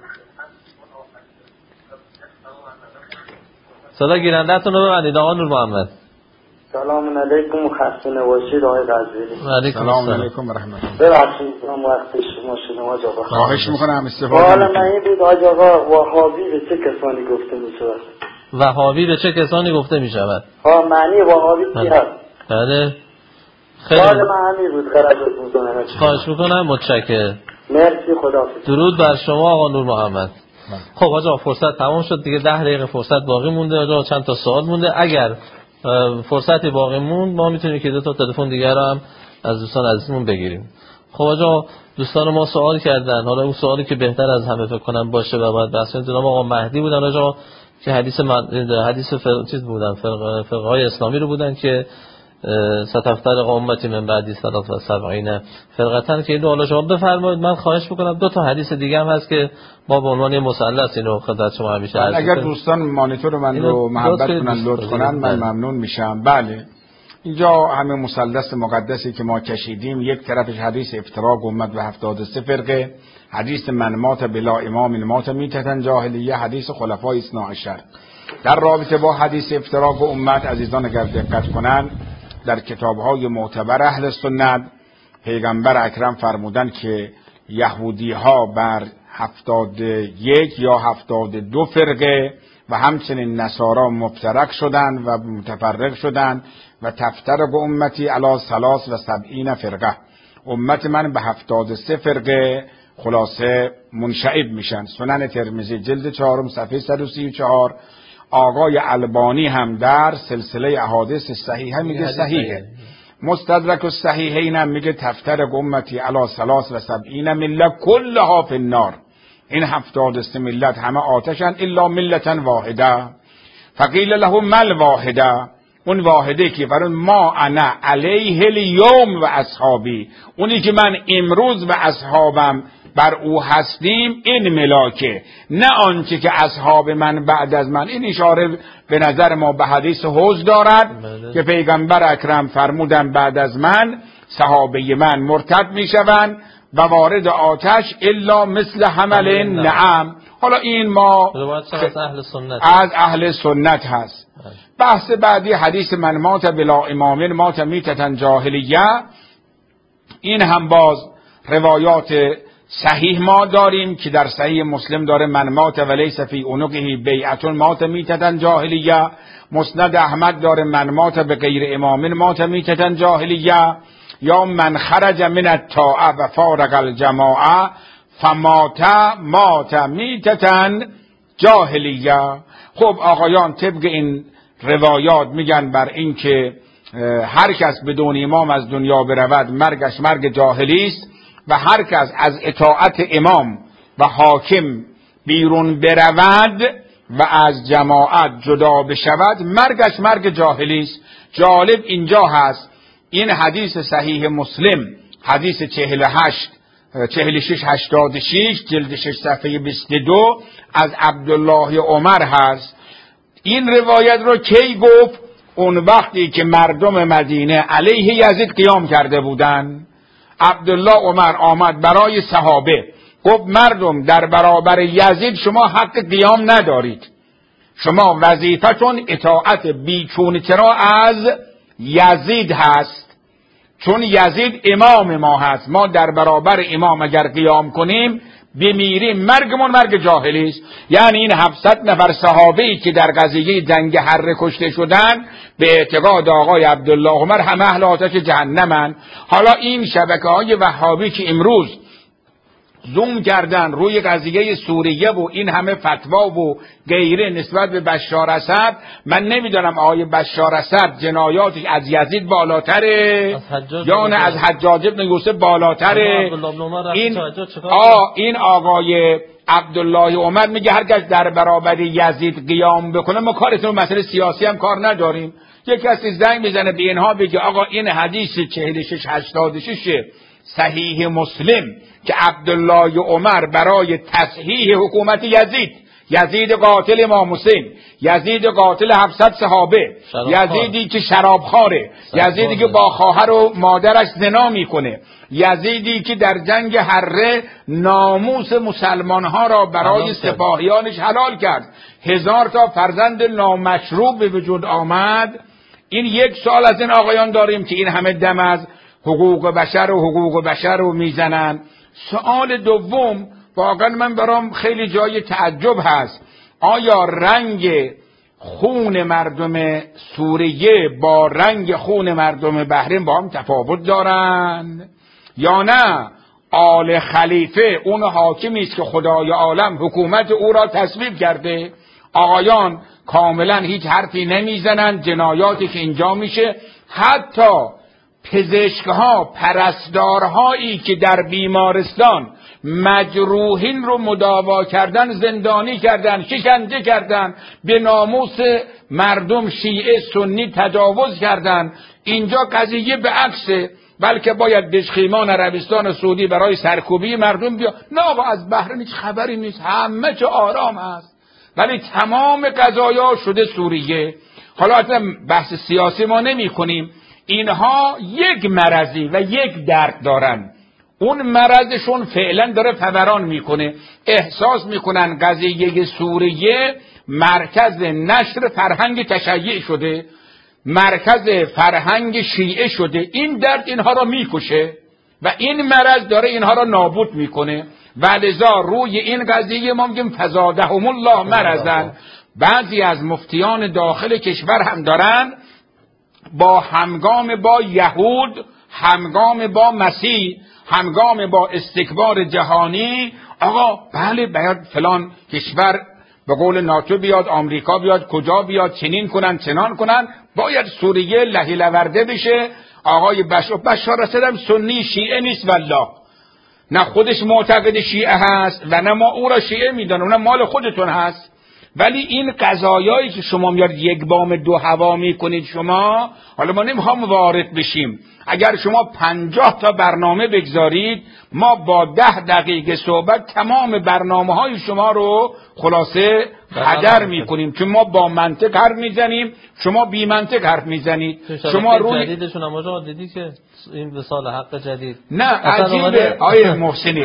صدا گیرنده‌تون رو ببندید آقای نور محمد. سلام علیکم و خسته نباشید آقای قزوینی. علیکم سلام علیکم و رحمت الله. ببخشید من وقت شما شما آقا. خواهش میکنم استفاده کنید. حالا من این بود آقا وهابی به چه کسانی گفته میشود؟ وهابی به چه کسانی گفته میشود؟ ها معنی وهابی چی هست؟ بله. خیلی حالا من همین بود خرجت میکنم. خواهش میکنم، متشکرم. مرسی، خداحافظ. درود بر شما آقا نور محمد. خب آقا فرصت تمام شد دیگه، ده دقیقه فرصت باقی مونده. آقا چند تا سوال مونده. اگر فرصتی باقی موند ما میتونیم که دو تا تلفن دیگه رو هم از دوستان عزیزمون بگیریم. خب آقا دوستان ما سوال کردن، حالا اون سوالی که بهتر از همه فکر کنم باشه و باید بحث جناب آقا مهدی بودن آقا که حدیث من... حدیث فر... چیز بودن فرق... فرقهای اسلامی رو بودن که ستفترق امتی من بعدی ثلاث و سبعین فرقتن که اینو حالا شما بفرمایید. من خواهش میکنم دو تا حدیث دیگه هم هست که ما به عنوان مثلث اینو خدمت شما همیشه عرض اگر دوستان مانیتور من رو محبت کنن لطف کنن من ممنون میشم. بله اینجا همه مثلث مقدسی که ما کشیدیم، یک طرفش حدیث افتراق امت و هفتاد و سه فرقه، حدیث من مات بلا امام مات میتتن جاهلیه، حدیث خلفای اثنا عشر. در رابطه با حدیث افتراق امت عزیزان اگر دقت کنن در کتاب‌های معتبر اهل سنت پیغمبر اکرم فرمودن که یهودی ها بر هفتاد یک یا هفتاد دو فرقه و همچنین نصارا مفترق شدند و متفرق شدند و تفترق امتی علی ثلاث و سبعین فرقه. امت من به هفتاد و سه فرقه خلاصه منشعب میشن. سنن ترمذی جلد چهارم صفحه صد و سی و چهار. آقای البانی هم در سلسله احادیث صحیحه میگه صحیحه. مستدرک الصحیحین هم میگه تفترق امتی علی ثلاث و سبعین مله کلها فی النار. این هفتاد و سه ملت همه آتشن الا ملتا واحده. فقیل له مل واحده، اون واحده که فرمود ما انا علیه الیوم و اصحابی، اونی که من امروز و اصحابم بر او هستیم، این ملاکه، نه آنچه که اصحاب من بعد از من. این اشاره به نظر ما به حدیث حوض دارد بله. که پیغمبر اکرم فرمودن بعد از من صحابه من مرتد میشوند و وارد آتش الا مثل حمل نعم. حالا این ما از اهل سنت از اهل سنت هست. بحث بعدی حدیث من مات بلا امامین مات میتتن جاهلیه. این هم باز روایات صحیح ما داریم که در صحیح مسلم داره من مات ولیس فی عنقه بیعت مات میتتن جاهلیه. مسند احمد داره من مات به غیر امامین مات میتتن جاهلیه. یا من خرج من الطاعه و فارق الجماعه فمات مات میتتن جاهلیه. خب آقایان طبق این روایات میگن بر این که هر کس بدون امام از دنیا برود مرگش مرگ جاهلی است و هر کس از اطاعت امام و حاکم بیرون برود و از جماعت جدا بشود مرگش مرگ جاهلی است. جالب اینجا هست این حدیث صحیح مسلم حدیث چهل و هشت چهل و شش هشتاد و شش جلد شش صفحه بیست و دو از عبدالله عمر هست. این روایت رو کی گفت؟ اون وقتی که مردم مدینه علیه یزید قیام کرده بودن. عبدالله عمر آمد برای صحابه گفت مردم در برابر یزید شما حق قیام ندارید، شما وظیفتون اطاعت بیچون چرا از یزید هست، چون یزید امام ما هست، ما در برابر امام اگر قیام کنیم بمیریم مرگمون مرگ جاهلی است. یعنی این هفتصد نفر صحابه‌ای که در قضیه جنگ حره کشته شدن به اعتقاد آقای عبدالله عمر همه اهل آتش جهنمن. حالا این شبکه‌های وهابی که امروز زوم کردن روی قضیه سوریه و این همه فتوا و غیره نسبت به بشار اسد، من نمیدونم آقای بشار اسد جنایاتش از یزید بالاتره یا نه از حجاج ابن یوسف بالاتره. این آ این آقای عبدالله عمر میگه هر کس در برابر یزید قیام بکنه ما کارتون مسئله سیاسی هم کار نداریم. یک کسی زنگ میزنه به اینها بگه آقا این حدیث چهل و شش هشتاد و شش صحیح مسلم که عبدالله عمر برای تصحیح حکومت یزید، یزید قاتل امام حسین، یزید قاتل هفتصد صحابه، یزیدی که شرابخواره، یزیدی که با خواهر و مادرش زنا میکنه، یزیدی که در جنگ حره ناموس مسلمانها را برای سپاهیانش حلال کرد، هزار تا فرزند نامشروع به وجود آمد. این یک سال از این آقایان داریم که این همه دم از حقوق بشر و حقوق بشر رو میزنن. سوال دوم واقعا من برام خیلی جای تعجب هست، آیا رنگ خون مردم سوریه با رنگ خون مردم بحرین با هم تفاوت دارن یا نه؟ آل خلیفه اون حاکمی است که خدای عالم حکومت او را تصویب کرده، آقایان کاملا هیچ حرفی نمیزنن، جنایاتی که اینجا میشه، حتی پزشکها پرستارهایی که در بیمارستان مجروحین رو مداوا کردن زندانی کردن، شکنجه کردن، به ناموس مردم شیعه سنی تجاوز کردن. اینجا قضیه به عکسه، بلکه باید بشخیمان عربستان سعودی برای سرکوبی مردم بیا. نه آقا از بحرین هیچ خبری نیست، همه چه آرام هست، ولی تمام قضایا شده سوریه. حالا اصلا بحث سیاسی ما نمی کنیم، اینها یک مرضی و یک درد دارن، اون مرضشون فعلا داره فوران میکنه، احساس میکنن قضیه سوریه مرکز نشر فرهنگ تشیع شده، مرکز فرهنگ شیعه شده. این درد اینها را میکشه و این مرض داره اینها را نابود میکنه و لذا روی این قضیه ما میگیم فزادهم الله مرضن. بعضی از مفتیان داخل کشور هم دارن با همگام با یهود، همگام با مسیح، همگام با استکبار جهانی، آقا بله باید فلان کشور به قول ناتو بیاد، آمریکا بیاد، کجا بیاد، چنین کنن چنان کنن، باید سوریه لهی لورده بشه. آقای بشار بشار اسد هم سنی شیعه نیست والله، نه خودش معتقد شیعه هست و نه ما او را شیعه میدانیم، نه مال خودتون هست. ولی این قضایایی که شما میاد یک بام دو هوا میکنید شما، حالا ما نمیخوام وارد بشیم، اگر شما پنجاه تا برنامه بگذارید ما با ده دقیقه صحبت تمام برنامه های شما رو خلاصه هدر میکنیم، چون ما با منطق حرف میزنیم، شما بی منطق حرف میزنید. شما روی جدیدشون هم آجا دیدی که این وصال حق جدید نه عجیبه آیه محسنی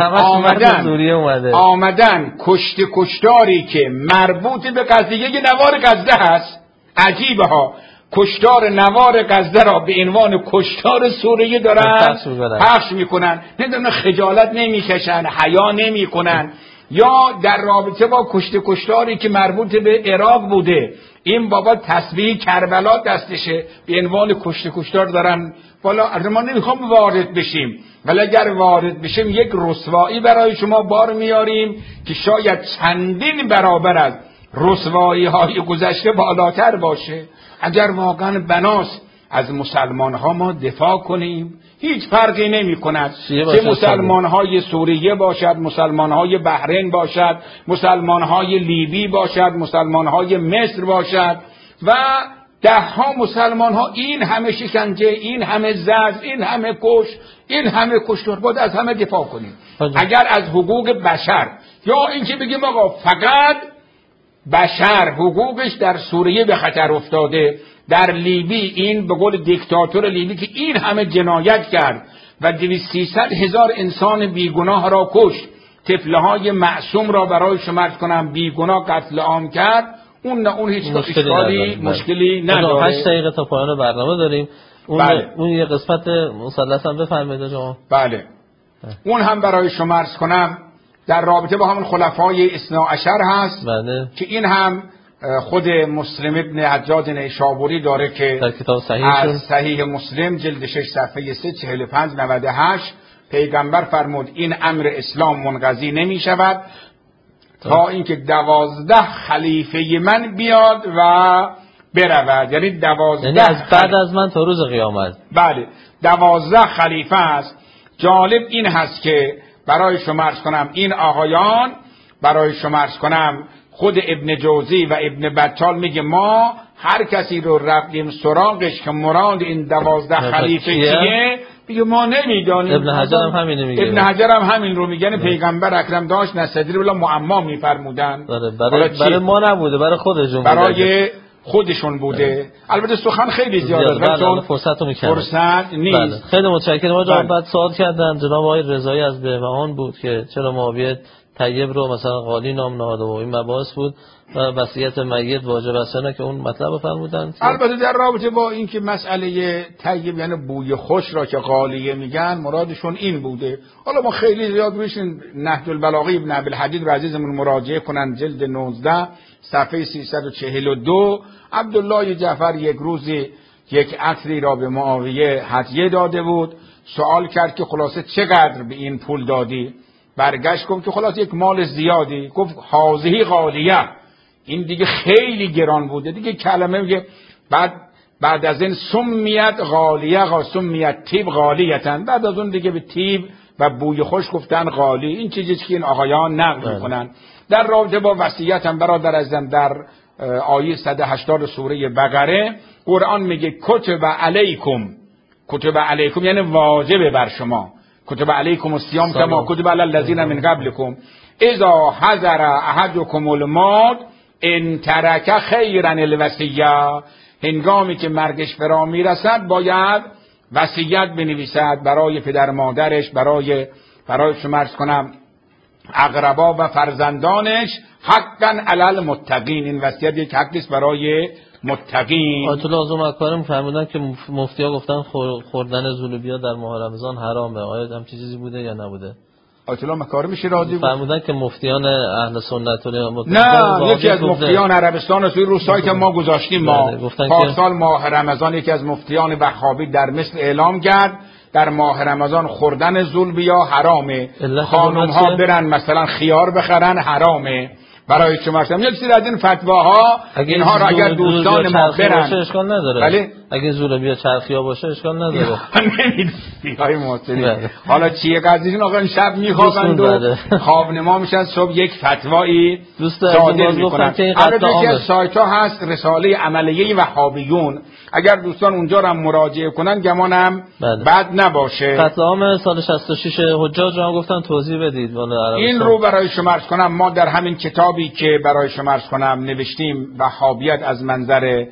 آمدن آمدن کشت کشتاری که مربوط به قضیه نوار غزه هست. عجیبه ها، کشتار نوار غزه را به عنوان کشتار سوریه دارن پخش میکنن، نمیدونن خجالت نمیکشن، حیا نمیکنن. یا در رابطه با کشت کشتاری که مربوط به عراق بوده، این بابا تسبیح کربلا دستشه، به عنوان کشت کشتار دارن. والا ما نمیخوام وارد بشیم، ولی اگر وارد بشیم یک رسوایی برای شما بار میاریم که شاید چندین برابر از رسوایی های گذشته بالاتر باشه. اگر واقعا بناست از مسلمان ها ما دفاع کنیم، هیچ فرقی نمی کند که مسلمان های سوریه باشد، مسلمان های بحرین باشد، مسلمان های لیبی باشد، مسلمان های مصر باشد و ده ها مسلمان ها این همه شکنجه، این همه زجر، این همه کش، این همه کشتار، باید از همه دفاع کنیم. اگر از حقوق بشر یا اینکه بگیم آقا فقط بشر حقوقش در سوریه به خطر افتاده، در لیبی این به قول دیکتاتور لیبی که این همه جنایت کرد و دویست سیصد هزار انسان بیگناه را کشت، طفلهای معصوم را برای شما کنم بیگناه قتل عام کرد، اون نه اون هیچ اشکالی مشکلی نداره. هشت دقیقه تا پایان برنامه داریم. اون بله. اون یه قسمت مثلث هم بفرمایید شما. بله. اون هم برای شما عرض کنم در رابطه با همون خلفای اثنا عشر هست. بله. که این هم خود مسلم ابن حجاج نیشابوری داره که در کتاب صحیحشون از صحیح مسلم جلد شش صفحه سه چهل و پنج نود و هشت پیغمبر فرمود این امر اسلام منقضی نمی شود تا اینکه دوازده خلیفه من بیاد و برود. یعنی دوازده یعنی از بعد از من تا روز قیامت. بله دوازده خلیفه است. جالب این هست که برای شما عرض کنم این آقایان، برای شما عرض کنم خود ابن جوزی و ابن بطال میگه ما هر کسی رو رفتیم سراغش که مراد این دوازده خلیفه چیه، میگه ما نمیدانیم. ابن حجر هم همین میگه. ابن حجر هم همین رو میگه. پیغمبر اکرم داشت نصدری بلا معما میفرمودن. برای, برای ما نبوده، برای خودشون بوده. برای خودشون بوده. البته سخن خیلی زیاده ولی چون فرصت رو میکنه. فرصت نیست. بله. خیلی متشکرم. ما جواب بعد سوال کردن جناب آقای رضایی از بهبهان بود که چرا معاویه طیب رو مثلا قالی نام نهاده و این مباحث بود و وصیت میت واجب است نه که اون مطلب فرمودن. البته در رابطه با این که مسئله طیب یعنی بوی خوش را که قالیه میگن مرادشون این بوده. حالا ما خیلی زیاد بشین نهج البلاغه ابن ابی الحدید عزیزمون مراجعه کنن جلد نوزده صفحه سیصد و چهل و دو. عبدالله جعفر یک روزی یک عطری را به معاویه هدیه داده بود، سوال کرد که خلاصه چقدر به این پول دادی؟ برگشت گفت که خلاص یک مال زیادی. گفت حاضهی غالیه، این دیگه خیلی گران بوده دیگه. کلمه میگه بعد بعد از این سمیت غالیه غا سمیت تیب غالیتن، بعد از اون دیگه به تیب و بوی خوش گفتن غالی. این چیزی که این آقایان نقل میکنن. در رابطه با وصیت هم برادر عزیزم در آیه صد و هشتاد سوره بقره قرآن میگه کتب علیکم، کتب علیکم یعنی واجب بر شما، کتب علیکم الصیام کما کتب علی الذین من قبلکم اذا حضر احدکم الموت ان ترک خیرا الوصیه، هنگامی که مرگش فرا میرسد باید وصیت بنویسد برای پدر مادرش، برای برای شما عرض کنم اقربا و فرزندانش، حقا علی المتقین. این وصیت یک حقی است برای متقین. آیت الله اعظم اکبرم فرمودن که مفتی‌ها گفتن خوردن زولوبیا در ماه رمضان حرامه. آیا هم چیزی بوده یا نبوده؟ آیت الله مکارم شیرازی فرمودن که مفتیان اهل سنت و نه، یکی از مفتیان عربستان توی رو سایت ما گذاشتیم ما پارسال ماه رمضان یکی از مفتیان وهابی در مصر اعلام کرد در ماه رمضان خوردن زولبیا حرامه، خانم ها برن مثلا خیار بخرن حرامه. برای شما شما یک سری از این فتواها اینها را اگر دوستان ما برن اشکال نداره. بله اگه زولبیا چرخیا باشه اشکال نداره. نمیدونی های محسنی حالا چیه قضیه؟ آقا شب میخوابند و خوابنما میشن، صبح یک فتوایی صادر میکنن. البته یکی از سایت ها هست رساله عملیه وهابیون، اگر دوستان اونجا را مراجعه کنن گمانم بد نباشه. قتل عام سال شصت و شش حجاج را گفتن توضیح بدید. این رو برای شما عرض کنم ما در همین کتابی که برای شما عرض کنم نوشتیم وهابیت از منظر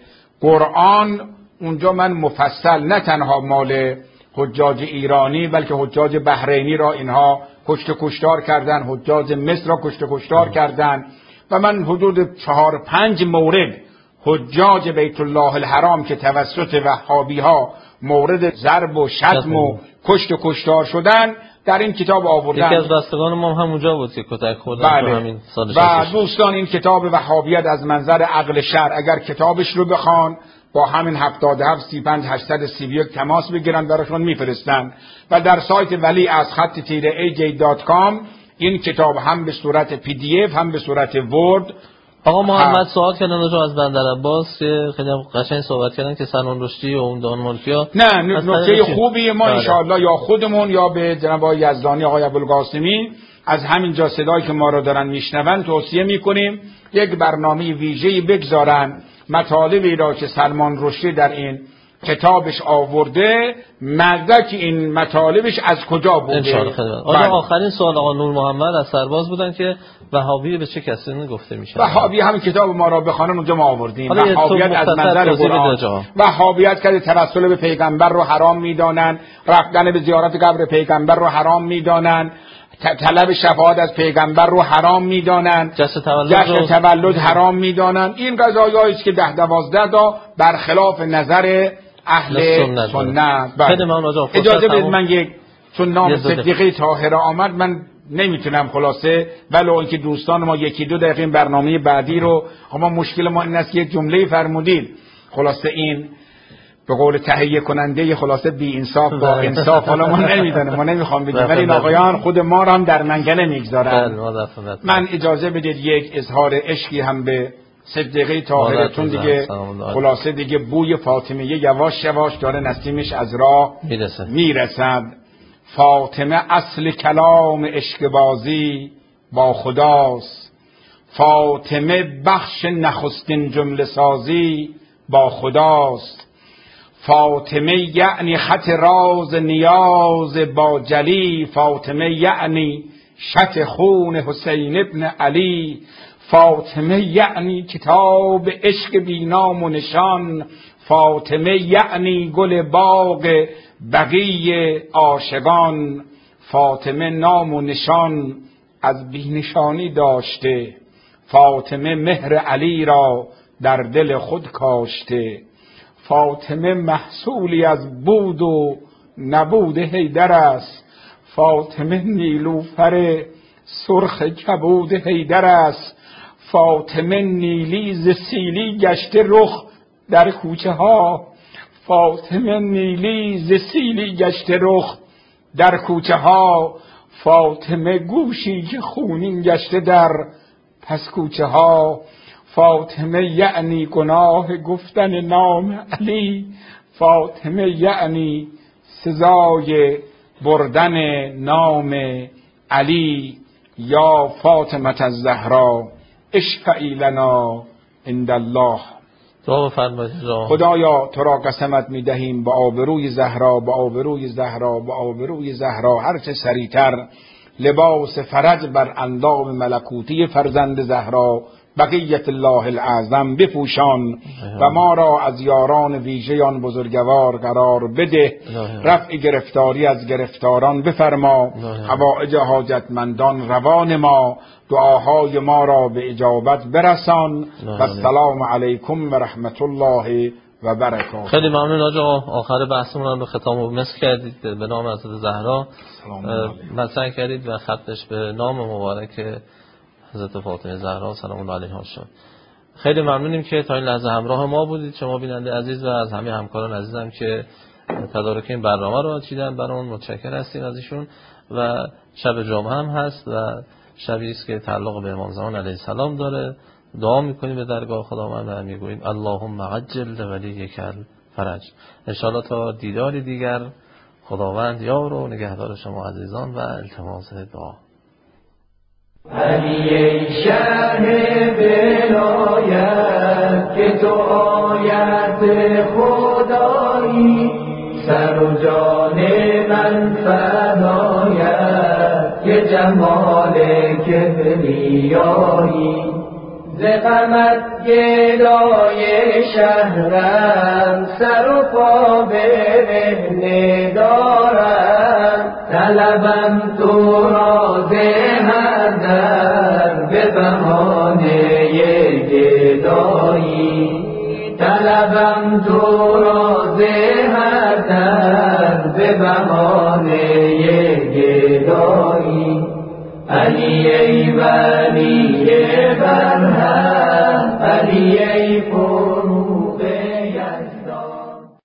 قرآن، اونجا من مفصل نه تنها مال حجاج ایرانی بلکه حجاج بحرینی را اینها کشت و کشتار کردن، حجاج مصر را کشت و کشتار کردن و من حدود چهار پنج مورد حجاج بیت الله الحرام که توسط وهابی ها مورد ضرب و شتم و کشت و کشتار شدن در این کتاب آوردن. یکی از بستگان ما هم همونجا بود که کتک خوردن. بله. همین سال و دوستان این کتاب وهابیت از منظر عقل شرع اگر کتابش رو بخوان با همین هفتاد و هفت سی و پنج هشتصد و سی و یک تماس بگیرن براشون میفرستن و در سایت ولی از خط تیره ای جی دات کام این کتاب هم به صورت پی دی اف هم به صورت ورد. آقا محمد سوال کردن از بندر عباس که خیلی قشنگ صحبت کردن که سنان رشدی و اون دان ملکیا. نه نکته خوبی ما ان شاءالله یا خودمون یا به جناب آقای یزدانی آقای ابوالقاسمی از همین جا صدایی که ما رو دارن میشنون توصیه میکنیم یک برنامه ویژه‌ای بگذارن مطالبی را که سلمان رشدی در این کتابش آورده مدرک این مطالبش از کجا بوده. انشاءالله. آقا آخرین سوال آقا نور محمد از سرباز بودن که وهابی به چه کسی گفته میشه؟ وهابی همین کتاب ما را بخوانن اونجا ما آوردیم. وهابیت از منظر قرآن، وهابیت که توسل به پیغمبر رو حرام میدانن، رفتن به زیارت قبر پیغمبر رو حرام میدانن، طلب شفاعت از پیغمبر رو حرام میدانن، جشن تولد, جشن تولد حرام میدانن. این قضایایی است که ده دوازده تا برخلاف نظر اهل سنت. اجازه بدید من یک چون نام صدیقه طاهره آمد من نمیتونم خلاصه، ولی اینکه دوستان ما یکی دو دقیقه این برنامه بعدی رو، اما مشکل ما این است یک جمله فرمودید خلاصه این به قول تهیه کننده خلاصه بی انصاف با انصاف، حالا ما نمیدونم ما نمیخوام بگیم ولی این آقایان خود ما رو هم در منگنه میگذارن. من اجازه بدید یک اظهار عشقی هم به صدیقه طاهره، چون دیگه خلاصه دیگه بوی فاطمه یواش یواش داره نسیمش از راه میرسد. فاطمه اصل کلام عشق بازی با خداست، فاطمه بخش نخستین جمله سازی با خداست، فاطمه یعنی خط راز نیاز با جلی، فاطمه یعنی شط خون حسین ابن علی، فاطمه یعنی کتاب عشق بی نام و نشان، فاطمه یعنی گل باغ بقی عاشقان، فاطمه نام و نشان از بی نشانی داشته، فاطمه مهر علی را در دل خود کاشته، فاطمه محصولی از بود و نبود حیدر است، فاطمه نیلوفر سرخ کبود حیدر است، فاطمه نیلی ز سیلی گشته رخ در کوچه ها، فاطمه نیلی ز سیلی گشته رخ در کوچه ها، فاطمه گوشی که خونین گشته در پس کوچه ها، فاطمه یعنی گناه گفتن نام علی، فاطمه یعنی سزای بردن نام علی. یا فاطمه الزهرا اشفعی لنا عند الله. خدایا تو را قسمت میدهیم با آبروی زهرا، با آبروی زهرا، با آبروی زهرا هرچه سریعتر لباس فرج بر اندام ملکوتی فرزند زهرا بقیت الله الاعظم بپوشان و ما را از یاران ویژه آن بزرگوار قرار بده، رفع گرفتاری از گرفتاران بفرما، حوائج حاجتمندان روان ما، دعاهای ما را به اجابت برسان و السلام علیکم و رحمت الله و برکاته. خیلی ممنون آقا، آخر بحثمون رو ختام مسک کردید به نام حضرت زهرا مطرح کردید و ختمش به نام مبارک حضرت فاطمه زهرا سلام الله علیها شد. خیلی ممنونیم که تا این لحظه همراه ما بودید شما بیننده عزیز و از همه همکاران عزیزم که تدارک این برنامه رو چیدن برامون متشکر هستیم از ایشون. و شب جمعه هم هست و شبی است که تعلق به امام زمان علیه السلام داره. دعا میکنیم به درگاه خداوند و میگوییم اللهم عجل لولیک الفرج. ان شاء الله تا دیداری دیگر خداوند یار و نگهدار شما عزیزان و التماس دعا. علی ای شهر ولایت که تو آیت خدایی، سر و جان من فدایت که جمال کبریایی، ز غمت گدای شهرم سر و پا برهنه دارم، طلبم تو را ز هر در به بهانه گدایی، طلبم تو را ز هر در به بهانه گدایی. علی ای ولی برهم، علی ای